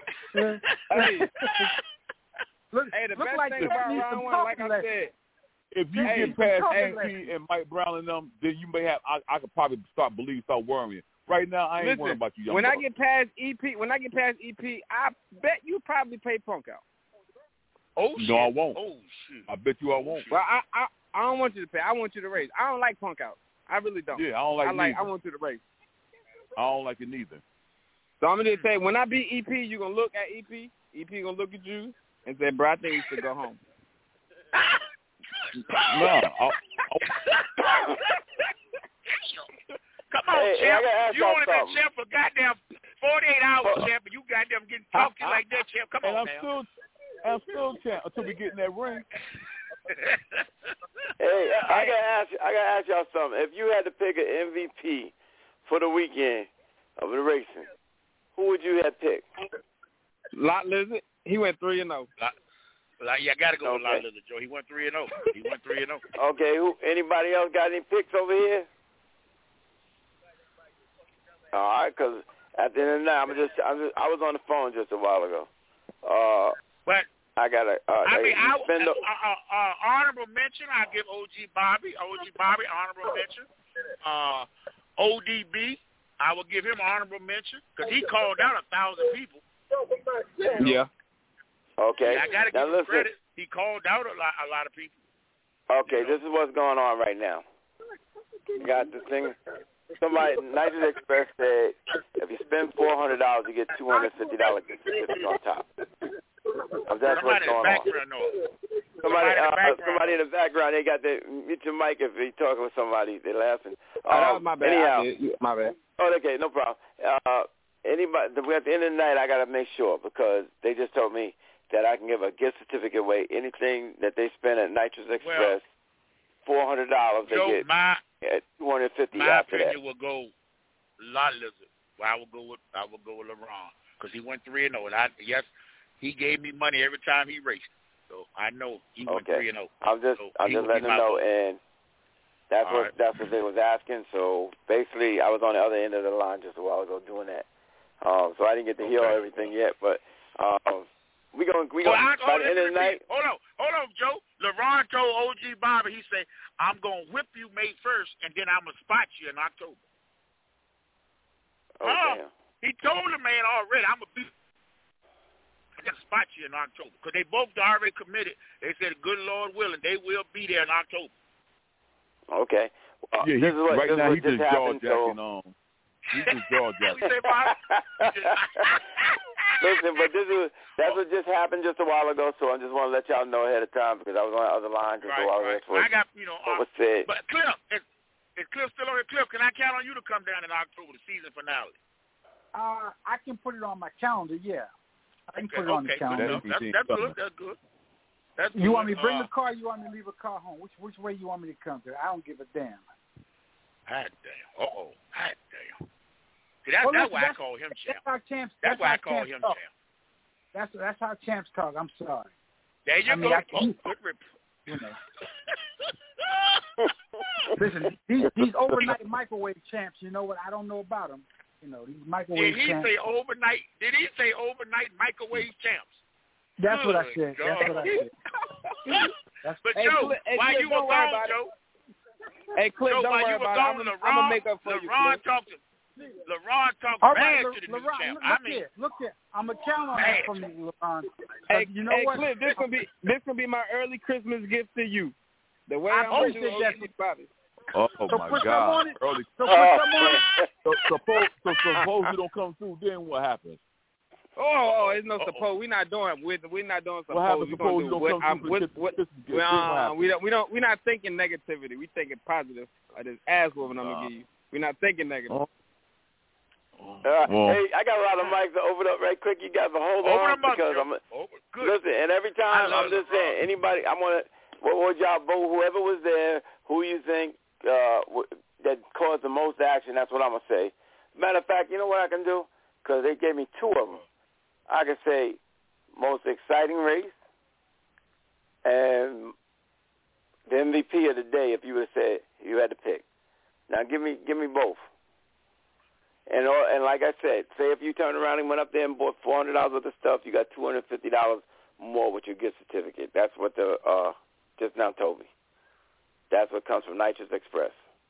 hey, look, hey, the look best like thing you about need round some one, like I talking said, if you Hey, get past hey, A P and Mike Brown and them, then you may have. I, I could probably start believing, start worrying. Right now, I ain't Listen, worrying about you, young when bucks. I get past E P, when I get past E P, I bet you probably pay Punk out. Oh shit! No, I won't. Oh shit! I bet you I won't. Well, I, I I don't want you to pay. I want you to raise. I don't like Punk out. I really don't. Yeah, I don't like. I like. neither. I want you to raise. I don't like it neither. So I'm gonna just say, when I beat E P, you gonna look at E P. E P gonna look at you and say, "Bro, I think you should go home." No. I'll, I'll, Come on, Hey, hey, I champ. gotta ask You y'all only been something. champ for goddamn forty-eight hours, champ, and you goddamn getting talked to like that, champ. Come and on I'm now. still, I'm still champ until we get in that ring. Hey, I gotta ask. I gotta ask y'all something. If you had to pick an M V P for the weekend of the racing, who would you have picked? Lot Lizard, he went three and zero. Like, yeah, I gotta go with Okay. Lot Lizard, Joe. He went three and zero. He went three and zero. Okay. Who? Anybody else got any picks over here? All right, because at the end of the night, I'm just, I'm just, I was on the phone just a while ago. Uh, But I got a. Uh, I mean, I, spend uh, a, uh, uh, honorable mention. I give O G Bobby, O G Bobby, honorable mention. Uh, O D B, I will give him honorable mention because he called out a thousand people. Yeah. Okay. Yeah, I gotta now give him listen. credit. He called out a lot, a lot of people. Okay, this is what's going on right now. You got the thing. Somebody, Nitrous Express said, if you spend four hundred dollars, you get two hundred fifty dollars on top. Um, that's what's Somebody in the going on. background noise. Somebody, Somebody in the uh, background. somebody in the background, they got the mute your mic if you talking with somebody. They're laughing. Oh, that was Um, my bad. anyhow, I did. My bad. oh, okay, no problem. Uh, anybody, at the end of the night, I got to make sure because they just told me that I can give a gift certificate away. Anything that they spend at Nitrous Express, Well, four hundred dollars, they Joe, get my at two hundred fifty my after that. opinion will go Lot Lizard. Well, I will go with I will go with LeBron because he went three and zero, and I yes, he gave me money every time he raced, so I know he went Okay. three and zero. I'm just, So I'm he just would be letting them my know, vote. and that's All what right. that's what they was asking. So basically, I was on the other end of the line just a while ago doing that. Um, so I didn't get to hear Okay. everything yet, but um, we going we Well, going I, by oh, the end of the night. Hold on, hold on, Joe. LeBron told O G Bobby, he said, "I'm gonna whip you May first, and then I'm gonna spot you in October." Oh, Oh, damn. he told the man already, "I'm gonna be." I got to spot you in October because they both already committed. They said, "Good Lord willing, they will be there in October." Okay. Well, yeah, this he, is what, right this now is he's what just just jaw happened. jacking So on. He's just jaw You jacking. say, Bob? listen, but this is that's what just happened just a while ago. So I just want to let y'all know ahead of time because I was on the other line just Right, a while ago. right. That's Well, what, I got you know. what Uh, was said. but Cliff, is, is Cliff still on here? Cliff, can I count on you to come down in October, the season finale? Uh, I can put it on my calendar. Yeah, I can Okay, put it on okay, the calendar. good enough. That's, that's good. That's good. That's You good. want me to bring uh, the car? You want me to leave a car home? Which which way you want me to come to? I don't give a damn. Hot damn. Uh oh. Hot damn. See, that's, Well, that's listen, why that's- I call him That's champ. how champs. That's That's why I how call champs him talk. champ. That's that's how champs talk. I'm sorry. There you I mean, go. I Oh, can- good rip. You know. Listen, these these overnight microwave champs. You know what? I don't know about them. You know, these microwave Did he champs. say overnight? Did he say overnight microwave champs? That's what I Good said. That's what I God. said. That's But Hey, Joe, Cliff- hey, while Cliff, you were don't worry gone, about it. Joe, Hey, Cliff, Joe, don't while worry you were about gone, it. I'm LeBron, gonna make up for you, LeBron Cliff. talked to LeBron talked All bad right, to Le- the new LeBron, champ. look, I look mean, here, look here. I'm gonna count on Man. that from you, LeBron. Hey, you know hey what? Cliff, this gonna be this gonna be my early Christmas gift to you. The way I I'm gonna do appreciate that. O G Bobby. Oh So my put some God! on it. Early. So put some on it. So, suppose so suppose you don't come through, then what happens? Oh, oh, it's no Uh-oh. suppose. We're not doing. We're, we're not doing suppose. What happens? We're Suppose gonna you do don't what, come I'm, through what, for the what, Christmas gift, we, then what uh, happens? we don't. We don't. We're not thinking negativity. We thinking positive. Like this ass whooping I'm Uh. gonna give you. We're not thinking negative. Oh. Uh, Well. hey, I got a lot of mics to open up right quick. You guys to hold over on the month, because Joe. I'm. Over. Good. Listen, and every I time love I'm just LeBron. saying, anybody, I'm gonna, what would y'all vote? Whoever was there, who you think uh, w- that caused the most action? That's what I'm gonna say. Matter of fact, you know what I can do? Because they gave me two of them. I can say most exciting race and the M V P of the day. If you would have said you had to pick, now give me, give me both. And all, and like I said, say if you turned around and went up there and bought four hundred dollars worth of stuff, you got two hundred fifty dollars more with your gift certificate. That's what the uh, just now told me. that's what comes from Nitrous Express.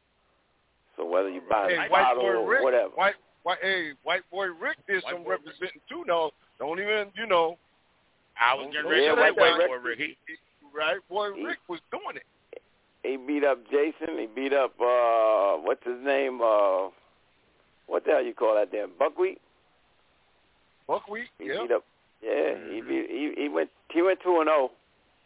So whether you buy hey, a White bottle Boy or Rick, whatever. White, white, hey, White Boy Rick did White some Boy representing too. No, don't even, you know. I was getting Don't- ready Yeah, to say White Boy White Rick. Boy Rick. He, Right, Boy He- Rick was doing it. He beat up Jason. He beat up uh, what's his name? Uh, what the hell you call that damn buckwheat? Buckwheat. He Yeah. beat up. Yeah, he beat, he he went he went two and zero.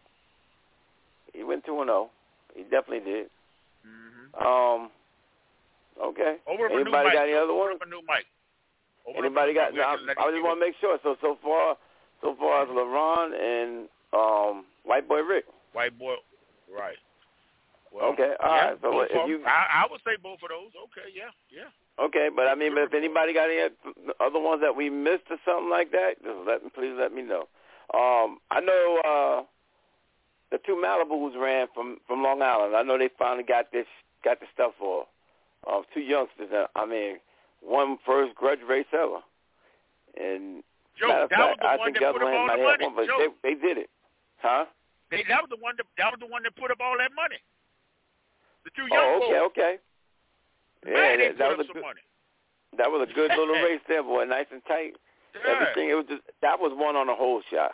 He went two and zero. He definitely did. mm-hmm. Um. Okay. Over for Anybody new mic. got any other Over ones? for new mic. Over Anybody for got? new No, I, mic. I just want to make sure. So so far, so far as LeBron and um, White Boy Rick. White Boy, right. Well, Okay, all yeah, right. So both if of you them. I, I would say both of those. Okay, yeah, yeah. okay, but I mean, but if anybody got any other ones that we missed or something like that, just let me please let me know. Um, I know uh, the two Malibus ran from, from Long Island. I know they finally got this got the stuff for uh, two youngsters. I mean, one first grudge race ever. And Joe, matter of that fact, was the I one think that the put other up one all might the have money. one, but Joe, they, they did it, huh? they, that was the one. That, that was the one that put up all that money. The two young Oh, okay, boys. okay. Man, Yeah, they that, put that up was a some good, money. that was a good little race there, boy. Nice and tight. Yeah. Everything. It was just that was one on a whole shot.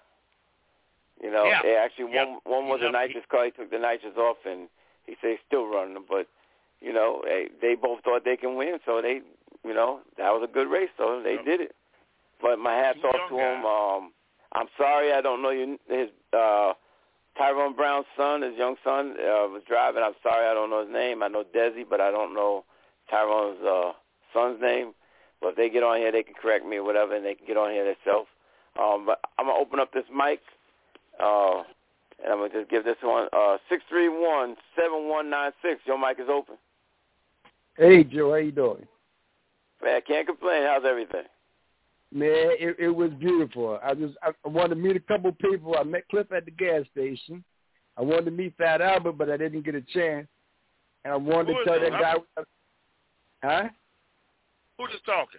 You know, Yeah. they actually Yeah. one one was He a left- nitrous car. He took the nitrous off, and he said he's still running them. But you know, they, they both thought they can win, so they, you know, that was a good race. So they Yeah. did it. But my hats Two off young to him. guys. Um, I'm sorry, I don't know you, his uh, Tyrone Brown's son, his young son, uh, was driving. I'm sorry, I don't know his name. I know Desi, but I don't know Tyrone's uh, son's name. But if they get on here, they can correct me or whatever, and they can get on here themselves. Um, but I'm going to open up this mic, uh, and I'm going to just give this one, uh, six three one, seven one nine six. Your mic is open. Hey, Joe, how you doing? Man, I can't complain. How's everything? Man, it, it was beautiful. I just I wanted to meet a couple of people. I met Cliff at the gas station. I wanted to meet Fat Albert, but I didn't get a chance. And I wanted Who to is tell it? that guy, huh? Who's just talking?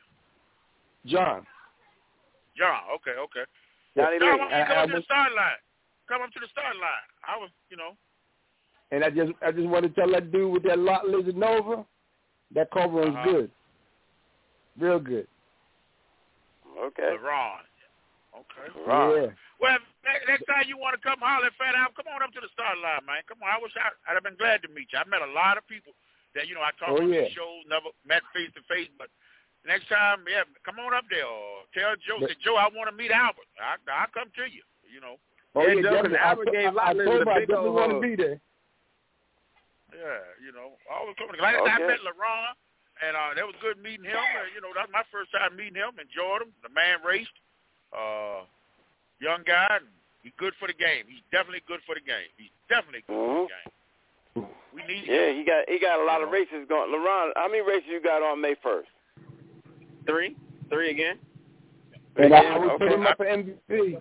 John. John. Okay, okay. Johnny John, Lee. why don't you I- come I up to the was- start line? Come up to the start line. I was, you know. And I just I just want to tell that dude with that lot Lizard Nova, that cover was Uh-huh. good. Real good. Okay. LeBron. Okay. Right. Yeah. Well, next, next time you want to come holler at Fat Al, come on up to the start line, man. Come on. I wish I, I'd have been glad to meet you. I met a lot of people that, you know, I talked Oh, on yeah. the show, never met face to face, but next time, yeah, come on up there or tell Joe, But- say, Joe, I want to meet Albert. I, I'll come to you, you know. Oh, Yeah, yeah, Joe, 'cause definitely. I, Albert gave I, I Lot told Lizard him a I big definitely old want to hug. be there. Yeah, you know, always coming. Like I said, I Okay. met LeBron, and uh, that was good meeting him. Uh, you know, that's my first time meeting him. Enjoyed him. The man raced. Uh, young guy. And he's good for the game. He's definitely good for the game. He's definitely good Mhm. for the game. We need Yeah, him. he got he got a lot You of know. races going. LeBron, how many races you got on May first? Three? Three again? And Yeah, I, I would okay. put him up for M V P.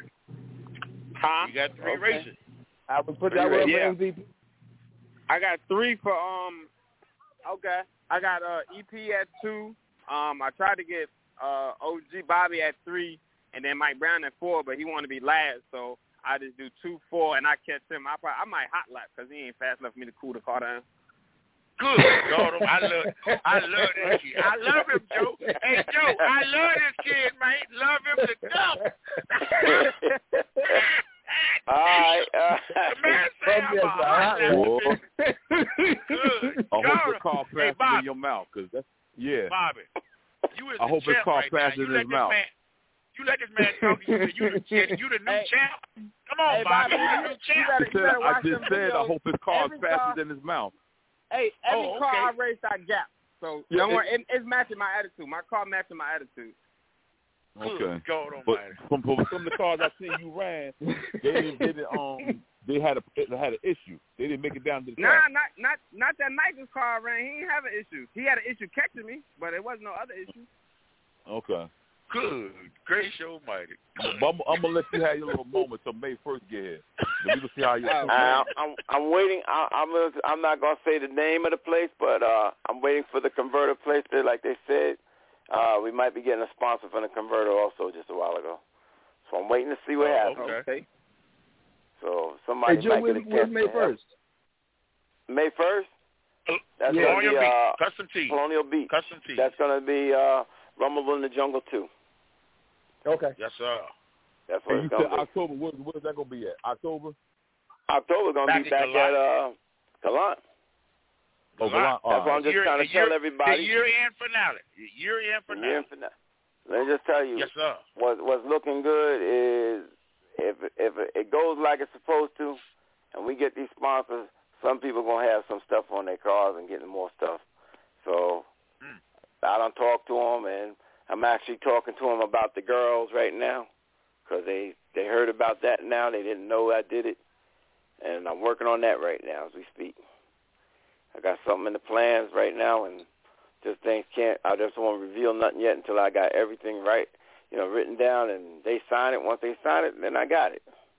Huh? He got three Okay. races. I would put Three that one up races. for Yeah. M V P. I got three for um. Okay, I got uh E P at two. Um, I tried to get uh O G Bobby at three, and then Mike Brown at four, but he wanted to be last, so I just do two, four, and I catch him. I probably, I might hot lap because he ain't fast enough for me to cool the car down. Good God, I love, I love this kid. I love him, Joe. Hey, Joe, I love this kid, man. Love him to death. All right. Uh, The man say I'm a hot Whoa. lap. Good I hope God. the car Hey, faster Bobby. in your mouth, cause that's yeah. Bobby, you is I the hope his champ car right now. faster You in let his this mouth. man, you let this man talk to you. You the champ. You the new Hey. champ. Come on, Hey, Bobby. Bobby, You the you- new you champ. better- I said, better I watch just them said I videos. hope his car is Every faster car- than his mouth. Hey, every Oh, car okay. I race, I gap. So Yeah, don't it- worry, it, it's matching my attitude. My car matching my attitude. Okay. Good God But Almighty. from, from some of the cars I seen you ran, they didn't, they didn't um they had a they had an issue. They didn't make it down to the Nah, track. not not not that Nike's car I ran. He didn't have an issue. He had an issue catching me, but it wasn't no other issue. Okay. Good gracious Almighty. But I'm, I'm gonna let you have your little moment till May first get here. Then we can see how you. Oh, I, I'm I'm waiting. I, I'm gonna, I'm not gonna say the name of the place, but uh, I'm waiting for the converter place. There, like they said, uh, we might be getting a sponsor from the converter also just a while ago. So I'm waiting to see what Oh, happens. okay. Okay. So somebody Hey, Joe, might where's, get a where's chance May to help. first? May first. That's yeah. gonna be uh, Custom Tee. Colonial Beach. Custom Tee. That's gonna be uh, Rumble in the Jungle too. Okay. Yes, sir. That's what And it's you gonna said be. October. Where, where's that gonna be at? October. October gonna Back be in back Gallant. at uh, Gallant. Oh, Gallant. Gallant. All That's what right. I'm just Year- trying to the tell year- everybody. The year-end finale. The year-end finale. Year finale. Let me just tell you. Yes, sir. What what's looking good is if if it goes like it's supposed to, and we get these sponsors, some people gonna have some stuff on their cars and getting more stuff. So mm. I don't talk to them, and I'm actually talking to them about the girls right now because they they heard about that now. They didn't know I did it, and I'm working on that right now as we speak. I got something in the plans right now, and just things can't. I just don't want to reveal nothing yet until I got everything right, you know, written down, and they sign it. Once they sign it, then I got it.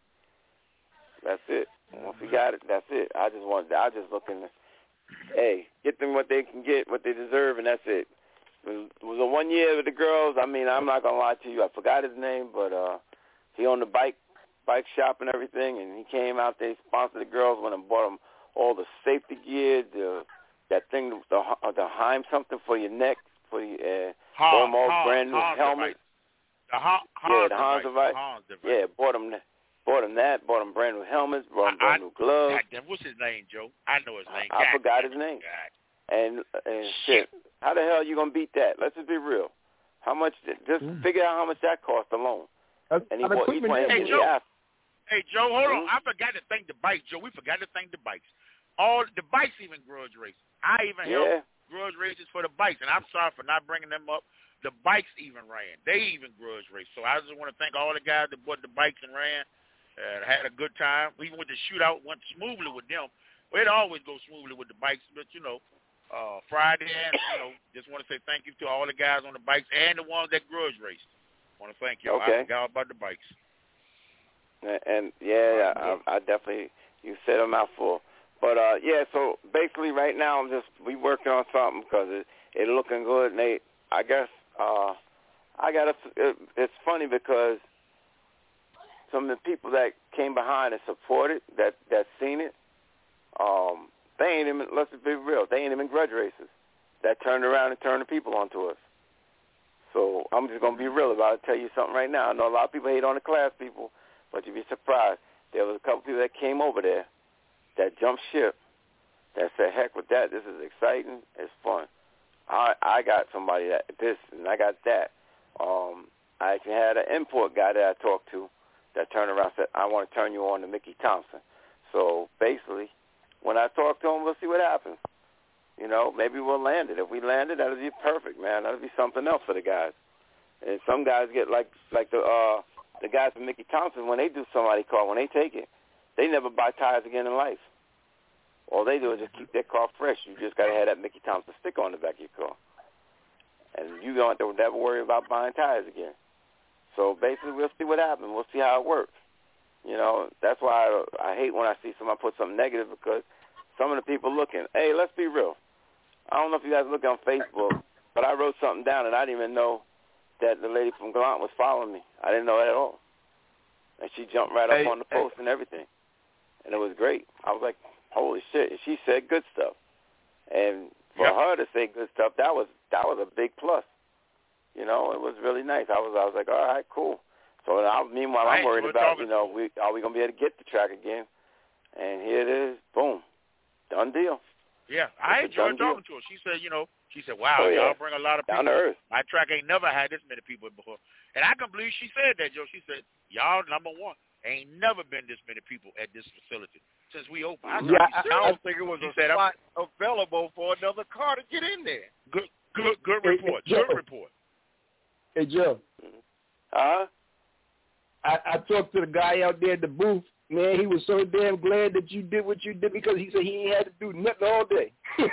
That's it. Once we got it, that's it. I just want. I just looking. Hey, get them what they can get, what they deserve, and that's it. It was a one year with the girls. I mean, I'm not gonna lie to you. I forgot his name, but uh, he owned the bike bike shop and everything, and he came out there, sponsored the girls, went and bought them all the safety gear, the that thing, the the Heim something for your neck, for your uh, bought them all brand new helmets. The Hans yeah, the Hans device. device. device. Yeah, bought them, bought them that, bought them brand new helmets, bought them brand I, new gloves. God, what's his name, Joe? I know his name. I, I God, forgot God, his name. God. And and shit, how the hell are you gonna beat that? Let's just be real. How much? Just Mm. figure out how much that cost alone. That's, And he I'm bought, he equipment playing there. Hey, with Joe. the app. Hey, Joe, hold Mm-hmm. on. I forgot to thank the bikes, Joe. We forgot to thank the bikes. All the bikes even grudge races. I even Yeah. helped grudge races for the bikes, and I'm sorry for not bringing them up. The bikes even ran. They even grudge race. So I just want to thank all the guys that bought the bikes and ran. Uh, had a good time. Even with the shootout, went smoothly with them. Well, it always goes smoothly with the bikes, but, you know, uh, Friday, and, you know, just want to say thank you to all the guys on the bikes and the ones that grudge raced. Want to thank y'all. Okay. I forgot about the bikes. And, and yeah, I, I definitely, you said a mouthful. But, uh, yeah, so basically right now I'm just, we working on something because it, it looking good. And they, I guess, uh, I got to, it, it's funny because some of the people that came behind and supported, that, that seen it, um, they ain't even, let's be real, they ain't even grudge races. That turned around and turned the people onto us. So I'm just going to be real about it, tell you something right now. I know a lot of people hate on the class people, but you'd be surprised. There was a couple people that came over there that jumped ship, that said, heck with that, this is exciting, it's fun. I I got somebody that this, and I got that. Um, I actually had an import guy that I talked to that turned around and said, I want to turn you on to Mickey Thompson. So basically, when I talk to him, we'll see what happens. You know, maybe we'll land it. If we land it, that'll be perfect, man. That'll be something else for the guys. And some guys get like like the uh, the guys from Mickey Thompson, when they do somebody's car, when they take it, they never buy tires again in life. All they do is just keep their car fresh. You just got to have that Mickey Thompson sticker on the back of your car. And you don't have to never worry about buying tires again. So basically, we'll see what happens. We'll see how it works. You know, that's why I, I hate when I see somebody put something negative, because some of the people looking, hey, let's be real. I don't know if you guys look on Facebook, but I wrote something down, and I didn't even know that the lady from Gallant was following me. I didn't know that at all. And she jumped right up hey, on the post hey. and everything. And it was great. I was like, holy shit. And she said good stuff. And for yeah. her to say good stuff, that was that was a big plus. You know, it was really nice. I was I was like, all right, cool. So I, meanwhile, right, I'm worried so about, you know, we are we going to be able to get the track again? And here it is. Boom. Done deal. Yeah, I it's enjoyed talking to her. She said, you know, she said, wow, oh, yeah. y'all bring a lot of people. Down to earth. My track ain't never had this many people before. And I can believe she said that, Joe. She said, y'all, number one, ain't never been this many people at this facility since we opened. I, yeah, I, I don't think it was she a said, spot I'm, available for another car to get in there. Good, good, good Hey, report. hey, Joe. Good report. Hey, Joe. Uh-huh. I, I talked to the guy out there at the booth. Man, he was so damn glad that you did what you did, because he said he ain't had to do nothing all day.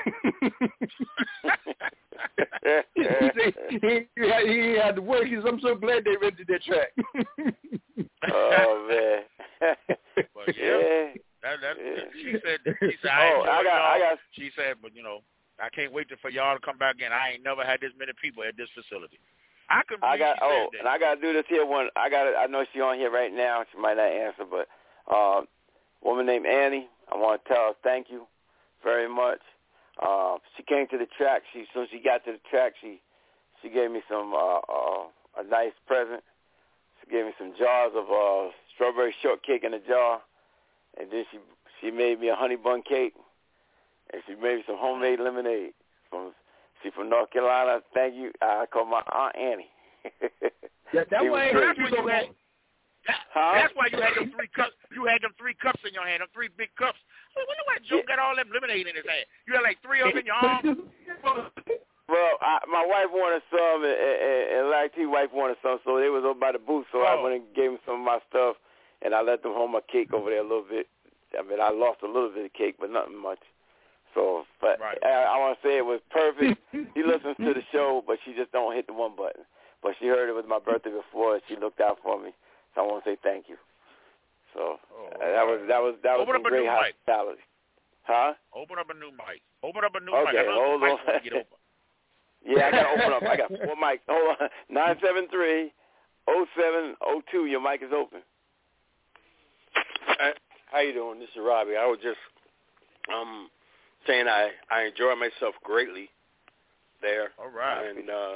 he said he, he, had, he had to work. He said, I'm so glad they rented that track. Oh, man. But yeah, yeah. that, that, yeah. she said, she said, I oh, enjoy I got, y'all. I got. She said, but, you know, I can't wait to, for y'all to come back in. I ain't never had this many people at this facility. I can I got. she Oh, said that. and I got to do this here one. I got. I know she's on here right now. She might not answer, but uh, woman named Annie. I want to tell her thank you very much. Uh, she came to the track. She, as soon as she got to the track, she she gave me some uh, uh, a nice present. She gave me some jars of uh, strawberry shortcake in a jar, and then she she made me a honey bun cake, and she made me some homemade lemonade. From she from North Carolina. Thank you. I call my Aunt Annie. Yeah, that way, that's what you had. That, huh? That's why you had them three cups. You had them three cups in your hand, them three big cups. I wonder why Joe got all them lemonade in his hand. You had like three of them in your arm. Well, I, my wife wanted some, and, and, and like T wife wanted some, so they was over by the booth. So oh. I went and gave them some of my stuff, and I let them hold my cake over there a little bit. I mean, I lost a little bit of cake, but nothing much. So, but right. I, I want to say it was perfect. She listens to the show, but she just don't hit the one button. But she heard it was my birthday before, and she looked out for me. So I want to say thank you. So oh, uh, that was that was that was Open some great hospitality. Huh? Open up a new mic. Open up a new okay, mic. hold on. Get open. Yeah, I gotta open up. I got four mics. Hold on. Nine seven three oh seven oh two. Your mic is open. Uh, how you doing? This is Robbie. I was just um saying I I enjoy myself greatly there. All right. And uh,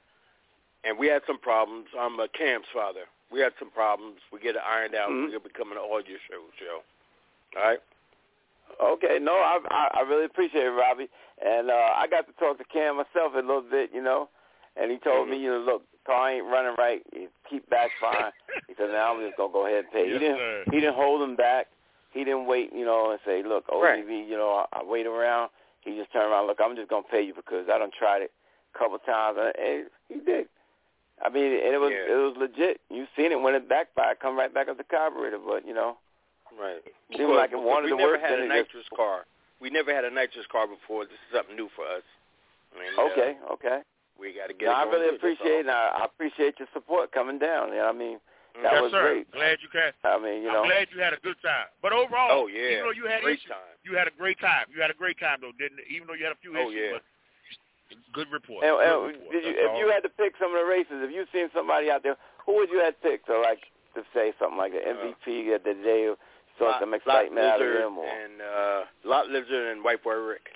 and we had some problems. I'm a Cam's father. We had some problems. We get it ironed out. Mm-hmm. We're becoming an audio show. show. All right? Okay. No, I, I I really appreciate it, Robbie. And uh, I got to talk to Cam myself a little bit, you know, and he told mm-hmm. me, you know, look, car ain't running right. You keep back fine. He said, now I'm just going to go ahead and pay. Yes, he didn't sir. He didn't hold him back. He didn't wait, you know, and say, look, O G V, right. you know, I, I wait around. He just turned around, look, I'm just going to pay you because I done tried it a couple times. And, and he did. I mean, and it was yeah. it was legit. You seen it when it backfired, come right back up the carburetor. But you know, right? Seemed like it wanted we to never work. had a then nitrous just... car. We never had a nitrous car before. This is something new for us. And, okay, uh, okay. We got to get. No, it I really good, appreciate. And I, I appreciate your support coming down. You know, I mean, that yes, was sir. great. Glad you can. I mean, you know, I'm glad you had a good time. But overall, oh yeah, even though you had great issues, time. you had a great time. You had a great time though, didn't it? Even though you had a few Oh issues. yeah. But good report. And, good and report. did you, That's if all. you had to pick some of the races, if you seen somebody out there, who would you have picked? So like to say something like the M V P uh, of the day, or saw some excitement out of them, or and uh, Lot Lizard and White Boy Rick.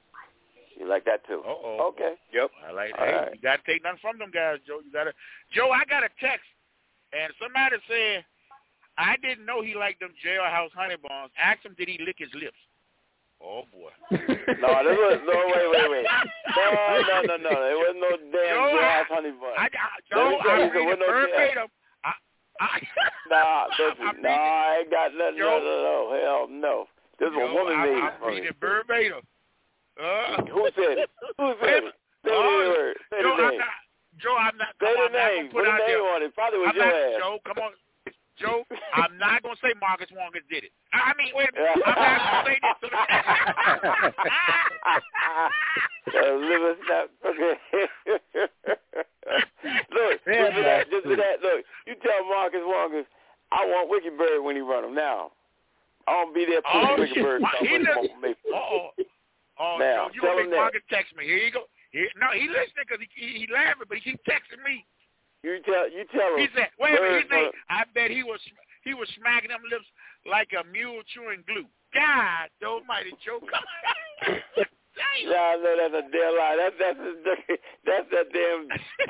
You like that too? Uh-oh. Okay. Yep. I like All hey, right. you gotta take nothing from them guys, Joe. You gotta Joe, I got a text and somebody said I didn't know he liked them Jailhouse honey buns. Asked him did he lick his lips. Oh boy. No, this was no wait, wait, wait. No, no, no, no. There was no damn Joe, Jailhouse honey bun. I, I, Joe, I There read was it no verbatim. I, I, Nah, listen, I'm no, I ain't got nothing. Joe, no, no, no, hell no. This was a Joe, woman I, made I'm for reading me. it verbatim. Uh, Who said it? Who said it? Say oh, the word. Say Joe, the I'm name. not, Joe, I'm not. Say Come the on, I'm name. not gonna put Put a out name there. on it. Probably was I'm your not, ass. Joe, come on. Joe, I'm not going to say Marcus Wongers did it. I mean, wait a minute. I'm not going to say this. uh, liver snap. Okay. Look, just for that, just for that, look, you tell Marcus Wongers, I want Wicked Bird when he run him now. I want to be there Oh, pushing Wicked shit. Bird. He just, uh-oh. Oh, now, Joe, you tell going to him make that. Marcus text me. Here you go. Here, no, he listening because he, he, he laughing, but he keep texting me. You tell, you tell him. He said, wait a minute, he Bird, said, I bet he was he was smacking them lips like a mule chewing glue. God almighty, Joe. Yeah, I know that's a damn lie. That's that's that's that damn.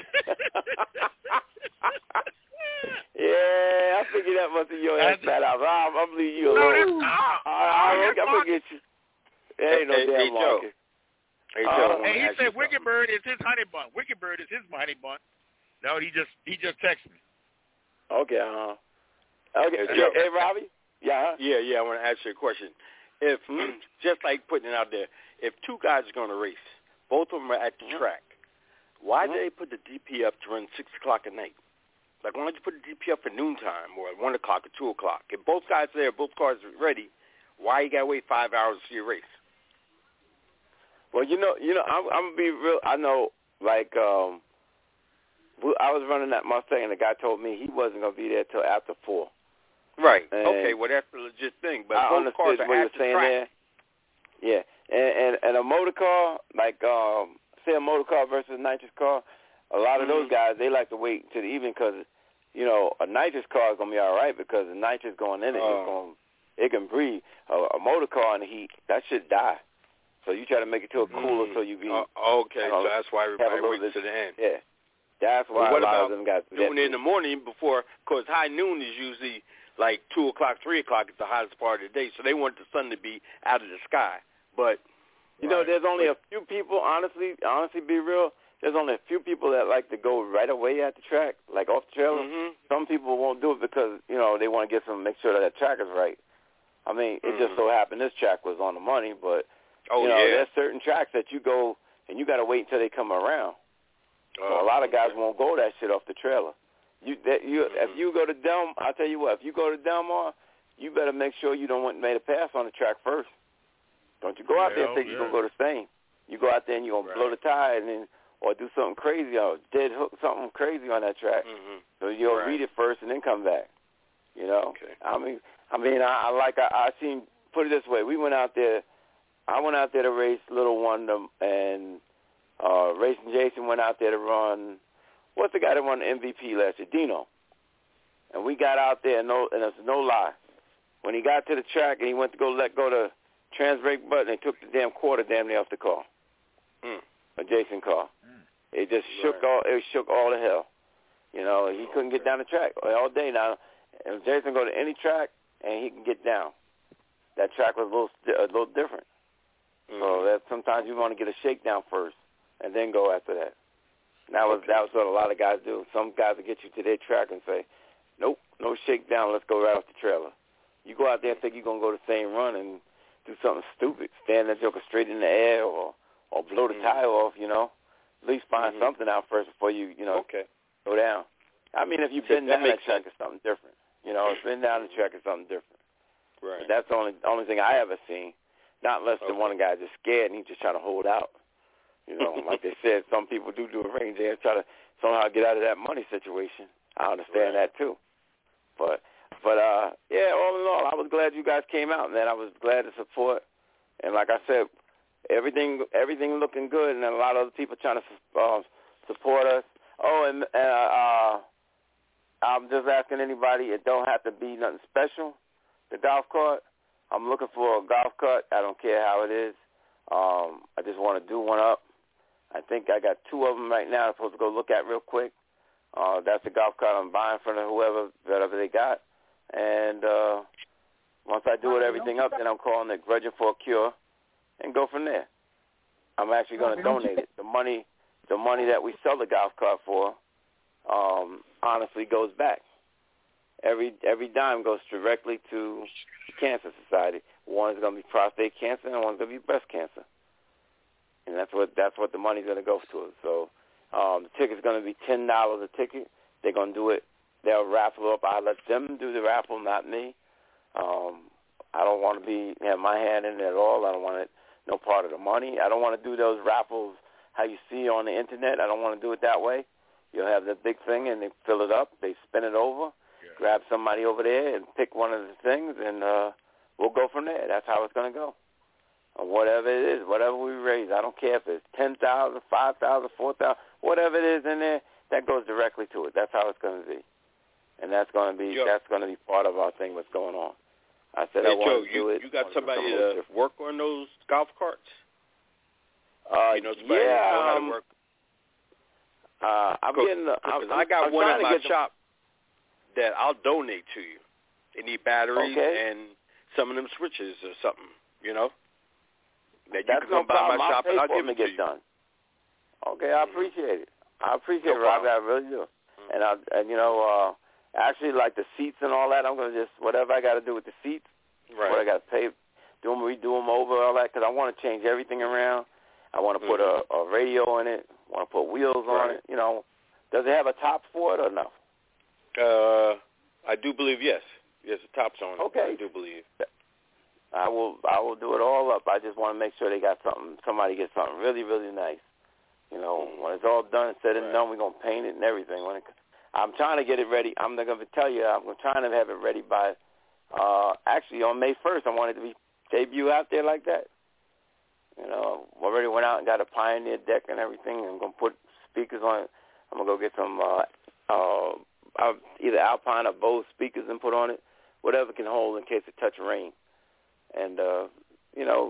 Yeah, I figured that must be your ass fat out. I'm, I'm leaving you No, alone. that's I, I, I'm gonna get you. There ain't no Hey, damn hey, Joe. Marcus. Hey, Uh, Joe, I wanna Hey, he ask you said Wicked something. Bird is his honey bun. Wicked Bird is his honey bun. No, he just he just texted me. Okay, uh huh. Okay, Hey, hey, Joe. hey, Robbie. Yeah. Huh? Yeah, yeah. I want to ask you a question. If Hmm? just like putting it out there, if two guys are going to race, both of them are at the Mm-hmm. track, why Mm-hmm. did they put the D P up to run six o'clock at night? Like, why don't you put the D P up for noontime or at one o'clock or two o'clock? If both guys are there, both cars are ready, why you got to wait five hours to see a race? Well, you know, you know, I'm, I'm gonna be real. I know, like, um, we- I was running that Mustang, and the guy told me he wasn't gonna be there till after four. Right. And okay. Well, that's a legit thing. But I both cars understood are what at you're the saying track. there. Yeah, and, and and a motor car, like um, say a motor car versus a nitrous car, a lot of Mm-hmm. those guys they like to wait till the evening because, you know, a nitrous car is gonna be all right because the nitrous going in it, Oh. it's going, it can breathe. A, a motor car in the heat, that should die. So you try to make it to a cooler mm. so you be. Uh, okay, you know, so that's why everybody waits bit, to the end. Yeah, that's why well, what a lot about of them got doing it in the morning before? Because high noon is usually like two o'clock, three o'clock is the hottest part of the day. So they want the sun to be out of the sky. But you right. know, there's only a few people. Honestly, honestly, be real. There's only a few people that like to go right away at the track, like off the trailer. Mm-hmm. Some people won't do it because, you know, they want to get some, make sure that that track is right. I mean, it mm-hmm. just so happened this track was on the money, but, oh, you know, yeah. there's certain tracks that you go and you got to wait until they come around. Oh, so a lot of guys okay. won't go that shit off the trailer. You, that you, mm-hmm. If you go to Del, I'll tell you what, if you go to Del Mar, you better make sure you don't want made a pass on the track first. Don't you go out yeah, there and think yeah. you're going to go the same. You go out there and you're going right. to blow the tire and then, or do something crazy, or dead hook something crazy on that track. Mm-hmm. So you'll right. read it first and then come back. You know. Okay. I mean, I mean, I, I like I, I seen. Put it this way: we went out there. I went out there to race Little Wonder, and uh, Racing Jason went out there to run. What's the guy that won the M V P last year? Dino. And we got out there, and no, and it's no lie. When he got to the track and he went to go let go the trans brake button, they took the damn quarter damn near off the car. Mm. A Jason car. Mm. It just Right. shook all. It shook all the hell. You know, he couldn't get down the track all day. Now, if Jason go to any track and he can get down, that track was a little a little different. Mm. So that sometimes you want to get a shakedown first and then go after that. And that was okay. that was what a lot of guys do. Some guys will get you to their track and say, "Nope, no shakedown. Let's go right off the trailer." You go out there and think you're gonna go the same run and do something stupid, stand that joker straight in the air or or blow the mm. tire off. You know, at least find mm-hmm. something out first before you you know okay. go down. I mean, if you've been that down that makes track, sense. it's something different. You know, if been down the track, it's something different. Right. But that's the only only thing I ever seen. Not unless okay. the one guy just scared and he's just trying to hold out. You know, like they said, some people do do a range there and try to somehow get out of that money situation. I understand right. that too. But but uh, yeah, all in all, I was glad you guys came out, man. I was glad to support. And like I said, everything everything looking good, and a lot of other people trying to uh, support us. Oh, and uh, uh, I'm just asking anybody, it don't have to be nothing special, the golf cart. I'm looking for a golf cart. I don't care how it is. Um, I just want to do one up. I think I got two of them right now I'm supposed to go look at real quick. Uh, that's the golf cart I'm buying from whoever, whatever they got. And uh, once I do it, everything up, then I'm calling it Grudging for a Cure and go from there. I'm actually going to donate it. The money, the money that we sell the golf cart for, um, honestly goes back. Every every dime goes directly to the Cancer Society. One is going to be prostate cancer, and one's going to be breast cancer. And that's what that's what the money's going to go to. So um, the ticket's going to be ten dollars a ticket. They're going to do it. They'll raffle up. I let them do the raffle, not me. Um, I don't want to be have my hand in it at all. I don't want it no part of the money. I don't want to do those raffles how you see on the internet. I don't want to do it that way. You'll have the big thing, and they fill it up. They spin it over, yeah. grab somebody over there, and pick one of the things, and uh, we'll go from there. That's how it's going to go. Or whatever it is, whatever we raise. I don't care if it's ten thousand, five thousand, four thousand, whatever it is in there, that goes directly to it. That's how it's going to be. And that's going to be Joe. that's going to be part of our thing. What's going on? I said hey, I want Joe, to do you, it. you got somebody to work on those golf carts? Uh, you know, somebody yeah, know how to um, work. Uh, I'm Cause, getting. The, I'm, cause I got I'm one at my get shop that I'll donate to you. They need batteries okay. and some of them switches or something. You know, that you that's can no come by problem. my I'll shop pay and I'll for give them it to to get you. done. Okay, I appreciate it. I appreciate no it, Robbie. problem. I really do. Mm-hmm. And I, and you know, uh, actually, like the seats and all that, I'm gonna just whatever I got to do with the seats. Right. What I got to pay, do them, redo them over, all that, because I want to change everything around. I want to mm-hmm. put a, a radio in it. Want to put wheels right. on it. You know, does it have a top for it or no? Uh, I do believe yes. Yes, the top's on it. Okay. I do believe. I will. I will do it all up. I just want to make sure they got something. Somebody gets something really, really nice. You know, when it's all done, said and right. done, we're gonna paint it and everything. When it, I'm trying to get it ready. I'm not gonna tell you. I'm trying to have it ready by. Uh, actually, on May first, I wanted to be debut out there like that. You know, already went out and got a Pioneer deck and everything. I'm gonna put speakers on it. I'm gonna go get some uh, uh, either Alpine or Bose speakers and put on it, whatever can hold in case it touch rain. And uh, you know,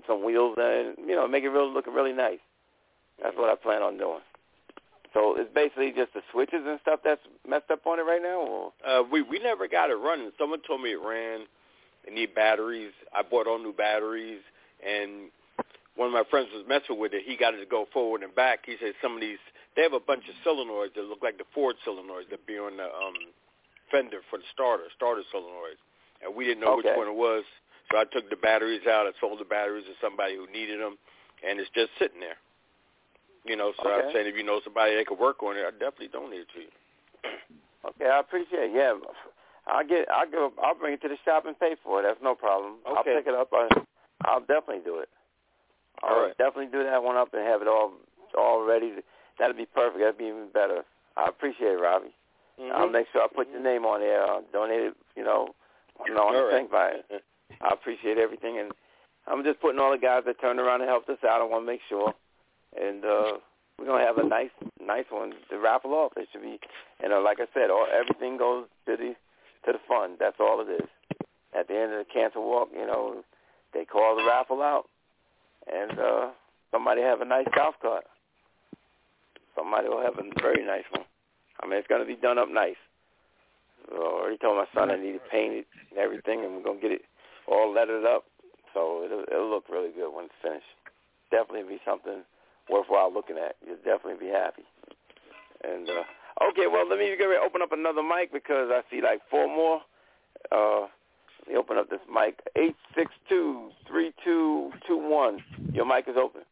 some wheels, and you know, make it real look really nice. That's what I plan on doing. So it's basically just the switches and stuff that's messed up on it right now? Or? Uh, we we never got it running. Someone told me it ran. It need batteries. I bought all new batteries, and one of my friends was messing with it. He got it to go forward and back. He said some of these, they have a bunch of solenoids that look like the Ford solenoids that be on the um, fender for the starter, starter solenoids. And we didn't know okay. which one it was. So I took the batteries out. I sold the batteries to somebody who needed them, and it's just sitting there. You know, so okay. I'm saying if you know somebody that could work on it, I definitely donate it to you. Okay, I appreciate it. Yeah, I'll get, I'll go, I'll bring it to the shop and pay for it. That's no problem. Okay. I'll pick it up. I, I'll definitely do it. I'll all right. definitely do that one up and have it all, all ready. That'd be perfect. That'd be even better. I appreciate it, Robbie. Mm-hmm. I'll make sure I put your name on there. I'll donate it. You know, you know, on the thing by it. I appreciate everything, and I'm just putting all the guys that turned around and helped us out. I want to make sure. And uh, we're gonna have a nice, nice one to raffle off. It should be, you know, like I said, all, everything goes to the to the fund. That's all it is. At the end of the cancer walk, you know, they call the raffle out, and uh, somebody have a nice golf cart. Somebody will have a very nice one. I mean, it's gonna be done up nice. So I already told my son I need it painted and everything, and we're gonna get it all lettered up, so it'll, it'll look really good when it's finished. Definitely be something worthwhile looking at. You'll definitely be happy. And uh, okay, well, let me get ready to open up another mic because I see like four more. Uh, let me open up this mic. eight six two, three two two one. Your mic is open.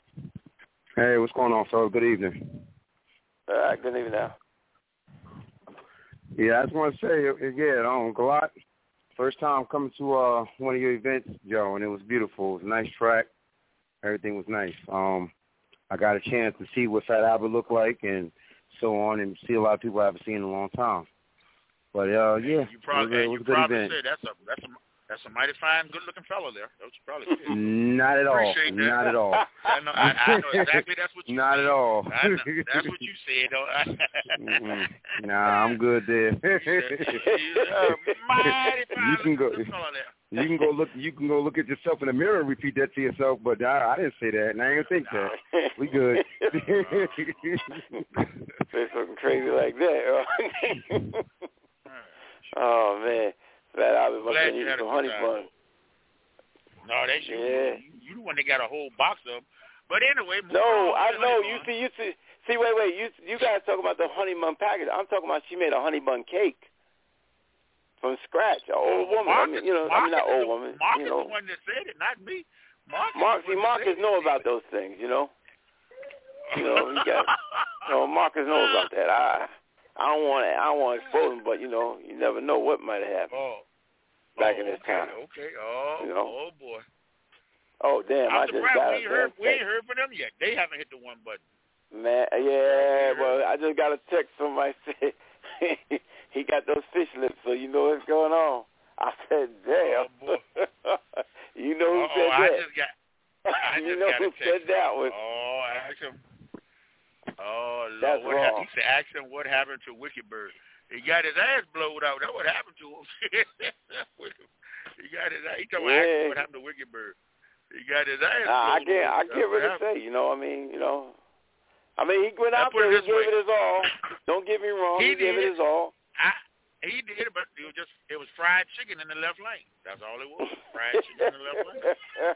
Hey, what's going on, fellas? Good evening. All right, good evening now. Yeah, I just want to say, yeah, um, Galat, first time coming to uh, one of your events, Joe, and it was beautiful. It was a nice track. Everything was nice. Um, I got a chance to see what Fat Albert looked like and so on, and see a lot of people I haven't seen in a long time. But uh, yeah, you probably, it was, it was you a good probably event. said that's a that's a that's a mighty fine, good-looking fellow there. That's what you probably said. Not at all. Appreciate that. Not at all. I know, I, I know exactly that's what you Not said. at all. I know, that's what you said. mm-hmm. Nah, I'm good there. mighty fine you can go. fellow there. You can go look. You can go look at yourself in the mirror and repeat that to yourself. But I, I didn't say that, and I ain't gonna think that. We good. Say something crazy like that. Oh man, Fat Albert must have eaten some honey buns. No, that's you. Yeah. You, you the one that got a whole box of them. But anyway, no, I know. You see, you see, see, wait, wait. You you guys talking about the honey bun package? I'm talking about she made a honey bun cake from scratch. An old woman. Marcus, I mean, you know, Marcus I mean, not old the, woman. Marcus you know, the one that said it, not me. Marcus, Mark, see, Marcus know about those things. You know, you know, he got. You know, Marcus knows about that. I. I don't want to. I don't want to expose him, but you know, you never know what might have happened oh. back oh, in this okay, time. Okay. Oh. You know? Oh boy. Oh damn! I'm I just surprised got. we ain't heard. We ain't heard from them yet. They haven't hit the one button. Man, yeah. Well, I just got a text from my say he got those fish lips, so you know what's going on. I said, damn. Oh, you know who Uh-oh, said I that? just got. I you just know got who a text. said that was. Oh, ask him. Oh Lord, That's what wrong. happened? He said, "Ask him what happened to Wicked Bird." He got his ass blowed out. That's what happened to him. he got his. He told me Yeah. what happened to Wicked Bird. He got his ass. Nah, I blowed can't. out. I can't really say. You know. I mean, you know. I mean, he went Now, out put there. it He this gave way. it his all. Don't get me wrong. He He, gave did. it his all. I, he did, but it was just it was fried chicken in the left lane. That's all it was. Fried chicken in the left lane.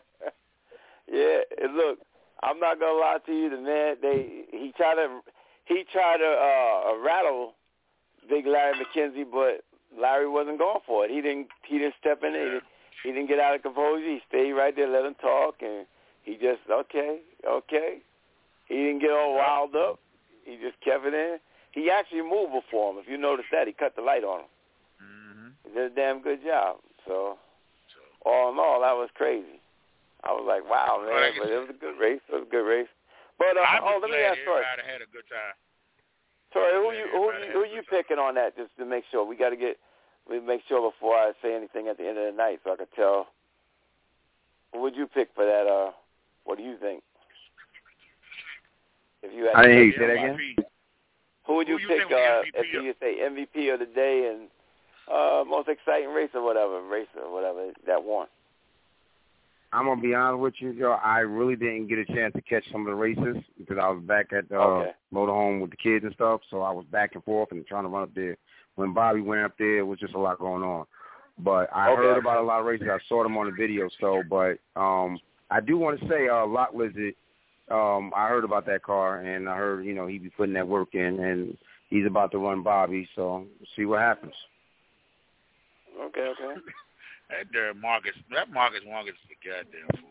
Yeah. And look, I'm not gonna lie to you. The man, they he tried to he tried to uh, rattle Big Larry McKenzie, but Larry wasn't going for it. He didn't. He didn't step in there. He didn't, he didn't get out of composure. He stayed right there, let him talk, and he just okay, okay. He didn't get all riled up. He just kept it in. He actually moved before him. If you notice that, he cut the light on him. Mm-hmm. He did a damn good job. So, all in all, that was crazy. I was like, wow, man. Well, But it was a good race. It was a good race. But uh, I'm oh, just let me glad ask Tori. everybody had a good time. Tori, who Glad you who everybody you had who a you good time. picking on that? Just to make sure we got to get we make sure before I say anything at the end of the night, so I could tell. Who would you pick for that? Uh, what do you think? If you had I to didn't hear you. pick Say that somebody. again. Who would you, Who you pick think was uh, M V P if you say M V P of the day and uh, most exciting race or whatever, race or whatever that won? I'm gonna be honest with you, Joe. I really didn't get a chance to catch some of the races because I was back at the Okay. uh, motorhome with the kids and stuff. So I was back and forth and trying to run up there. When Bobby went up there, it was just a lot going on. But I Okay. heard about a lot of races. I saw them on the video. So, but um, I do want to say, uh, Lock Lizard. Um, I heard about that car, and I heard you know he be putting that work in, and he's about to run Bobby. So see what happens. Okay, okay. That there Marcus, that Marcus Marcus is a goddamn fool.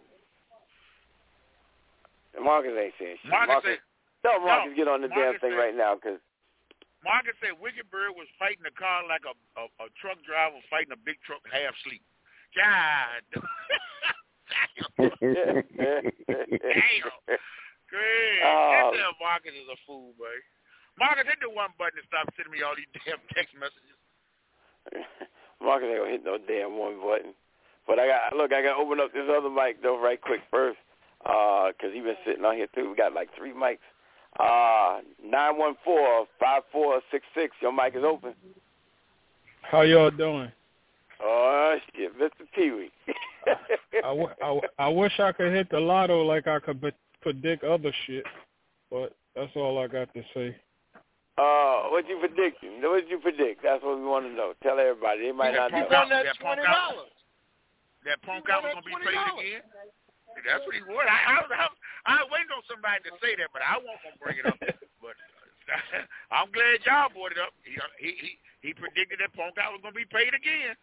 Marcus ain't saying shit. Marcus, Marcus, said, tell Marcus no, get on the Marcus damn thing said, right now, cause Marcus said Wicked Bird was fighting a car like a, a, a truck driver fighting a big truck half sleep. God damn. Damn. Great. Oh. That damn Marcus is a fool, boy. Marcus, hit the one button and stop sending me all these damn text messages. Marcus ain't gonna hit no damn one button. But I got look, I got to open up this other mic though right quick first, uh, cause he been sitting on here too. We got like three mics. Uh, nine one four five four six six. Your mic is open. How y'all doing? Oh shit, Mister Pee-wee. I, w- I, w- I wish I could hit the lotto like I could be- predict other shit, but that's all I got to say. Uh, what you predicting? What you predict? That's what we want to know. Tell everybody. They might not know. Punk out, that punk out, that punk out was gonna be paid again. That's what he wanted. I, I, I, I was waiting on somebody to say that, but I wasn't gonna bring it up. But uh, I'm glad y'all brought it up. He he he, he predicted that punk out was gonna be paid again.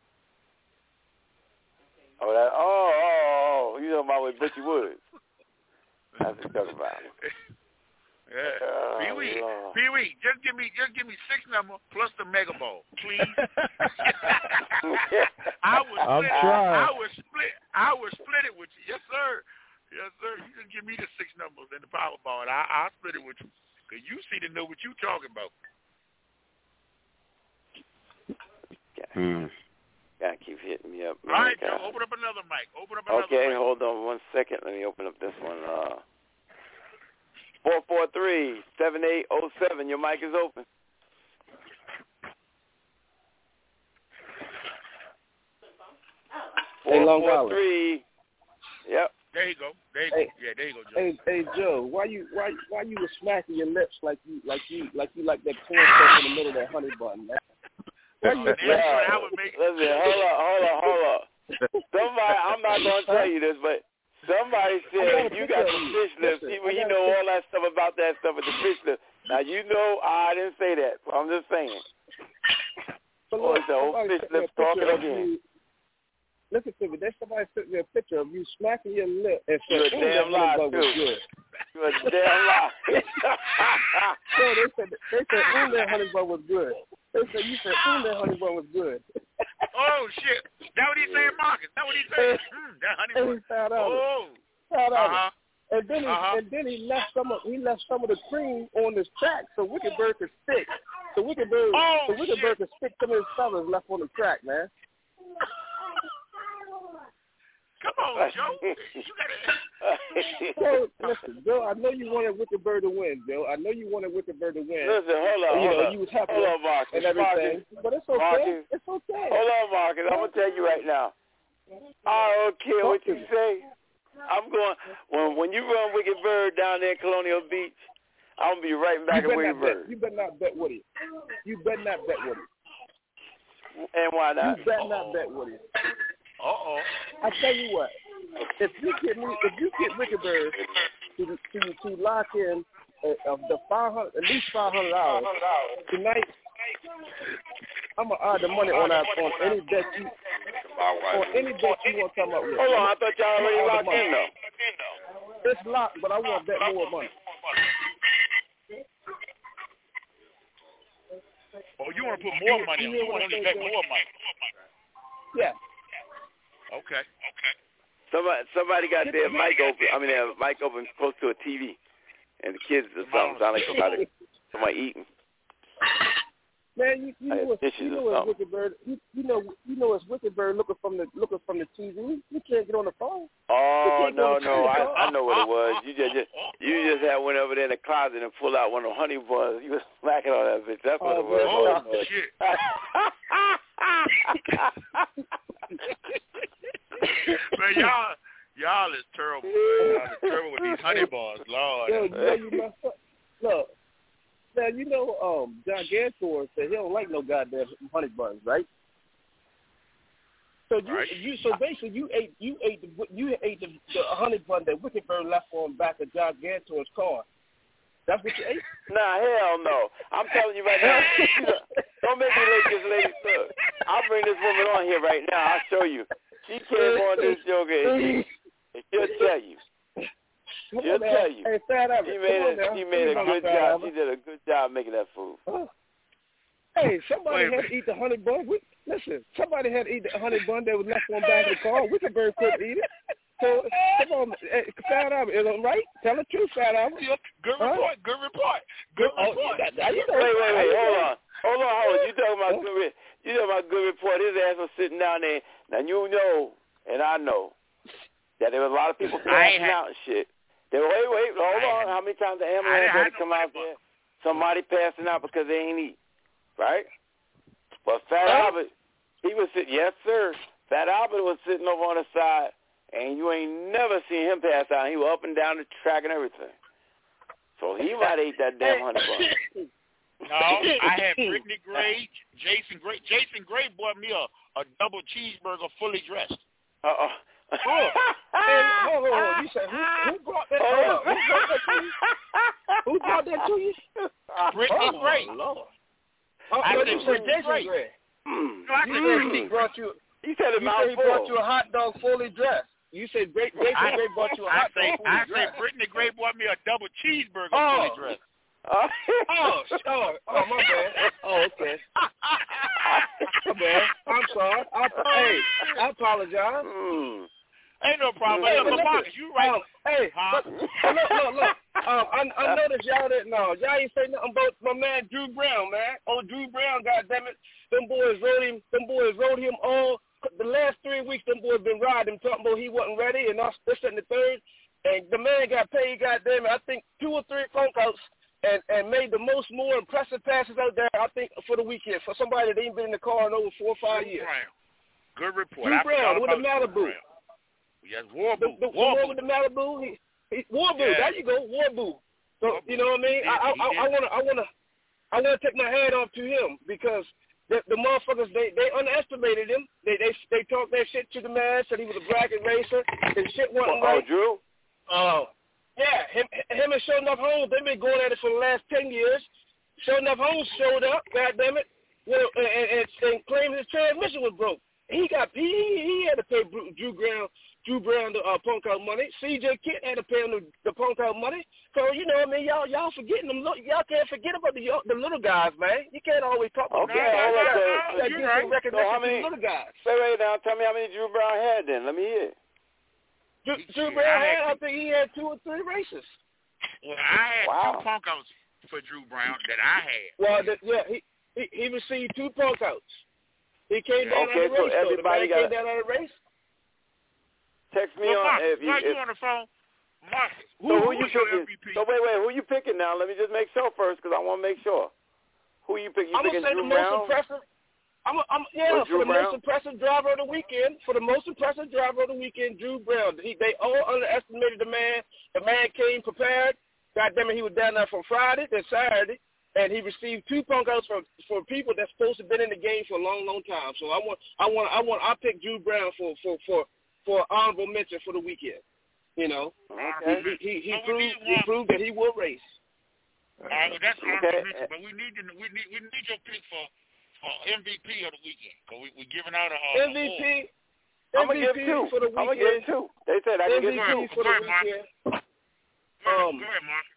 Oh, that, oh, oh, oh, you talking about with Butchie Woods? That's what you're talking about. Yeah. Oh, Pee Wee, Lord. Pee Wee, just give me just give me six number plus the mega ball, please. I would I'm split trying. I would split I would split it with you. Yes, sir. Yes, sir. You just give me the six numbers and the Powerball, and I I'll split it with you. Cause you see to know what you talking about. Hmm. Gotta keep hitting me up. Man. All right, God. Joe, open up another mic. Open up another Okay, mic. hold on one second. Let me open up this one. Uh, four four three seven eight zero seven. Your mic is open. Hey, Long four Island. three. Yep. There you go. There you Hey. go. Yeah, there you go, Joe. Hey, hey, Joe, why you why why you was smacking your lips like you like you like you like that corn stuff in the middle of that honey bun, man? Why you That's what I would make. Listen, hold up, hold up, hold up. Somebody, I'm not going to tell you this, but somebody said you got the fish lips. Listen, Even I you got a know picture. all that stuff about that stuff with the fish lips. Now, you know I didn't say that. So I'm just saying. But Oh, look, it's the old somebody fish sent me a lips talking picture of again. you. Listen to me. There's somebody sent me a picture of you smacking your lip and You're said, a "Ooh, that damn honey lie, bun was too. good." You're a damn lie. So they said, they said, "Ooh, that honey bun was good." They said, "You said, ooh, that honey bun was good." Oh shit! That what he saying, Marcus? That what he saying? Mm, that honey And bun. he found out. Oh. Found out. Uh-huh. And then he Uh-huh. and then he left some of he left some of the cream on this track so Wicked Bird could stick. So Wicked Bird Oh, so Wicked shit. Bird could stick some of his feathers left on the track, man. Come on, Joe. You gotta. So listen, Joe, I know you wanted Wicked Bird to win, Joe. I know you wanted Wicked Bird to win. Listen, hold on, And, you hold know, on. you was happy Hold on, Marcus. and everything. Marcus. But it's okay. Marcus. It's okay. Hold on, Marcus. I'm going to tell you right now. I don't care what you say. I'm going, when when you run Wicked Bird down there in Colonial Beach, I'm going to be right back You at better Wicked not bet. Bird. You better not bet with it. You better not bet with it. And why not? You better not bet with it. Uh-oh. I tell you what, if you get me, if you get Wicked Bird to to to lock in uh, of the five hundred, at least five hundred dollars tonight, I'm gonna add the money on that on any bet you on any bet you want to come up with. Hold on, I thought y'all already locked in though. It's locked, but I want to bet more money. Oh, you want to put more money on? You want to bet more money? Yeah. Okay. Okay. Somebody somebody got their mic open. I mean, their mic open close to a T V, and the kids or something sound like somebody somebody eating. Man, you, you I had know, it's, dishes you or know, it's something. Wicked Bird. You, you know, you know, it's Wicked Bird looking from the looking from the T V. You can't get on the phone. Oh You can't go no to no, sleep, I dog. I know what it was. You just, just you just had went over there in the closet and pulled out one of the honey buns. You was smacking on that bitch. That's what Oh, it was. Oh, Oh, shit. Man, y'all, Y'all is terrible. Y'all is terrible with these honey bars, Lord. Yo, you know you messed up. Look, now you know um, John Gantor said he don't like no goddamn honey buns, right? So you, right. you so basically you ate you ate the you ate the, the honey bun that Wicked Bird left on back of John Gantor's car. That's what you ate? Nah, hell no. I'm telling you right now. Don't make me let this lady look. I'll bring this woman on here right now. I'll show you. She came on this joke and she'll tell you. She'll tell you. Hey, Fat Albert, she made a, on, she made a good job. Albert. She did a good job making that food. Oh. Hey, somebody Wait, had to eat the honey bun. We, listen, somebody had to eat the honey bun that was left on back of the car. Wicked Bird couldn't eat it. So, come on, hey, Fat Albert, is it right? Tell the truth, Fat Albert. Good report, huh? good report, good oh, report. That, that, you know, wait, wait, wait, hold know. on. Hold on, hold on. You talking about oh. good You talking about good report. His ass was sitting down there. Now, you know, and I know, that there was a lot of people passing out and shit. They, wait, wait, hold on. How many times the ambulance had to come out there? Somebody passing out because they ain't eat, right? But Fat huh? Albert, he was sitting, yes, sir. Fat Albert was sitting over on the side, and you ain't never seen him pass out. He was up and down the track and everything. So he might ate that damn honey bun. No, I had Brittany Gray, Jason Gray. Jason Gray bought me a, a double cheeseburger fully dressed. Uh-oh. Oh, hey, hold on, hold on. You said who, who brought that? Hold on. Who brought that to you? Who brought that to you? Brittany oh, Gray. Lord. Oh, I no, said you said Jason Gray. Gray. Mm. No, I you said said Brittany he brought you. He said it You said he mouthful. brought you a hot dog fully dressed. You said Jason I, Gray brought you a hot I say, dog fully I dressed. said Brittany Gray bought me a double cheeseburger oh. fully dressed. oh, oh, oh, my bad. Oh, okay. My bad. I'm sorry. I, hey, I apologize. Mm. Ain't no problem. Hey, Look, but Marcus, you right. Um, hey, huh? but, but look, look, look. Um, I, I noticed y'all didn't know. Y'all ain't say nothing about my man Drew Brown, man. Oh, Drew Brown, goddammit. Them boys rode him. Them boys rode him all the last three weeks. Them boys been riding him, talking about he wasn't ready, and us this and the third. And the man got paid, goddammit. I think two or three phone calls. And, and made the most more impressive passes out there, I think, for the weekend. For somebody that ain't been in the car in over four or five Drew years. Brown. Good report. Drew I Brown with the Malibu. Yes, Warbu. The, the, the one with the Malibu. He, he, Warbu. Yeah. There you go, Warbu. So Warbu. you know what I mean? He I, I, did, I, I wanna, I wanna, I wanna take my hat off to him because the, the motherfuckers they, they underestimated him. They, they, they talked that shit to the man. Said he was a bracket racer. His shit wasn't Oh, right. Drew. Oh. Yeah, him, him and Show Enough Holmes, they've been going at it for the last ten years. Show Enough Holmes showed up, goddammit, well, and, and, and claimed his transmission was broke. He got he he had to pay Drew Brown Drew Brown the uh, punk out money. C J Kidd had to pay him the, the punk out money. So you know what I mean, y'all y'all forgetting them. Y'all can't forget about the the little guys, man. You can't always talk about okay, the guys. hold You up, gotta so, give right. some recognition so how many, to the little guys. Say right now, tell me how many Drew Brown had then. Let me hear. Drew, Drew Brown had, I think he had two or three races. Well, I had wow. two punk outs for Drew Brown that I had. Well, the, yeah, he, he he received two punk outs. He came down okay, on the so race. So everybody the man got came down on the race. Text me well, on Marcus, if you. while If, you on the phone, Marcus, who, so who who you is your picking? M V P? So wait, wait, who you picking now? Let me just make sure first, because I want to make sure. Who you picking? You I'm picking gonna say Drew the Brown? most impressive. I'm, a, I'm yeah Or for Drew the Brown? most impressive driver of the weekend. For the most impressive driver of the weekend, Drew Brown. He, they all underestimated the man. The man came prepared. God damn it, he was down there from Friday to Saturday, and he received two punk outs for for people that's supposed to have been in the game for a long, long time. So I want, I want, I want, I pick Drew Brown for for for for honorable mention for the weekend. You know, okay. he he, he well, proved he proved that he will race. All right, well, that's honorable okay. mention, but we need to we need we need your pick for for M V P of the weekend because we we're giving out a uh, M V P. I'm gonna give two. for the I'm gonna give weekend. two. They said I can M V P give two. for the Go ahead, weekend. Um, Um, go ahead, Mark.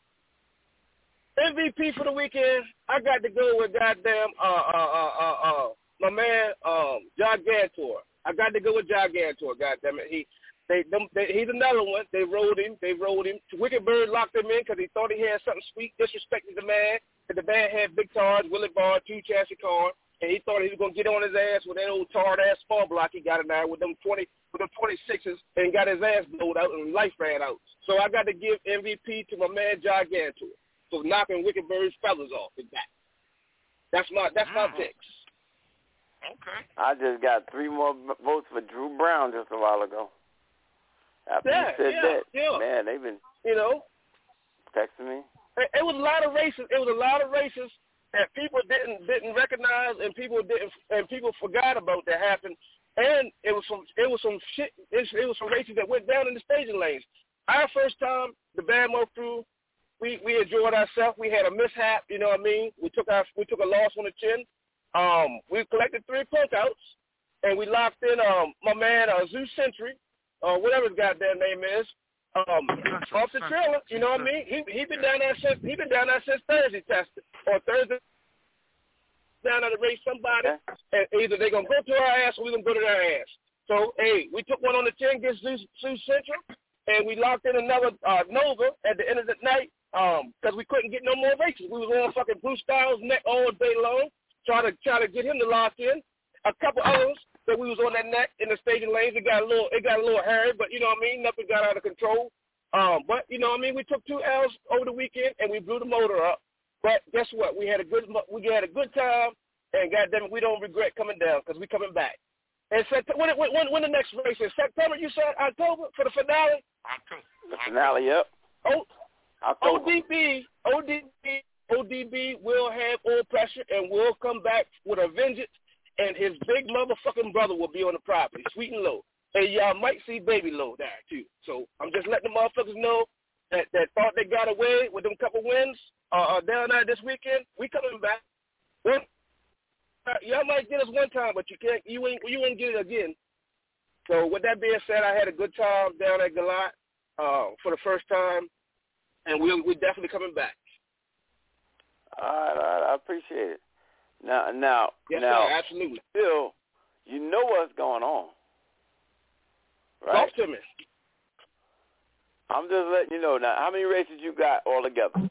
M V P for the weekend. I got to go with goddamn uh uh uh uh, uh my man um John Gantor. I got to go with John Gantor. Goddamn it, he they, them, they he's another one. They rode him. They rode him. Wicked Bird locked him in because he thought he had something sweet. Disrespected the man. And the man had big tires, Willie Bar, two chassis car, and he thought he was gonna get on his ass with that old tarred ass small block he got in there with them twenty with them twenty sixes and got his ass blowed out and life ran out. So I got to give M V P to my man John Gantor for knocking Wicked Bird's feathers off his back. That's my that's my Mm. picks. Okay. I just got three more votes for Drew Brown just a while ago. After yeah, you said yeah, that, yeah. man, they've been you know, texting me. it, it was a lot of races. It was a lot of races that people didn't didn't recognize, and people didn't, and people forgot about that happened. And it was some, it was some shit. It, it was some races that went down in the staging lanes. Our first time, the Bamo crew, we we enjoyed ourselves. We had a mishap, you know what I mean. We took our we took a loss on the chin. Um, we collected three punk outs, and we locked in um my man uh, Zeus Century, uh, whatever his goddamn name is, um off the trailer. You know what I mean? He he been down there since he been down there since Thursday tested or Thursday. Down there to race somebody, and either they're going to go to our ass or we're going to go to their ass. So, hey, we took one on the chin against Zeus, Zeus Central, and we locked in another uh, Nova at the end of the night because um, we couldn't get no more races. We was on fucking Bruce Styles' neck all day long, trying to try to get him to lock in. A couple others that we was on that neck in the staging lanes, it got a little, it got a little hairy, but you know what I mean? Nothing got out of control. Um, but, you know what I mean? We took two L's over the weekend, and we blew the motor up. But guess what? We had a good we had a good time, and goddamn it, we don't regret coming down because we coming back. And Sept- when, when when the next race is September? You said October for the finale. October. The finale, yep. Oh, October. O D B, O D B, O D B will have oil pressure and will come back with a vengeance, and his big motherfucking brother will be on the property, Sweet and Low, and y'all might see Baby Low there too. So I'm just letting the motherfuckers know that that thought they got away with them couple wins. Uh, down there this weekend, we coming back. Well, y'all might get us one time, but you can't. You ain't. You won't get it again. So with that being said, I had a good time down at Galat uh, for the first time, and we we definitely coming back. All right, all right, I appreciate it. Now, now, yes, now, sir, absolutely. Still, you know what's going on, right? Talk to me. I'm just letting you know now. How many races you got altogether?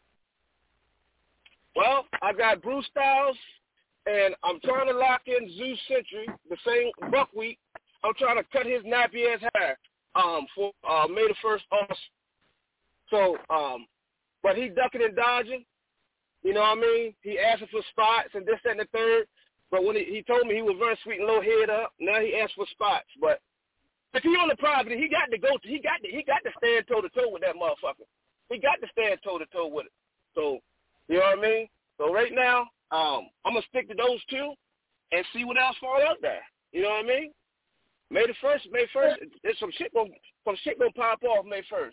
Well, I got Bruce Styles, and I'm trying to lock in Zeus Century, the same buckwheat. I'm trying to cut his nappy ass hair um, for uh, May the first. Also. So, um, but he ducking and dodging. You know what I mean? He asking for spots and this, that, and the third. But when he, he told me he was running Sweet and Low head up, now he asked for spots. But if he on the property, he got to go. To, he got to. He got to stand toe to toe with that motherfucker. He got to stand toe to toe with it. So. You know what I mean? So right now, um, I'm going to stick to those two and see what else falls out there. You know what I mean? May the first, May first, there's some shit going some shit gonna pop off May first.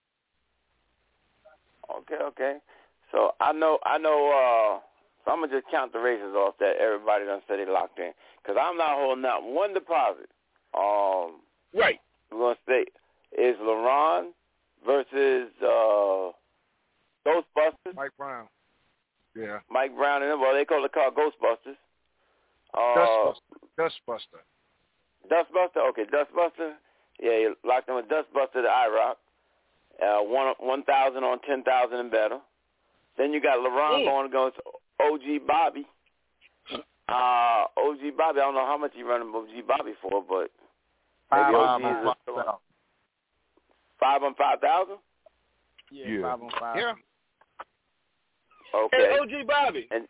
Okay, okay. So I know, I know, uh, so I'm going to just count the races off that everybody done said they locked in. Because I'm not holding out one deposit. Um, right. We're going to say, is LeRon versus uh, Ghostbusters. Mike Brown. Yeah. Mike Brown and them, well, they call the car Ghostbusters. Uh, Dustbuster. Dustbuster. Dustbuster, okay, Dustbuster. Yeah, you locked in with Dustbuster to IROC. Uh, one one thousand on ten thousand and better. Then you got LeRon mm. going against O G Bobby. Uh, O G Bobby, I don't know how much he running O G Bobby for, but maybe O G is still on. Five on five thousand. Yeah, yeah, five on five. Yeah. Okay. Hey, O G Bobby. And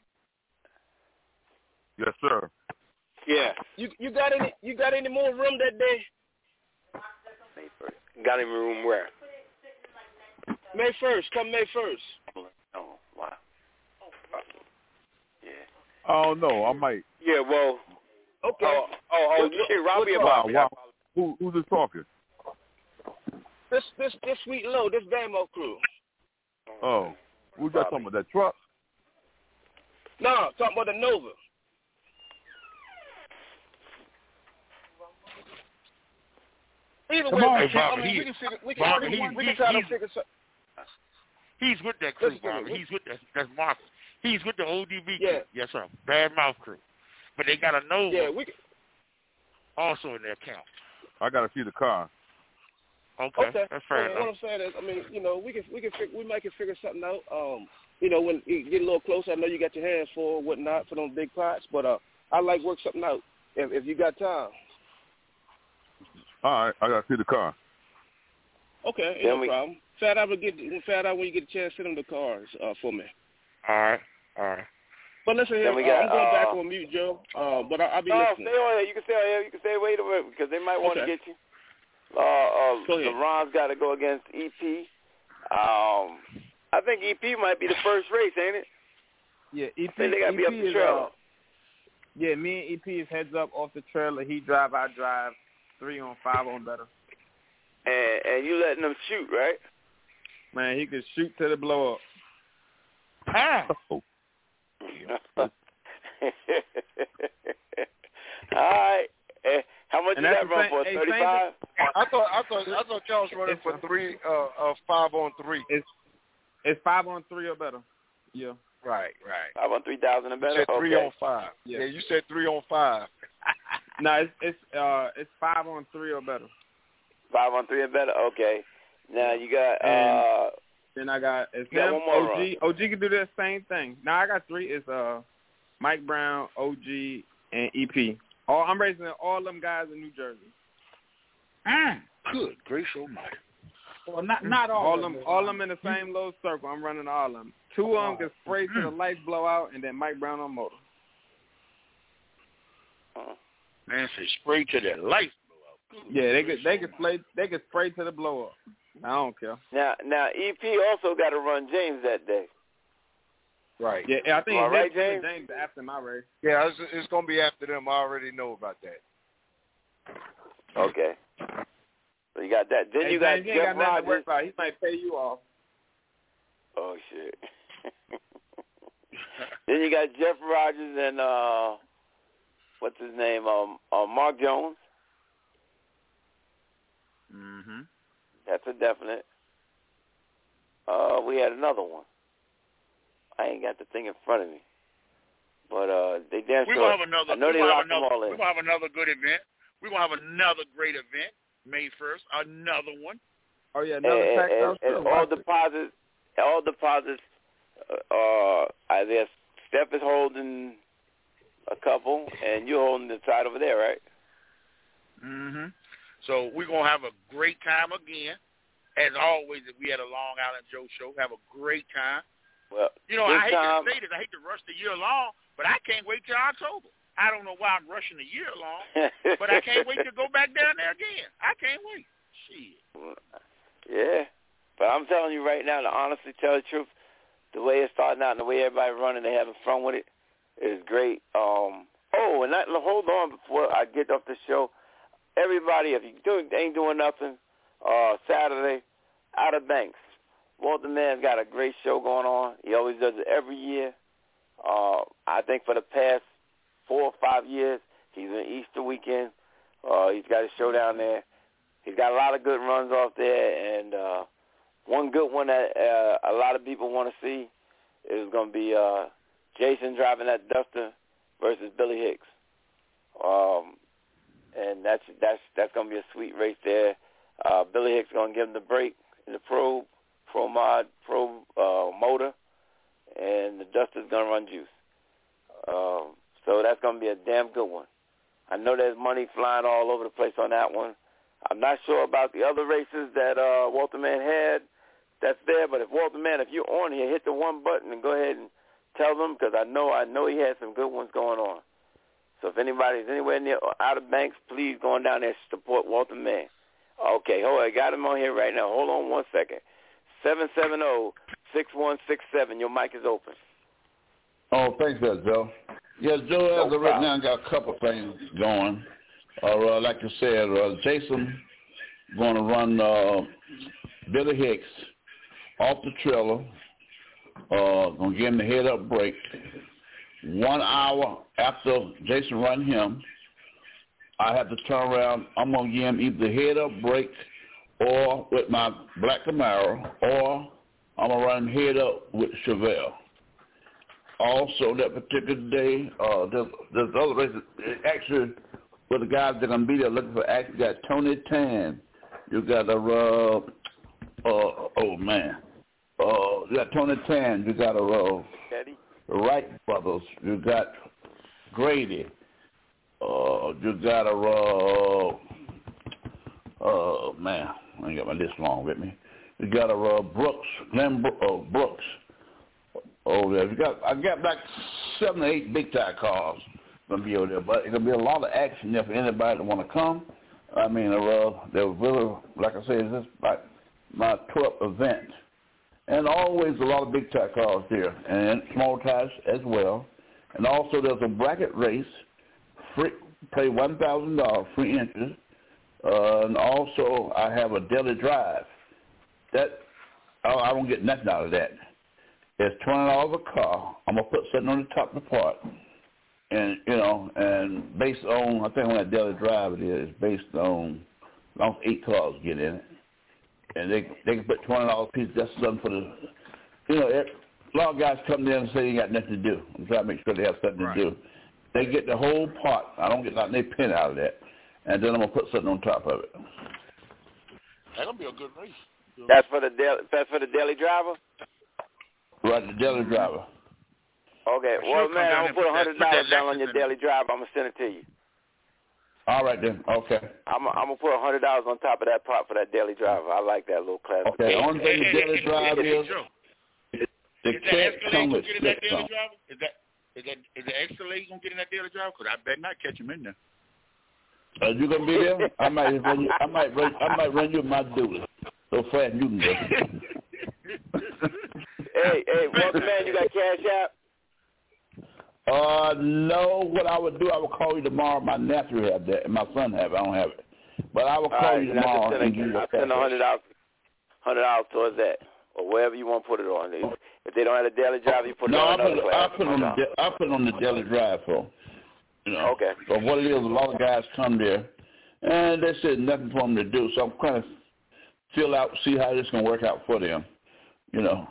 yes, sir. Yeah. You you got any you got any more room that day? May first. Got any room where? May first. Come May first. Oh wow. Yeah. I don't know. I might. Yeah. Well. Okay. Oh, oh, oh you say Robbie or Wow, Bobby? wow. Who who's this talking? This this this Sweet Low, this Bamo crew. Oh. Who's that talking about? That truck? No, talking about the Nova. Either Come way, on, we, hey, Bobby, I mean, he, we can figure, we can, Bobby, we can, he, we can he, try to he's, figure something. He's with that crew, Listen to Bobby. me. He's with that. That's Marcus. He's with the O D B Yeah. crew. Yes, sir. Bad Mouth crew. But they got a Nova Yeah, we can. also in their account. I gotta see the car. Okay, Okay. that's fair well, enough. What I'm saying is, I mean, you know, we can we can fig- we might can figure something out. Um, you know, when you get a little closer, I know you got your hands full, whatnot, for those big pots, but uh, I like work something out if if you got time. All right, I gotta see the car. Okay, ain't Then no we- problem. Fat out, get fat out when you get a chance. Send them the cars uh, for me. All right, all right. But listen here, Then we uh, got, I'm going uh, back on mute, Joe. Uh, but I, I'll be No, listening. stay on here. You can stay on here. You can stay. Wait a minute, because they might want to Okay. get you. uh, uh, LeBron's got to go against E P. Um, I think E P might be the first race, ain't it? Yeah, E P. I think they got to be up the is, trailer. uh, yeah, me and E P is heads up off the trailer. He drive, I drive. Three on, five on better. And and you letting them shoot, right? Man, he could shoot to the blow up. Ah. All right. Uh, how much And did that's that the run same- for? hey, Thirty-five. I thought I thought I thought y'all was running It's for a- three, uh, uh, five on three. It's it's five on three or better. Yeah. Right, right. Five on three thousand and You better. said three okay. on five. Yeah. Yeah, you said three on five. No, it's it's uh it's five on three or better. Five on three and better. Okay. Now you got. And uh Then I got it's You got him, one more O G. O G can do the same thing. Now I got three. It's uh Mike Brown, O G, and E P. All I'm raising all them guys in New Jersey. Mm. Good gracious almighty. Well, not not all, All of them, them. all them in the same little circle. I'm running all of them. Two of them can spray till the lights blow out, and then Mike Brown on motor. Man, say spray to the lights blow out. Good Yeah, they could they gracious could spray they could spray to the blow up. I don't care. Now now E P also got to run James that day. Right. Yeah, I think All it's right, James? James? James after my race. Yeah, it's, it's going to be after them. I already know about that. Okay. So you got that. Then Hey, you got James, you ain't Jeff got nothing to worry Rogers. about. He might pay you off. Oh shit. Then you got Jeff Rogers and uh, what's his name? Um, uh, Mark Jones. Mm-hmm. That's a definite. Uh, we had another one. I ain't got the thing in front of me, but uh, they damn We're sure. gonna have another. I know we're they gonna have locked them another. all We're in. gonna have another good event. We're gonna have another great event May first. Another one. Oh yeah, And, another tax and, house and too. all Watch it. deposits, all deposits. Uh, I guess Steph is holding a couple, and you're holding the side over there, right? Mm-hmm. So we're gonna have a great time again. As always, if we had a Long Island Joe show, have a great time. Well, You know, this I hate time, to say this. I hate to rush the year along, but I can't wait till October. I don't know why I'm rushing the year along, but I can't wait to go back down there again. I can't wait. Shit. Yeah, but I'm telling you right now, to honestly tell the truth, the way it's starting out and the way everybody's running, they having fun with it, is great. Um, oh, and I, hold on before I get off the show. Everybody, if you do, ain't doing nothing, uh, Saturday, Outer Banks. Walter Mann's got a great show going on. He always does it every year. Uh, I think for the past four or five years, he's in Easter weekend. Uh, he's got a show down there. He's got a lot of good runs off there, and uh, one good one that uh, a lot of people want to see is going to be uh, Jason driving that Duster versus Billy Hicks. Um, and that's that's that's going to be a sweet race there. Uh, Billy Hicks going to give him the break in the Pro Pro Mod Pro uh, motor, and the Duster's going to run juice. Um, so that's going to be a damn good one. I know there's money flying all over the place on that one. I'm not sure about the other races that uh, Walter Mann had that's there, but if Walter Mann, if you're on here, hit the one button and go ahead and tell them, because I know I know he has some good ones going on. So if anybody's anywhere near Outer Banks, please go on down there and support Walter Mann. Okay, hold on, I got him on here right now. Hold on one second. seven seven zero, six one six seven, your mic is open. Oh, thanks, there, Joe. Yes, Joe, as of right now, got a couple things going. Uh, like you said, uh, Jason going to run uh, Billy Hicks off the trailer. Uh, going to give him the head-up break. One hour after Jason run him, I have to turn around. I'm going to give him either the head-up break or with my black Camaro, or I'm going to run head-up with Chevelle. Also, that particular day, uh, there's, there's other races. Actually, with the guys that are going to be there looking for action, you got Tony Tan. You got a, uh, uh, oh, man. Uh, you got Tony Tan. You got a, uh, the Wright brothers. You got Grady. Uh, you got a, uh, uh, man, I ain't got my list long with me. You got a, uh, Brooks, Glenn Bro- uh, Brooks. Oh, yeah. You got, I got like seven or eight big time cars going to be over there, but it's going to be a lot of action there for anybody that want to come. I mean, uh, they were really, like I said, this is my, my twelfth event. And always a lot of big time cars there, and small tires as well. And also there's a bracket race, free, pay one thousand dollars, free entry. Uh, and also I have a daily drive. That, oh, I don't get nothing out of that. It's twenty dollars a car. I'm going to put something on the top of the part. And, you know, and based on, I think on that daily drive it is, based on, as long as eight cars get in it. And they they can put twenty dollars a piece. That's something for the, you know, it, a lot of guys come there and say they ain't got nothing to do. I'm trying to make sure they have something right. to do. They get the whole pot. I don't get nothing they pin out of that. And then I'm going to put something on top of it. That's going to be a good race. That's for the daily, that's for the daily driver? Right, the daily driver. Okay. Well, man, I'm going to put one hundred dollars down on your daily driver. I'm going to send it to you. All right, then. Okay. I'm, I'm going to put one hundred dollars on top of that pot for that daily driver. I like that little class. Okay, the only thing the daily driver is, the cat comes with six on. Is that, is that, is the Escalade going to get in that daily driver? Because I better not catch him in there. Are you gonna be there? I might run you. I might run. I might run you my duty. So fast you can go. hey, hey, Walter man, you got cash out? Uh, no. What I would do, I would call you tomorrow. My nephew have that, and my son have it. I don't have it, but I will call right, you tomorrow. I'll and give you I'll send a hundred dollars, hundred dollars towards that, or wherever you want to put it on. If they don't have a daily drive, you put it no, on I another put, class. I put on the. I put on the daily drive for. You know, okay. So what it is, a lot of guys come there, and they said nothing for them to do. So I'm trying to feel out, see how this can work out for them. You know,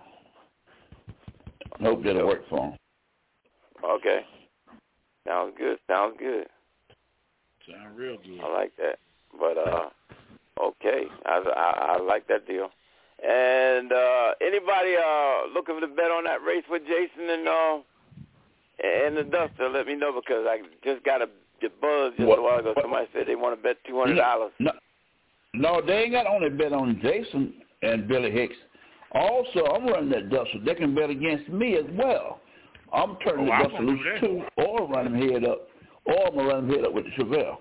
hope that'll work for them. Okay. Sounds good. Sounds good. Sounds real good. I like that. But uh, okay, I, I, I like that deal. And uh, anybody uh looking to bet on that race with Jason and uh. And the Duster, let me know because I just got a the buzz just what, a while ago. what, Somebody said they want to bet two hundred dollars. No, no, they ain't got only bet on Jason and Billy Hicks. Also, I'm running that Duster. They can bet against me as well. I'm turning oh, the Duster loose too, or run him head up, or I'm gonna run him head up with the Chevelle.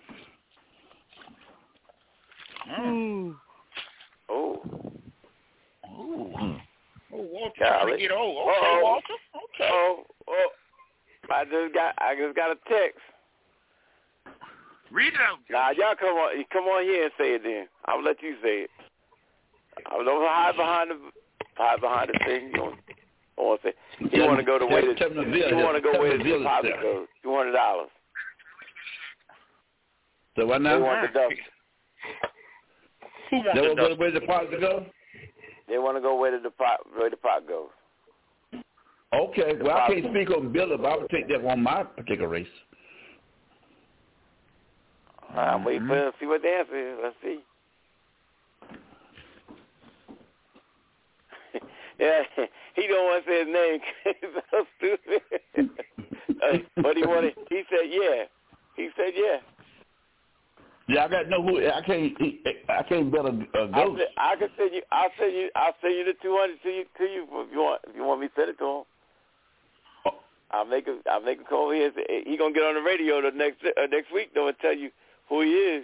Mm. Oh. Oh. Oh, Walter Golly. trying to get old. Okay, Uh-oh. Walter. Okay. Oh, oh. I just got I just got a text. Read it out. Nah, y'all come on come on here and say it then. I'll let you say it. I don't hide behind the hide behind the thing. You don't, don't want to say. You want to go the way that you want to go where the deposit goes. Two hundred dollars. So what now? They want the double. Who wants they the want to go where the deposit go? They want to go where the pot where the pot goes. Okay, well, I can't speak on Billy, but I would take that on my particular race. I'm waiting for them to see what the answer is. Let's see. Yeah, he don't want to say his name. He's so stupid. uh, but he wanted. He said, "Yeah." He said, "Yeah." Yeah, I got to know who. I can't. I can't bet a, a ghost. I, I can send you. I'll send you. I'll send you the two hundred to you. To you if you want. If you want me to send it to him. I'll make a I'll make a call here. He gonna get on the radio the next uh, next week though and tell you who he is.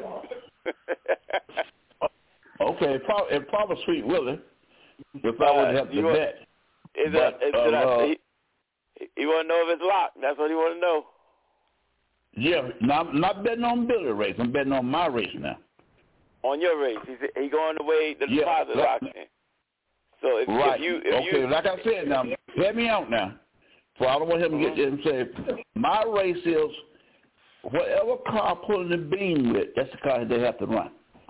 Okay, if probably, if probably Sweet Willie, if I would have to want, bet. Is but, that, is uh, that, he, he want to know if it's locked. That's what he want to know. Yeah, now, I'm not betting on Billy race. I'm betting on my race now. On your race, he he going the way the yeah, deposit like, locked in. So if, right. if you if okay, you, like I said, now hear me out now. So I don't want him to get there and say, my race is whatever car pulling the beam with, that's the car they have to run.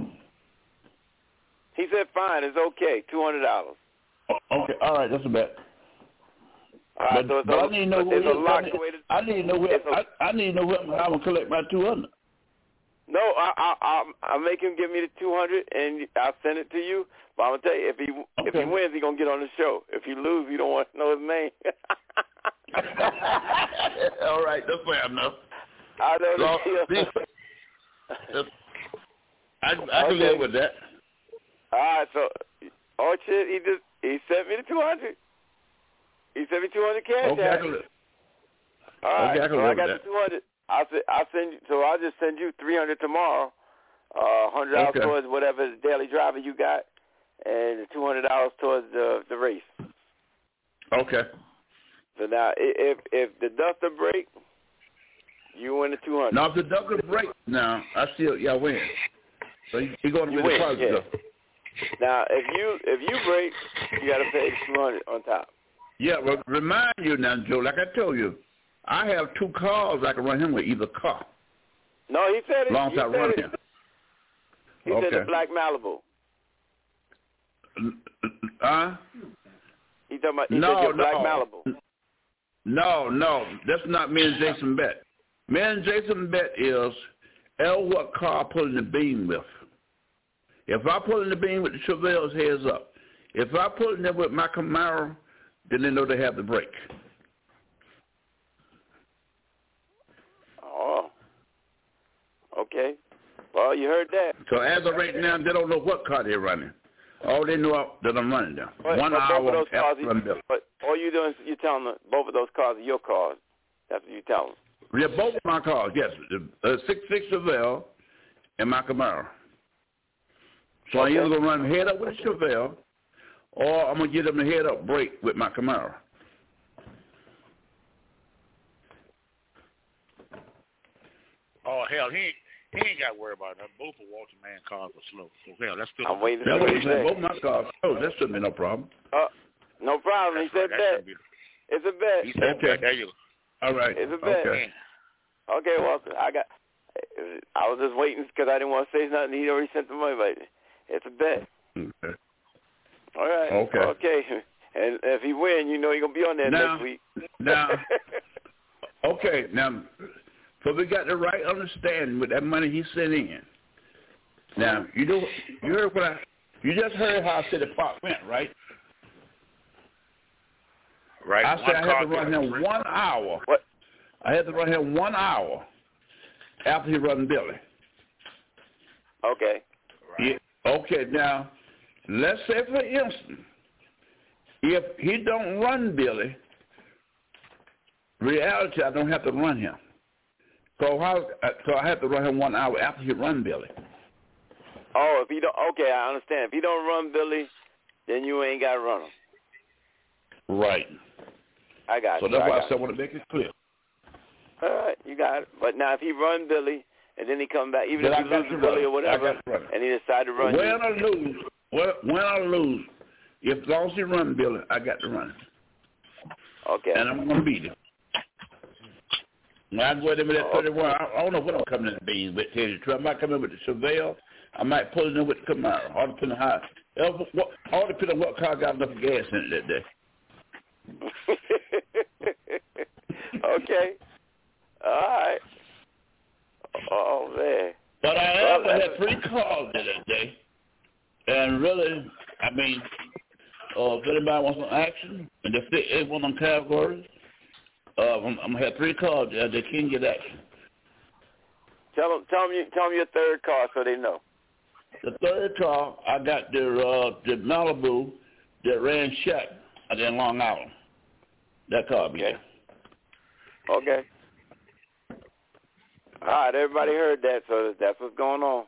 He said, fine, it's okay, two hundred dollars. Okay, all right, that's a bet. All right, but, so it's but a, I need to know who it's a is. locked I, need, way to, I need to know where. I, I need to know where I'm going to collect my two hundred. No, I, I, I'll, I'll make him give me the two hundred, and I'll send it to you. But I'm gonna tell you, if he okay. if he wins, he's gonna get on the show. If he loses, you don't want to know his name. All right, that's fair enough. I know. So, I, I can okay. live with that. All right, so oh shit, he just he sent me the two hundred. He sent me two hundred cash. Okay, I can live. All right, okay, I can so live I got with the two hundred. I'll say I'll send you. So I'll just send you three hundred tomorrow. uh, one hundred dollars Okay. towards whatever daily driver you got, and two hundred dollars towards the the race. Okay. So now, i- if if the duster break, you win the two hundred. Now, if the duster break, now I still yeah win. So you, you're going to You win the win, prize yeah. though. Now, if you if you break, you got to pay the two hundred on top. Yeah, well, remind you now, Joe. Like I told you, I have two cars I can run him with either car. No, he said it. Long He as I said run it. him. He Okay. said the black Malibu. Huh? He talking about he No, said your black no. Malibu. No, no, that's not me and Jason Bet. Me and Jason Bet is L what car I pull in the beam with. If I pull in the beam with the Chevelles, heads up. If I pull in there with my Camaro, then they know they have the brake. Oh. Okay. Well, you heard that. So as of right now, they don't know what car they're running. All they know is that I'm running them. But, One but hour both of those cars, after I'm you, but all you doing is you telling them both of those cars are your cars. That's what you tell them. Yeah, both of my cars, yes. The uh, six six Chevelle and my Camaro. So Okay. I'm either going to run them head up with the Chevelle, or I'm going to give them the head up brake with my Camaro. Oh hell, he ain't, he ain't got to worry about that. Both of Walter Man cars are slow. So hell, that's still. I'm waiting to That's see what what he he said. said. Both my cars. Oh, that shouldn't be no problem. Uh, no problem. That's he said right, that bet. should be- It's a bet. He said Okay. bet. There you go. All right. It's a bet. Okay. Okay, Walter. I got. I was just waiting because I didn't want to say nothing. He already sent the money, but it's a bet. Okay. All right. Okay. Okay. And if he win, you know he's gonna be on there Now- next week. Now, okay. Now, so we got the right understanding with that money he sent in. Now, you know, you heard what I, you just heard how I said the pot went, right? Right. I one said I had car to run got- him one hour. What? I had to run him one hour after he run Billy. Okay. Yeah. Okay, now, let's say for instance, if he don't run Billy, reality, I don't have to run him. So how? So I have to run him one hour after he run Billy. Oh, if he don't, okay, I understand. If he don't run Billy, then you ain't got to run him. Right. I got So you. that's I why got I said I want to make it clear. you. All right, you got it. But now if he run Billy and then he come back, even Then if I he got loses to Billy run. or whatever, I got to run. and he decide to run Win you, or lose, win win or lose, if as long as he run Billy, I got to run him. okay. And I'm going to beat him. Now I go ahead with that thirty-one. I, I don't know what I'm coming in the beans with. Tell you the truth. I might come in with the Chevelle. I might pull it in with the Camaro. All depending on how. All depending on what car got enough gas in it that day. Okay. All right. Oh, man. But I Well, ever had three cars in that day. And really, I mean, uh, if anybody wants some action, and they fit every one of them categories, uh, I'm, I'm going to have three cars there that can get action. Tell them, tell them, you, tell them your third car so they know. The third car, I got the uh, the Malibu that ran shut in Long Island. That car be there. Okay. All right, everybody heard that, so that's what's going on.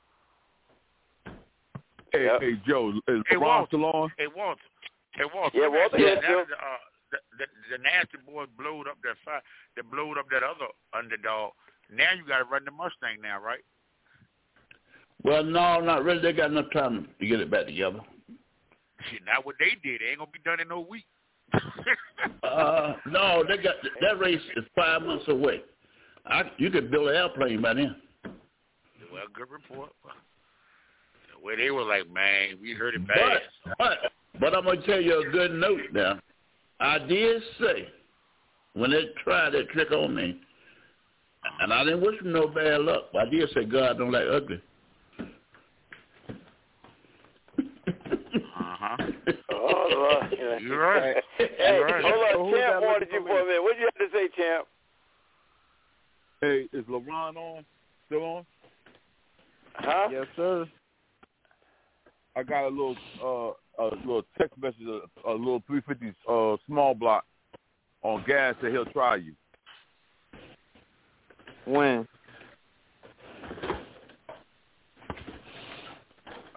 Hey, Yep. hey, Joe, is Hey, Ron Walter. still on? Hey, Walter. Hey, Walter. Yeah, let me Walter ask you here, this. too. Now that, uh, the, the, the nasty boys blowed up that fire. They blowed up that other underdog. Now you got to run the Mustang now, right? Well, no, not really. They got enough time to get it back together. Shit, not what they did. It ain't gonna be done in no week. uh, no, they got that race is five months away. I, you could build an airplane by then. Well, good report. Where they were like, man, we heard it bad. But, but, but I'm gonna tell you a good note now. I did say when they tried that trick on me, and I didn't wish them no bad luck. But I did say God don't like ugly. Uh-huh. Oh, Lord. You're right. Hey, You're right. hold So on. who's Champ that wanted looking you for for a me? minute. What did you have to say, Champ? Hey, is LeBron on? Still on? Huh? Yes, sir. I got a little uh, a little text message, a, a little three fifty uh, small block on gas that he'll try you. When?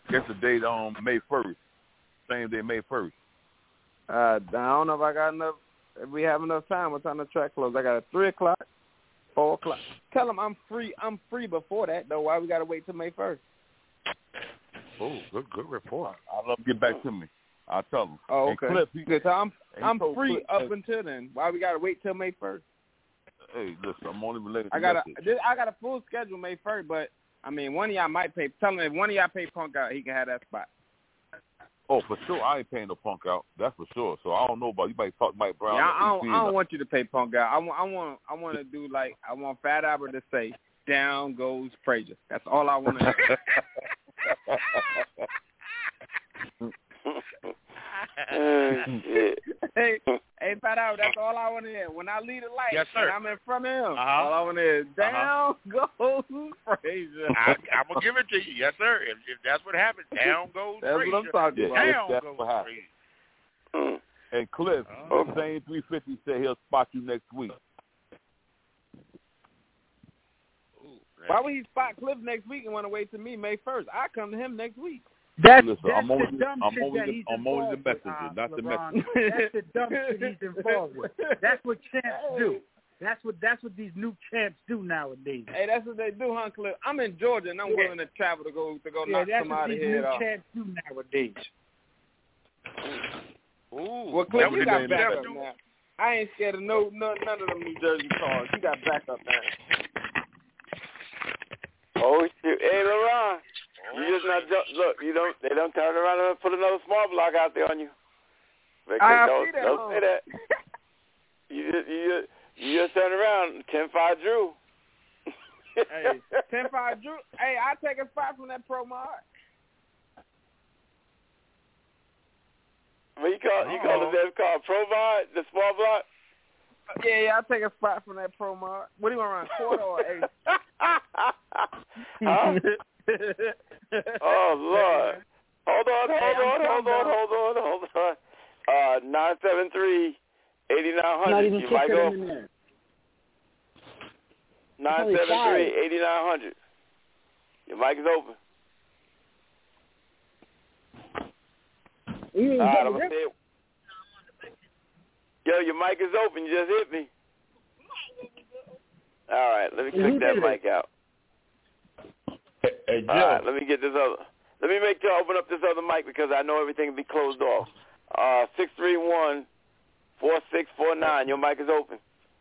Guess the date on May first. Same day, May first. Uh, I don't know if I got enough. If we have enough time, what time the track close? I got a three o'clock, four o'clock. Tell them I'm free. I'm free before that though. Why we gotta wait till May first? Oh, good, good report. I'll let them get back to me. I'll tell them. Oh, okay. Cliff, he, Good. So I'm I'm free Cliff, up hey, until then. Why we gotta wait till May first? Hey, listen, I'm only related. I to got a message. I got a full schedule May first, but I mean one of y'all might pay. Tell him if one of y'all pay Punk out, he can have that spot. Oh, for sure. I ain't paying no Punk out. That's for sure. So I don't know about you. Might talk to Mike Brown. Yeah, I don't, I don't up. want you to pay Punk out. I want I want I want to do like I want Fat Albert to say, "Down goes Frazier." That's all I want to do. Oh, shit. hey, hey, Fat Albert, that's all I want to hear. When I leave the light, yes, sir. and I'm in front of him, uh-huh. all I want to hear is, "Down uh-huh. goes Frazier." I, I'm gonna give it to you, yes, sir. If, if that's what happens, down goes That's Frazier. what I'm talking Yeah, about. Down that's goes what happened. Frazier. And Cliff, Oh. the same three fifty said he'll spot you next week. Why would he spot Cliff next week and want to wait till me May first? I come to him next week. That's, Listen, that's I'm only, the dumb I'm shit only that the, he's I'm only the involved with, messenger, uh, not the LeBron. messenger. That's the dumb shit he's involved with. That's what champs do. That's what that's what these new champs do nowadays. Hey, that's what they do, huh, Cliff? I'm in Georgia and I'm Yeah. willing to travel to go to go Yeah, knock that's what somebody's these head new off. champs do nowadays. Ooh, Well, Cliff, that you was got the backup do. now. I ain't scared of no, no none of them New Jersey cars. You got backup now. Oh shit! Hey, LeBron, you just not jo- look. You don't. They don't turn around and put another small block out there on you. Because I don't, see that. don't say that. You just you just you just turn around. ten five Drew. Hey, ten five Drew. Hey, I take a spot from that Pro Mod. What you call you call the best car Provide, the small block? Yeah, yeah, I take a spot from that Pro Mod. What do you want to run, quarter or eight? Huh? Oh Lord! Hold on, hold Hey, on, I'm hold on, coming hold on, hold on. Uh, nine seven three, eighty nine hundred. You might go. Nine seven three, eighty nine hundred. Your mic is open. You All right, I'm gonna say it. Yo, your mic is open. You just hit me. All right, let me click that mic out. Hey, hey, Joe. All right, let me get this other. Let me make y'all open up this other mic because I know everything will be closed off. Uh, six three one, four six four nine. Your mic is open.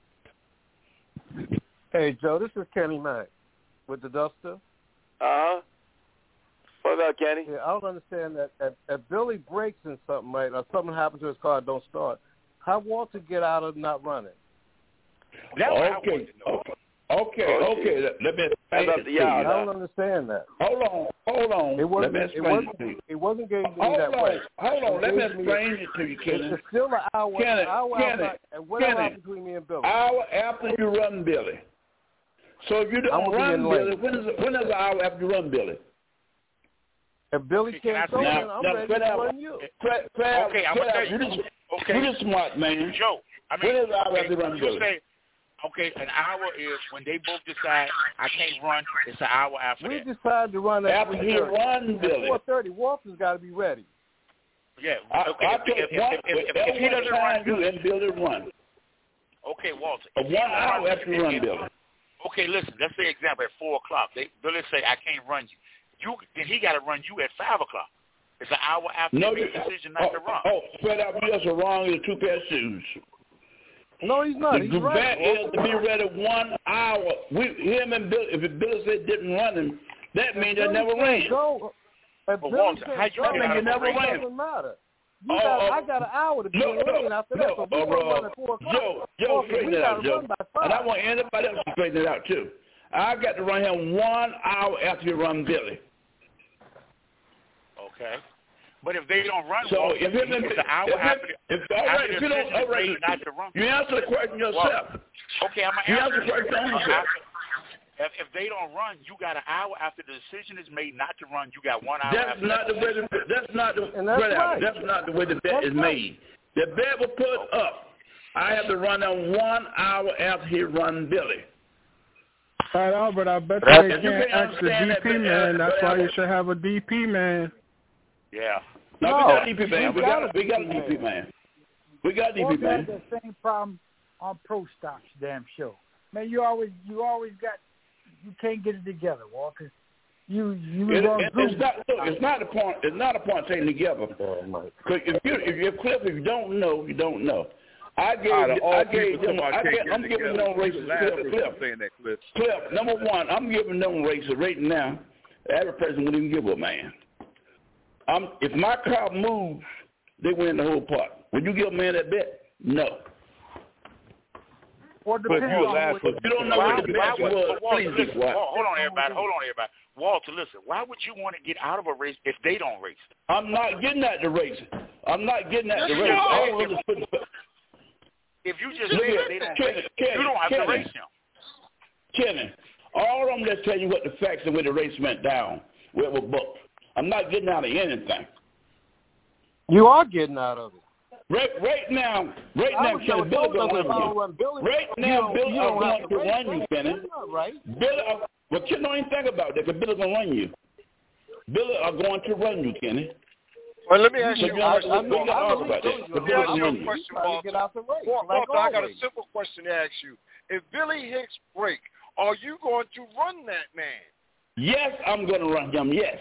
Hey, Joe, this is Kenny Mack with the Duster. Uh huh. What's up, Kenny? Yeah, I don't understand that. If, if Billy breaks in something, right, or something happens to his car, don't start. How Walter get out of not running? That's what I Okay, wanted to know. okay, okay, Oh, okay. Let, let me explain That's up it to to you. y'all. I don't understand that. Hold on, hold on. It wasn't. Let me It explain wasn't. it to you. It wasn't given to me Hold that on, way. hold on. It Let me gave me- explain it to you, Kenny. It's still an hour. Kenny, an hour Kenny, outside, and whatever Kenny. happened between me and Billy. Hour after you run Billy. So if you I don't won't be run in Billy, late. when is it, when is the hour after you run Billy? If Billy Okay, can can't I go, say- then Now, I'm now, ready Fred to Albert, run you. Fred, Fred, Okay, I'm Fred gonna Albert, tell you. You just, Okay, you just smart, man. Joe. I mean, When is the hour okay, after you run you Billy? say, okay, an hour is when they both decide I can't run. It's an hour after We that. decided to run at After three he thirty. run Billy. At four thirty, Walter's got to be ready. Yeah. I, Okay. I If, take if, if, one, if, if, if, whatever if he doesn't time run, you and Billy run. okay, Walter. A if he one don't hour run- after you run if- Billy. Okay, listen. Let's say example at four o'clock. They Billy say I can't run you. You then he got to run you at five o'clock. It's an hour after No, he you, made the decision not oh, to run. oh, Fred Albert, you just wrong with two pair of shoes. No, he's not. The He's right. event is to be ready one hour. We, him and Billy, if Billy said didn't run him, that means they never ran. Go. If But Billy Walter, can't how you go, get mean out you of never the race? ran? It doesn't matter. You Oh, got, oh. I got an hour to be No, in the lane no, after that. So no, we uh, gonna run at four o'clock. Joe, Joe, Walter, straighten we it gotta out, Joe. run by five. And I want anybody else to straighten it out too. I got to run him one hour after you run Billy. Okay. But if they don't run, So Walter, if it, it's an hour if, after. if, if, all after right, the if you don't, decision all is right, made not to run. you answer the question yourself. Walter, okay, I'm You gonna answer the question on yourself. If, if they don't run, you got an hour after the decision is made not to run. You got one hour. That's after not that the way. The, that's not the. And that's Fred right. Albert, That's not the way the bet That's is right. made. The bet was put up. I have to run him one hour after he run Billy. Fat Albert, I bet That's, they can't ask the D P man. That's why you should have a D P man. Yeah. No, No, we got a D P man. we We got got, a we got a D P man. We got a D P Walter man. had the same problem on Pro Stock's damn show. Man, you always you always got you can't get it together, Walter. You you It, was it, on it's not. Look, it's not a point. It's not a point taken together. Because if you if you're Cliff, if you don't know, you don't know. I gave. Out of all I gave people them. talking I about gave, can't I'm get giving together, them races. you the last Cliff, person Cliff, saying that, Cliff. Cliff. Number one, I'm giving them races right now. The average person wouldn't even give a man. I'm, if my car moves, they win the whole part. Would you give a man that bet? No. Or But you on last what- person. You don't know Why, what the why bet would, was. Walter, Please be listen, quiet. Wal- hold on, everybody. Hold on, everybody. Walter, listen. Why would you want to get out of a race if they don't race? I'm not getting at the race. I'm not getting at the Yes, race. you are. All of us put the- If you just Look say here, they don't Kenny, race, Kenny, you don't have Kenny. to race them. Kenny, all of them just tell you what the facts and where the race went down, where it was booked. I'm not getting out of anything. You are getting out of it. Right, right now, right I now, was Kenny, gonna Billy go gonna with run Billy. Billy. you. Right You now, don't- Billy you are don't going have to race. run you, Kenny. That's not right. Billy, are, well, Kenny, don't even think about that, because Billy gonna run you. Billy are going to run you, Kenny. Well, let me ask So you you a I, question. I, we got to talk about that. Let But me Billy ask gonna you run a you. question, Trying to Walter. get out the race. Walter, like I got a always. simple question to ask you. If Billy Hicks break, are you going to run that man? Yes, I'm going to run him, yes.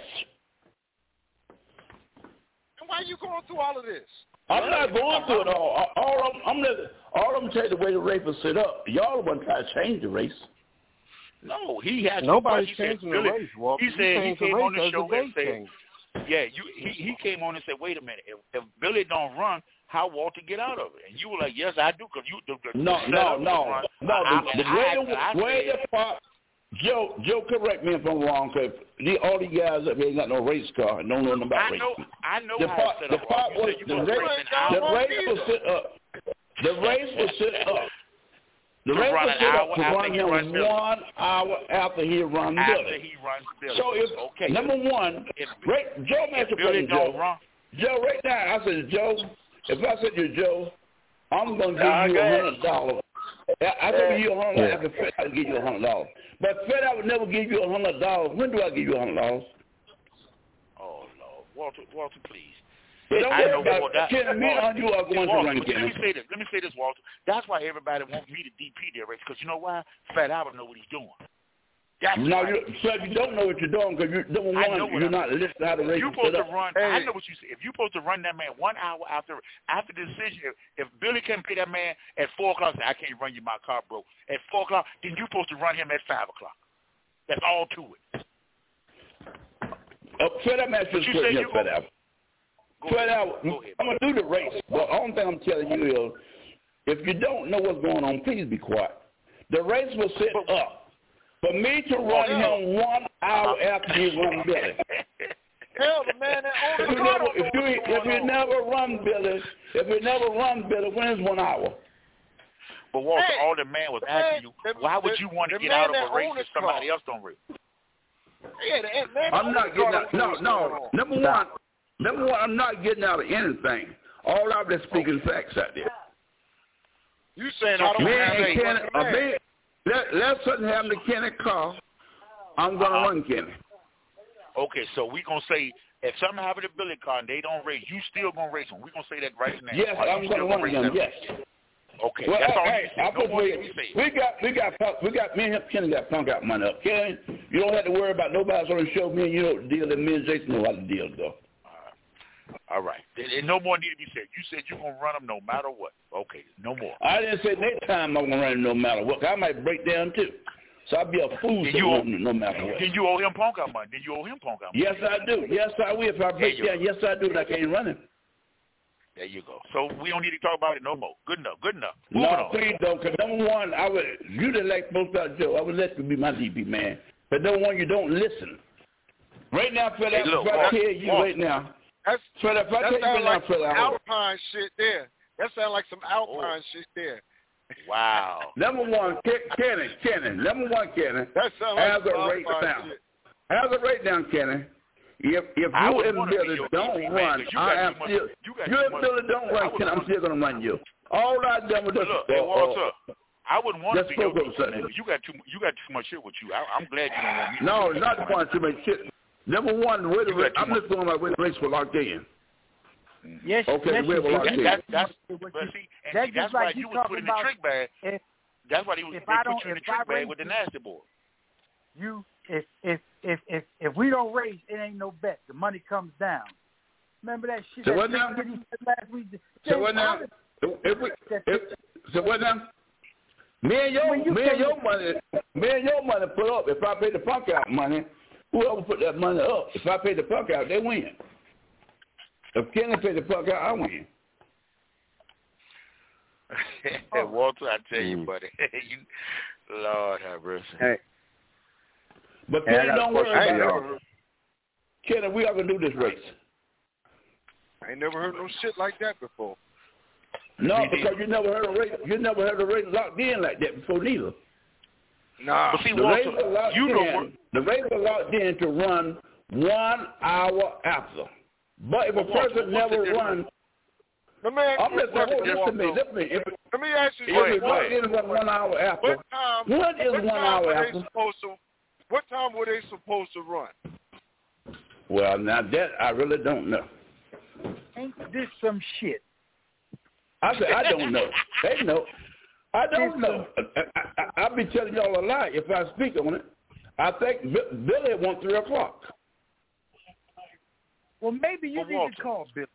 And why are you going through all of this? I'm not going through it all. All of them, I'm just, all of them tell you the way the race was set up. Y'all want to try to change the race. No, he has. Nobody's he said, changing the Billy, race, Walter. He You said he change the came race on the as show the and day said, changes. "Yeah, you." He, he came on and said, "Wait a minute. If, if Billy don't run, how Walter get out of it?" And you were like, "Yes, I do." Because you the, the, No, the no, no, run. no. I, The, the I, way I, the way said, the part, Joe, Joe, correct me if I'm wrong, because all these guys up here ain't got no race car and don't know nothing about I know, racing. I know The how part, it's set the up. part You was said you the supposed to race. race an The hour. race was set up. The race was set up. The To race run was an set hour up to after run he him runs Billy. one hour after he run After Billy. he runs Billy. So if okay, number one, if, right, Joe, if answer Billy question, Joe. don't run, Joe, right now, I said, Joe, if I said to Joe, I'm going to give Nah, you go a ahead. hundred dollars. I give you a hundred dollars after Fed, I give you a hundred dollars. But Fed, I would never give you a hundred dollars. When do I give you a hundred dollars? oh Lord, Walter, Walter, please. But don't I worry know about what it. that. Ken, me and you are going Walter, to run let me again. say this. Let me say this, Walter. That's why everybody wants me to D P their race, because you know why? Fat Albert know what he's doing. That's No, why. you, so you don't know what you're doing because you're number I know one. what You're I'm not listening to how the race You're is supposed set to up. run. Hey. I know what you say. If you're supposed to run that man one hour after after the decision, if, if Billy can pay that man at four o'clock, say, I can't run you, my car broke. At four o'clock, then you're supposed to run him at five o'clock. That's all to it. Uh, Fed, I'm asking But you you a say question, you Fed go- Albert. Go Fed ahead. Albert, Go ahead. I'm going to do the race. But the only thing I'm telling you is, if you don't know what's going on, please be quiet. The race was set up for me to run him one hour after he run Billy. Hell, the man that owns If the you car never, don't know if you, what's if going you on. never run Billy, if you never run Billy, when is one hour? But Walter, Hey, all the man was the asking man- you, the- why would the- you want to the get man out of that a race own if the somebody car. else don't race? Yeah, the man that I'm owns not the car getting out. don't know No, what's going no. on. Number one, number one, I'm not getting out of anything. All I'm just speaking facts out there. You saying I don't Me have and a Kenny, fucking uh, man. me, let, let something happen to Kenny car. I'm going to Uh-huh. run Kenny. Okay, so we going to say, if something happened to Billy Car and they don't race, you still going to race them. we going to say that right now. Yes, Are you I'm going still to run race him, them? yes. Okay, Well, that's all hey, you I say. No put more we, than you say. we got, we got, we got, me and him, Kenny got punk out money up. Kenny, you don't have to worry about nobody on the show. Me and you know the deal, and me and Jason know how the deal go. All right. And, and no more need to be said. You said you're going to run them no matter what. Okay, no more. I didn't say next time I'm going to run him no matter what. I might break down too. So I'll be a fool Then to you owe, run him no matter what. Then you owe him punk out money. Then you owe him punk out money. Yes, I do. Yes, I will. If I break you down, yes, I do. But I can't run him. There you go. So we don't need to talk about it no more. Good enough. Good enough. Moving No, on. please don't. Because number one, I would, you didn't like most of Joe. I would let you be my D P man. But number one, you don't listen. Right now, Philip, Hey, look, if I Walter, tell you Walter. right now, That's, Philip, if I that tell you sounds right like now, some Philip, Alpine shit there. That sounds like some Alpine Oh. shit there. Wow. number one, Ke- Kenny, Kenny, number one, Kenny, That sounds like as some a rate Alpine down, shit. as a rate down, Kenny, if if I you would and wanna be Billy your don't D P man, run, 'cause you I got am too much- still, you got you too and much- Billy don't I run, would Kenny, I'm wanna- still going to run you. All I done with But this, look, hey, uh, Walter. uh, I wouldn't want Just to be your spoke up, teacher, man, but you got too you got too much shit with you. I, I'm glad you don't want me. To no, it's not the point too much shit. Number one, where the race, I'm much. just going by where the race was locked in. Yes, okay, yes, where you locked that, in. That's that's but see, and that's, see, that's like why you you was put in the trick bag. If, that's why he was if they I put don't, you in the if trick I bag race with the nasty boy. You if if if if if we don't race, it ain't no bet. The money comes down. Remember that shit? So that what now? shit you said last week. So what now? If we, if, so what now? Me and your, you me and your money, me and your money put up. If I pay the punk out money, whoever put that money up, if I pay the punk out, they win. If Kenny pay the punk out, I win. Hey, Walter, I tell you, buddy, you, Lord have mercy. Hey. But hey, Kenny, don't worry about it. Kenny, we are gonna do this race. I ain't never heard no shit like that before. No, because you never heard a race. You never heard a race locked in like that before, neither. Nah, but see, the Walter, race was locked you in. know The race was locked in to run one hour after. But if well, a person Walter, never runs, let me ask I'm you just saying, listen to me, listen to me. If, let me ask you. if it's locked in to run one hour after, what time? what is what one time hour were after? they supposed to? What time were they supposed to run? Well, now that I really don't know. Ain't this some shit? I said, I don't know. They know. I don't know. I, I, I, I'll be telling y'all a lie if I speak on it. I think B- Billy wants three o'clock. Well, maybe you well, need Walter. to call Billy.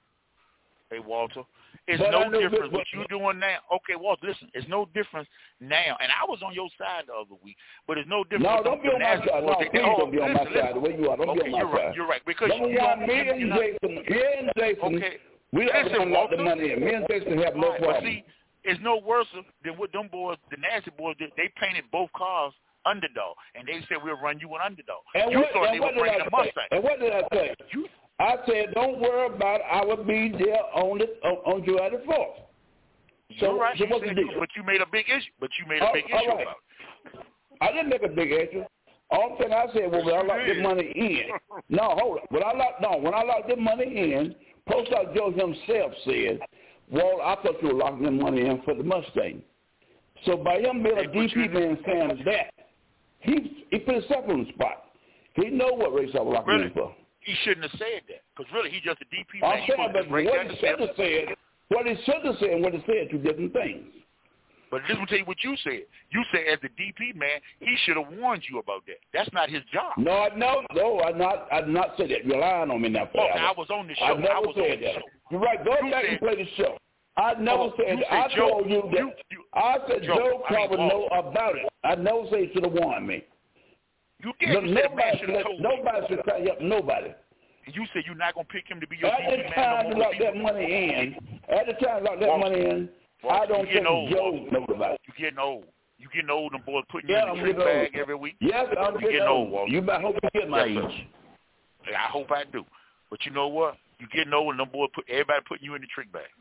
Hey, Walter, it's but no know, difference but, what you doing now. Okay, Walter, listen, it's no difference now. And I was on your side the other week, but it's no difference. No, don't be on my side. No, please don't be on my side the way you are. Don't okay, be on my you're side. Right, you're right. Because Number you one, don't, me you, and not, Jason, me and Jason, okay. we are listen, going to lock the Walter, money in. Me and Jason have no right, problem. But see, it's no worse than what them boys, the nasty boys, did. They painted both cars underdog, and they said we'll run you an underdog. And you what, thought and they what were did bringing I a say? Mustang. And what did I say? You, I said, don't worry about it. I will be there on the on, on July the fourth. So, You're right. so You what's said the you, deal? but you made a big issue. But you made a Oh, big all issue right. about it. I didn't make a big issue. All thing I said was when I locked the money in. No, hold on. When I locked no, when I locked the money in, Post Office Joe himself said, "Well, I thought you were locking the money in for the Mustang." So by him being a D P man saying that, he he put himself on the spot. He know what race I was locking really? in for. He shouldn't have said that because really he's just a D P I'm man. saying, but right what he should have said, what he should have said, and what he said, two different things. But listen to you what you said. You said as the D P man, he should have warned you about that. That's not his job. No, no, no, I not, I did not say that. You're lying on me now. Oh, I was on the show. I never I was said on the that. show. You're right. Go you back said, and play the show. I never oh, said you that. I said, Joe, told you that. You, you, I said Joe, Joe I mean, Carver know about it. I never said he should have warned me. You can't. You said the man should have told Nobody should try to help nobody. You said you're not gonna pick him to be your at D P the man time no to more. lock that money in, at the time to lock that Walter, money in, Walter, I don't think old, Joe Walter. knows about it. You getting old. You getting old. Them boys putting Yeah, you in I'm the trick getting bag old. every week. Yes, I'm you getting, getting old. old, Walter. You better hope you get my yes, age. Sir. I hope I do. But you know what? You getting old, and them boys put everybody putting you in the trick bag.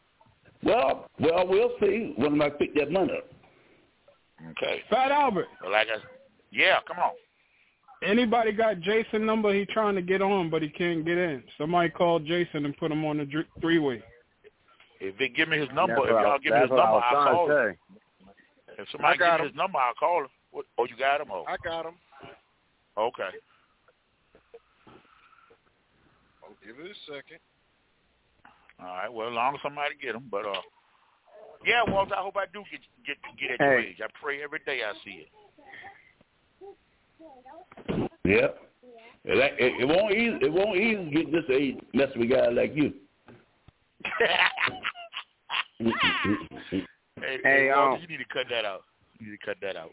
Well, well, we'll see when I pick that money up. Okay. Fat Albert. Well, like I, yeah, come on. Anybody got Jason number? He trying to get on, but he can't get in. Somebody call Jason and put him on the dr- three-way. If they give me his number, That's if y'all I, give me his number, I'll call him. say. If somebody got give me his number, I'll call him. What, oh, you got him? Oh, I got him. okay. I'll give it a second. All right. Well, as long as somebody get him, but uh, yeah, Walter. I hope I do get get get at Hey. your age. I pray every day I see it. Yep. It, it, it won't easy. It won't easy get this age messing with guys like you. hey, Hey, hey Walter, um, you need to cut that out. You need to cut that out.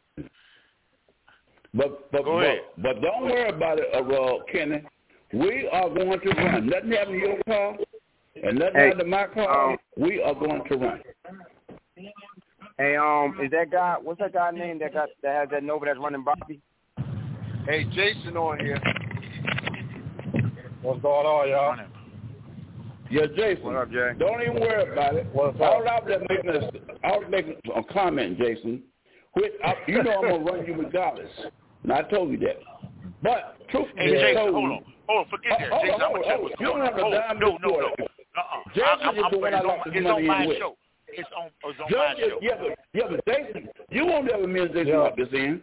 But but Go but, ahead. but don't worry about it, uh, uh, Kenny. We are going to run. Nothing happened to your car, and nothing Hey, happened to my car. um, we are going to run. Hey, um, is that guy? What's that guy name that got that has that Nova that's running Bobby? Hey, Jason on here. What's going on, y'all? Yeah, Jason. What up, Jay? Don't even worry about it. What's All up? I was just making a, I was making a comment, Jason. Which I, you know I'm gonna run you regardless. And I told you that. But truth Hey, be Jason, told, hold on. Hold on, forget that. Hold on, Jason, I'm hold going to on, tell you what's you going don't on. have a Hold on. dime No, no, before no. it. Uh-uh. Jason I'm, is I'm, the one I it's locked on, this it's on money my in with. show. It's on, Or is it on Joe, my show? yeah, but, yeah, but Jason, you won't ever me and Jason Yeah. lock this in.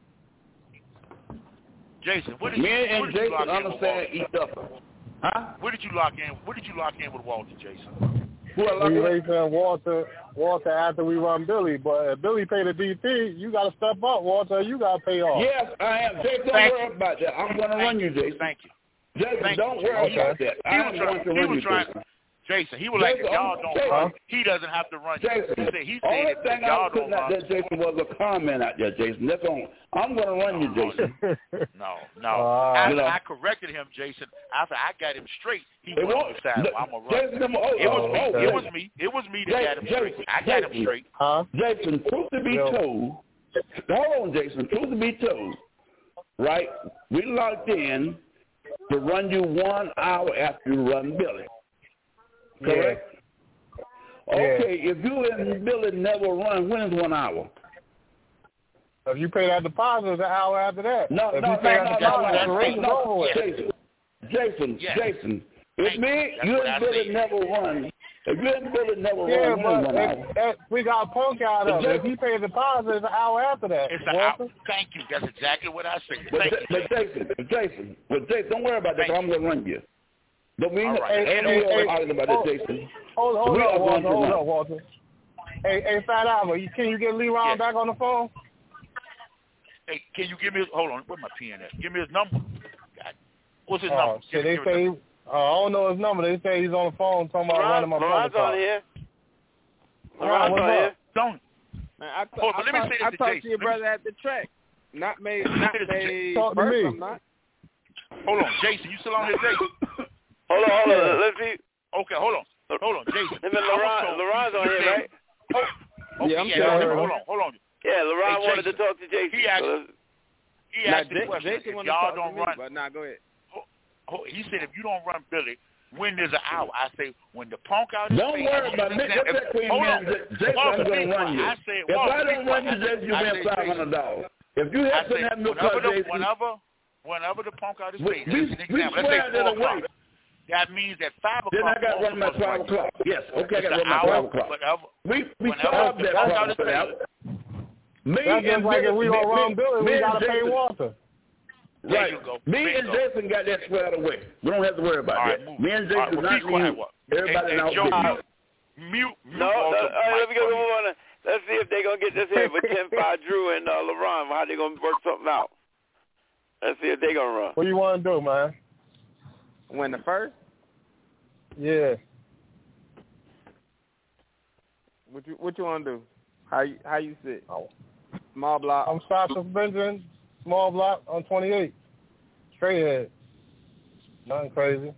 Jason, what did Me you, and what did you Jason lock in with understand Walter? each other. Huh? What did you lock in? What did you lock in with Walter, Jason? Who I lock We in? racing Walter, Walter after we run Billy, but if Billy pay the D P, you got to step up, Walter. You got to pay off. Yes, I am. Jason, don't Thank worry you. about that. I'm going to run you, Jason. Thank you. Jason, Thank don't you, worry Jason. about that. He I was am trying. going to He run was you, trying. Jason. Jason, he was like, Jason, if y'all I'm- don't Jason. run, he doesn't have to run you. Jason, He said, he only said if thing I y'all was putting don't out run. there, Jason, was a comment out there, Jason. That's all. I'm going to run you, Jason. No, no. Uh, After you know. I corrected him, Jason, after I got him straight, he It went on won't- the side. look, I'm going to Jason, run. oh, It was oh, me. okay. It was me. It was me that got him straight. Jason, I got him Jason. straight. Huh? Jason, truth to be Yo. told, hold on, Jason, truth to be told, right? We locked in to run you one hour after you run Billy. Correct? Yeah. Okay, if you and Billy never run, when is one hour? If you pay that deposit, it's an hour after that. No, if no, you pay no, that no, deposit, no, the no, race is no, over with. Jason, Jason, Yes. Jason, if Thank me, you. That's you what I and Billy said. never run, if you and Billy never Yeah, run, when is but one hour? if, if we got Punk out of it. If he pays the deposit, it's an hour after that. It's an Walter. hour. Thank you. That's exactly what I said. But, Thank J- you. but Jason, but Jason, but Jason, don't worry about that. Thank I'm gonna run you. Don't we? All right. Ain't Hey, we hey, ever hey, arguing about hold- that, Jason? Hold, hold We are up, going Walter. to Hold run. up, Walter. Hey, hey, Fat Albert, you, can you get Leron Yes. back on the phone? Hey, can you give me his, hold on, where's my pen at? Give me his number. God. What's his Oh, number? shit, Give- they give say, it uh, I don't know his number. They say he's on the phone talking about running my Laron's brother's on car. here. Laron, Laron's what's on up? here. Don't. Man, I, th- Hold on, I, let me talk, say this I to talked Jason. to your Let me- brother at the track. Not made, not Let me- made. Talk to first, me. I'm not. Hold on, Jason, you still on here, Jason? Hold on, hold Yeah. on. Let's see. Okay, hold on. Hold on, Jason. Him and I was Laron, told- Laron's on you here, said- right? Oh, okay, Yeah, I'm yeah, still hold here. on, hold on, hold on. Yeah, Laron Hey, wanted to Jason. talk to Jason. He asked- so let's- He Now, asked the J- question, Jason if wanted to y'all talk don't to me, run, but nah, go ahead. oh, he said if you don't run Billy, when there's an hour, I say when the punk out is Don't paid, worry I about use me. an What's example. that queen Hold man? on. Jason, Walter, I'm going be to run you. quiet. I said, If Walter, I be don't run you, quiet. Jason, you I win said, five hundred dollars. If you I happen to said, have no whenever car, the, Jason, whenever, whenever the punk out is we, paid, we, that's an we example. Let's swear say that four away. o'clock. That means that five o'clock. Then I got to run my Walter must twelve run you. o'clock. Yes, okay, I It's got to an run my hour, twelve o'clock. whenever, We we whenever solved the that punk out problem is for paid. that. Me That's just and like if Jason- we me- don't run me- Billy, me we and got to pay Jason- Walter. There Right. you go. Me Bingo. and Jason got that squared away. We don't have to worry about All right, that. move. Me and All right, Jason well, not be quiet. me. What? Everybody Hey, now. hey, Joe, mute, mute, mute No, Walter no, all right, let me mic go for me. on. Let's see if they're going to get this here with ten five Drew and uh, LaRon, how they going to work something out. Let's see if they're going to run. What do you want to do, man? When the first? Yeah. What you What you want to do? How you How you sit? Oh. Small block. I'm stop suspension, small block on twenty-eight. Straight ahead. Nothing crazy.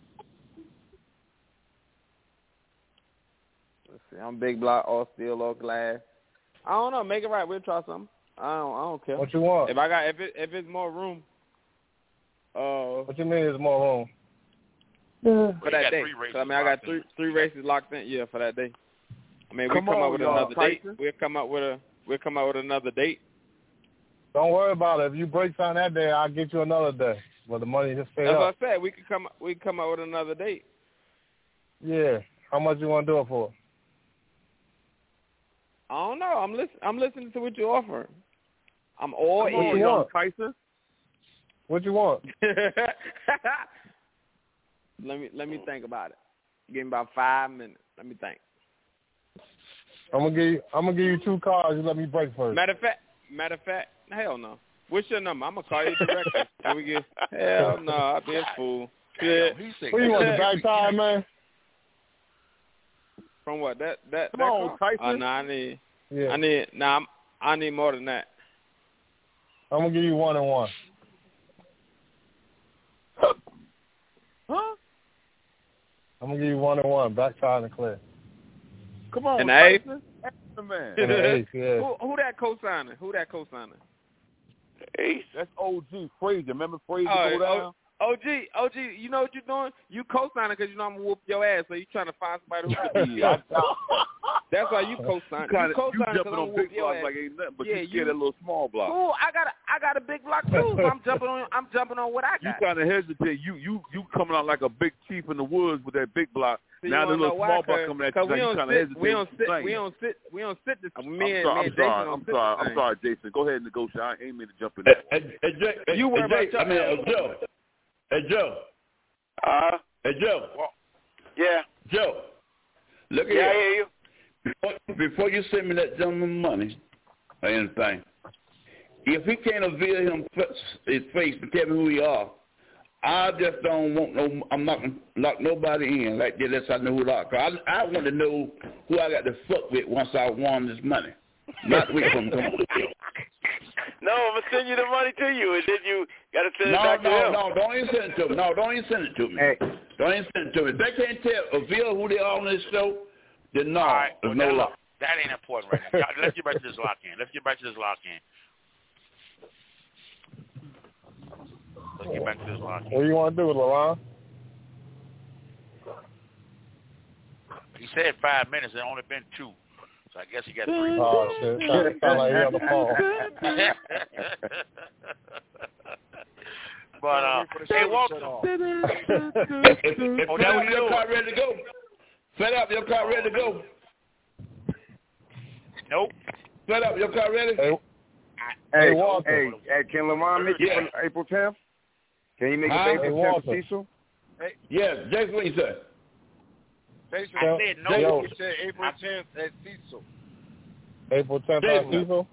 Let's see. I'm big block, all steel, all glass. I don't know. Make it right. We'll try something. I don't. I don't care. What you want? If I got if it if it's more room. Uh. What you mean there's more room? For you that got day. three races So, I mean, I got locked three in. three races locked in. Yeah, for that day. I mean, we Come come on, up with y'all, another date. Tyson. We'll come up with a we'll come up with another date. Don't worry about it. If you break something that day, I'll get you another day. But the money just stay That's up. what I said. We could come we could come up with another date. Yeah. How much you want to do it for? I don't know. I'm listen. I'm listening to what you're offering. I'm all What in. you want? Tyson? What you want? let me let me think about it. Give me about five minutes. Let me think. I'm gonna give you. I'm gonna give you two cars. You let me break first. Matter of fact, matter of fact, hell no. What's your number? I'm gonna call you directly. Can we get? Hell no, I'll be a fool. Shit. What you want? The back tire, man? From what? That that. Come that on, car? Tyson. Oh, no, I need. Yeah. I need. Nah, I'm, I need more than that. I'm gonna give you one and one. Huh? I'm gonna give you one and one. Back tire and clear. Come on, And the eighth? Tyson, man. And the eighth, yeah. Who, who that co-signer? Who that co-signer? Ace. That's O G Frazier. Remember Frazier Oh, go down? O G, O G, you know what you're doing? You co-signing because you know I'm gonna whoop your ass. So you trying to find somebody who could be. Yeah, That's why you co-sign. You, kinda, you co-sign you jumping I'm on big blocks ass. like ain't nothing, but yeah, you scared that little small block. Cool, I got a, I got a big block too. So I'm jumping on. I'm jumping on what I got. You kind of hesitate. You you you coming out like a big chief in the woods with that big block. So now the little small block coming at you. We you don't sit. We don't sit. We don't sit. We don't sit. This. Me I'm and sorry. me I'm and sorry. Jason I'm sorry. I'm sorry, Jason. Go ahead and negotiate. I ain't mean to jump in Hey, there. hey, hey, Jay, hey, you worry hey, about Jay, I mean, uh, Joe. Hey, Joe. Uh, hey, Joe. Yeah. Joe. Look at yeah, here. I hear you. Before, before you send me that gentleman money or anything, if he can't reveal him his face and tell me who he are, I just don't want no. I'm not gonna lock nobody in like that unless I know who they are. Cause I, I want to know who I got to fuck with once I won this money. Not wait for him to come on. No, I'm gonna send you the money to you, and then you gotta send no, it back no, to him. No, no, don't even send it to me. No, don't even send it to me. Hey. Don't even send it to me. If they can't tell, reveal who they are on this show, then no, All right, there's well, no that, lock. that ain't important right now. Let's get back to this lock in. Let's get back to this lock in. Let's get back to this lock in. What do you want to do, LaRon? He said five minutes. It's only been two. So I guess he got three. Oh, shit. Sound, sound like he on the phone. But, uh, hey, Walter. if if Oh, Fed that Up, was your yours. car ready to go. Fed Up, your car ready to go. Nope. Fed Up, your car ready? Hey, Hey, hey, Walter. hey, hey, can Lamar make Yeah. it for April tenth? Can you make Huh? it for Hey, April tenth Walter. for Cecil? Yes, Jason, what you said? Jason, I said no. Yo. he said April tenth at Cecil. April tenth Jason. on Cecil?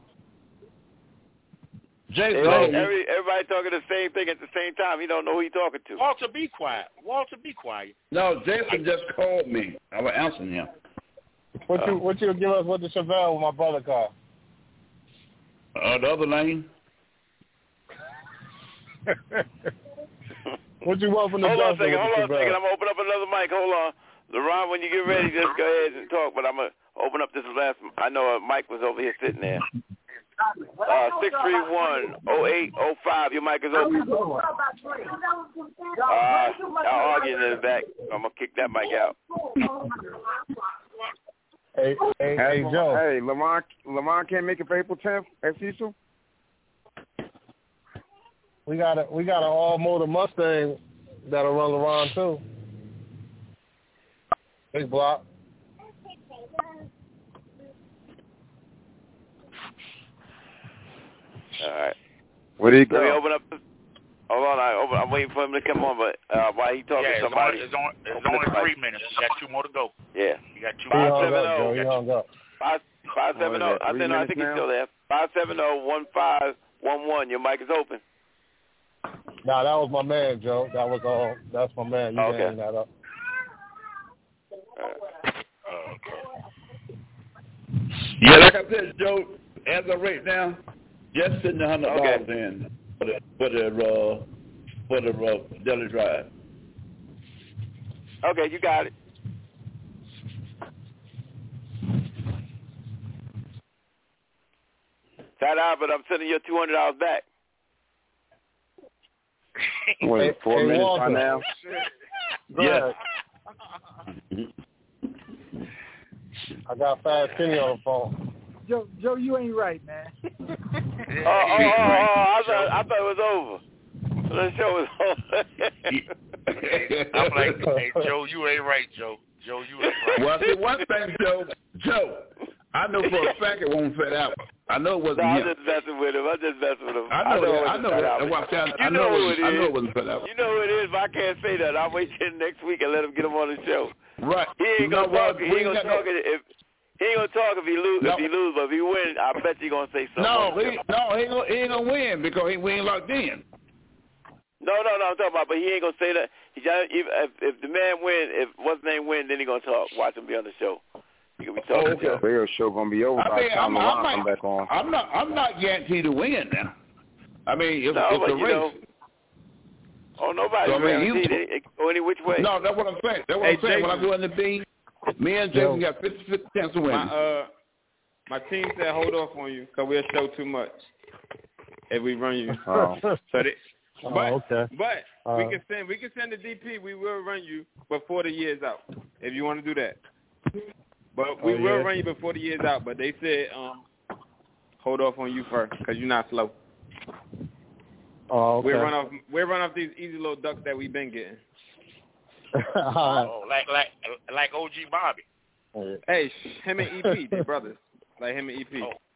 Jason, Everybody, every, everybody talking the same thing at the same time. He don't know who he talking to. Walter, be quiet. Walter, be quiet. no, Jason just called me. I was answering him. What you what you give us with the Chevelle with my brother car? Uh, the other lane. What you want from the Hold on a Justin second. with Hold the on a second. Chevelle? I'm gonna open up another mic. Hold on, LaRon. When you get ready, just go ahead and talk. But I'm gonna open up this last. I know uh, Mike was over here sitting there. Uh, six three one oh eight oh five. Your mic is open. Uh, y'all arguing in the back. I'm gonna kick that mic out. Hey, hey, Hey, hey, Joe. Hey, Lamar, Lamar can't make it for April tenth at Cecil? We got a we got an all motor Mustang that'll run LaRon too. Big block. All right. Where did he Let me go? open up. Hold on. I open, I'm waiting for him to come on, but uh, while he talking Yeah, to it's somebody. only, it's only, it's open only the mic. three minutes. You got two more to go. Yeah. You got two He more. hung seven up, Joe. oh. He hung up. Five five seven What oh. is that, I three think no, I minutes think he's now? still there. Five seven oh one five one one. Your mic is open. Nah, that was my man, Joe. That was all. That's my man. You Oh, didn't okay. hang that up. Yeah, like I said, Joe, as of right now, just sitting a hundred Okay. dollars in for the for the uh, for the uh, Deli Drive. Okay, you got it. Fat Albert, I'm sending you two hundred dollars back. Wait, four Hey, minutes Walter. by now? Go Yeah. ahead. I got Fast Kenny on the phone. Joe, Joe, you ain't right, man. Oh, oh, oh, oh, I thought I thought it was over. The show was over. I'm like, hey, Joe, you ain't right, Joe. Joe, you ain't right. Well, see, one thing, Joe, Joe, I know for a fact it won't fit out. I know it wasn't No, I'm him. just messing with him. I'm just messing with him. I know I know that. it I wasn't know Fat that. Albert. Well, I, You I know know who it. it I know is. it wasn't fit out. You know who it is, but I can't say that. I'll wait till next week and let him get him on the show. Right. He ain't You gonna know talk. what? He We ain't ain't gonna got talk no- if he ain't gonna talk if he lose. No. If he lose, but if he win, I bet you gonna say something. No, on the he, show. no, he ain't gonna, he ain't gonna win because he we ain't locked in. No, no, no. I'm talking about, but he ain't gonna say that. He just, if, if if the man win, if what's his name win, then he gonna talk. Watch him be on the show. He gonna be talking. Oh, okay. to him. Real show gonna be over I by mean, the time I'm, I'm, LeBron come not, back on. I'm not, I'm not guaranteed to win now. I mean, it's, No, it's but a you race. know, oh, nobody's So, I mean, you- guaranteed it, it, go any which way. No, that's what I'm saying. That's what Hey, I'm saying. When I Jason. go in the B, me and Jason got fifty-fifty chance of winning. My uh, my team said hold off on you because we'll show too much if we run you. Oh. So they, Oh, but okay. but Uh, we can send we can send the D P. We will run you before the year's out if you want to do that. But we Oh, will yeah? run you before the year's out. But they said um, hold off on you first because you're not slow. Oh, okay. We'll run off. We'll run off these easy little ducks that we've been getting. All right. Oh, like like like O G Bobby. Hey, him and E P, they brothers. Like him and E P. Oh.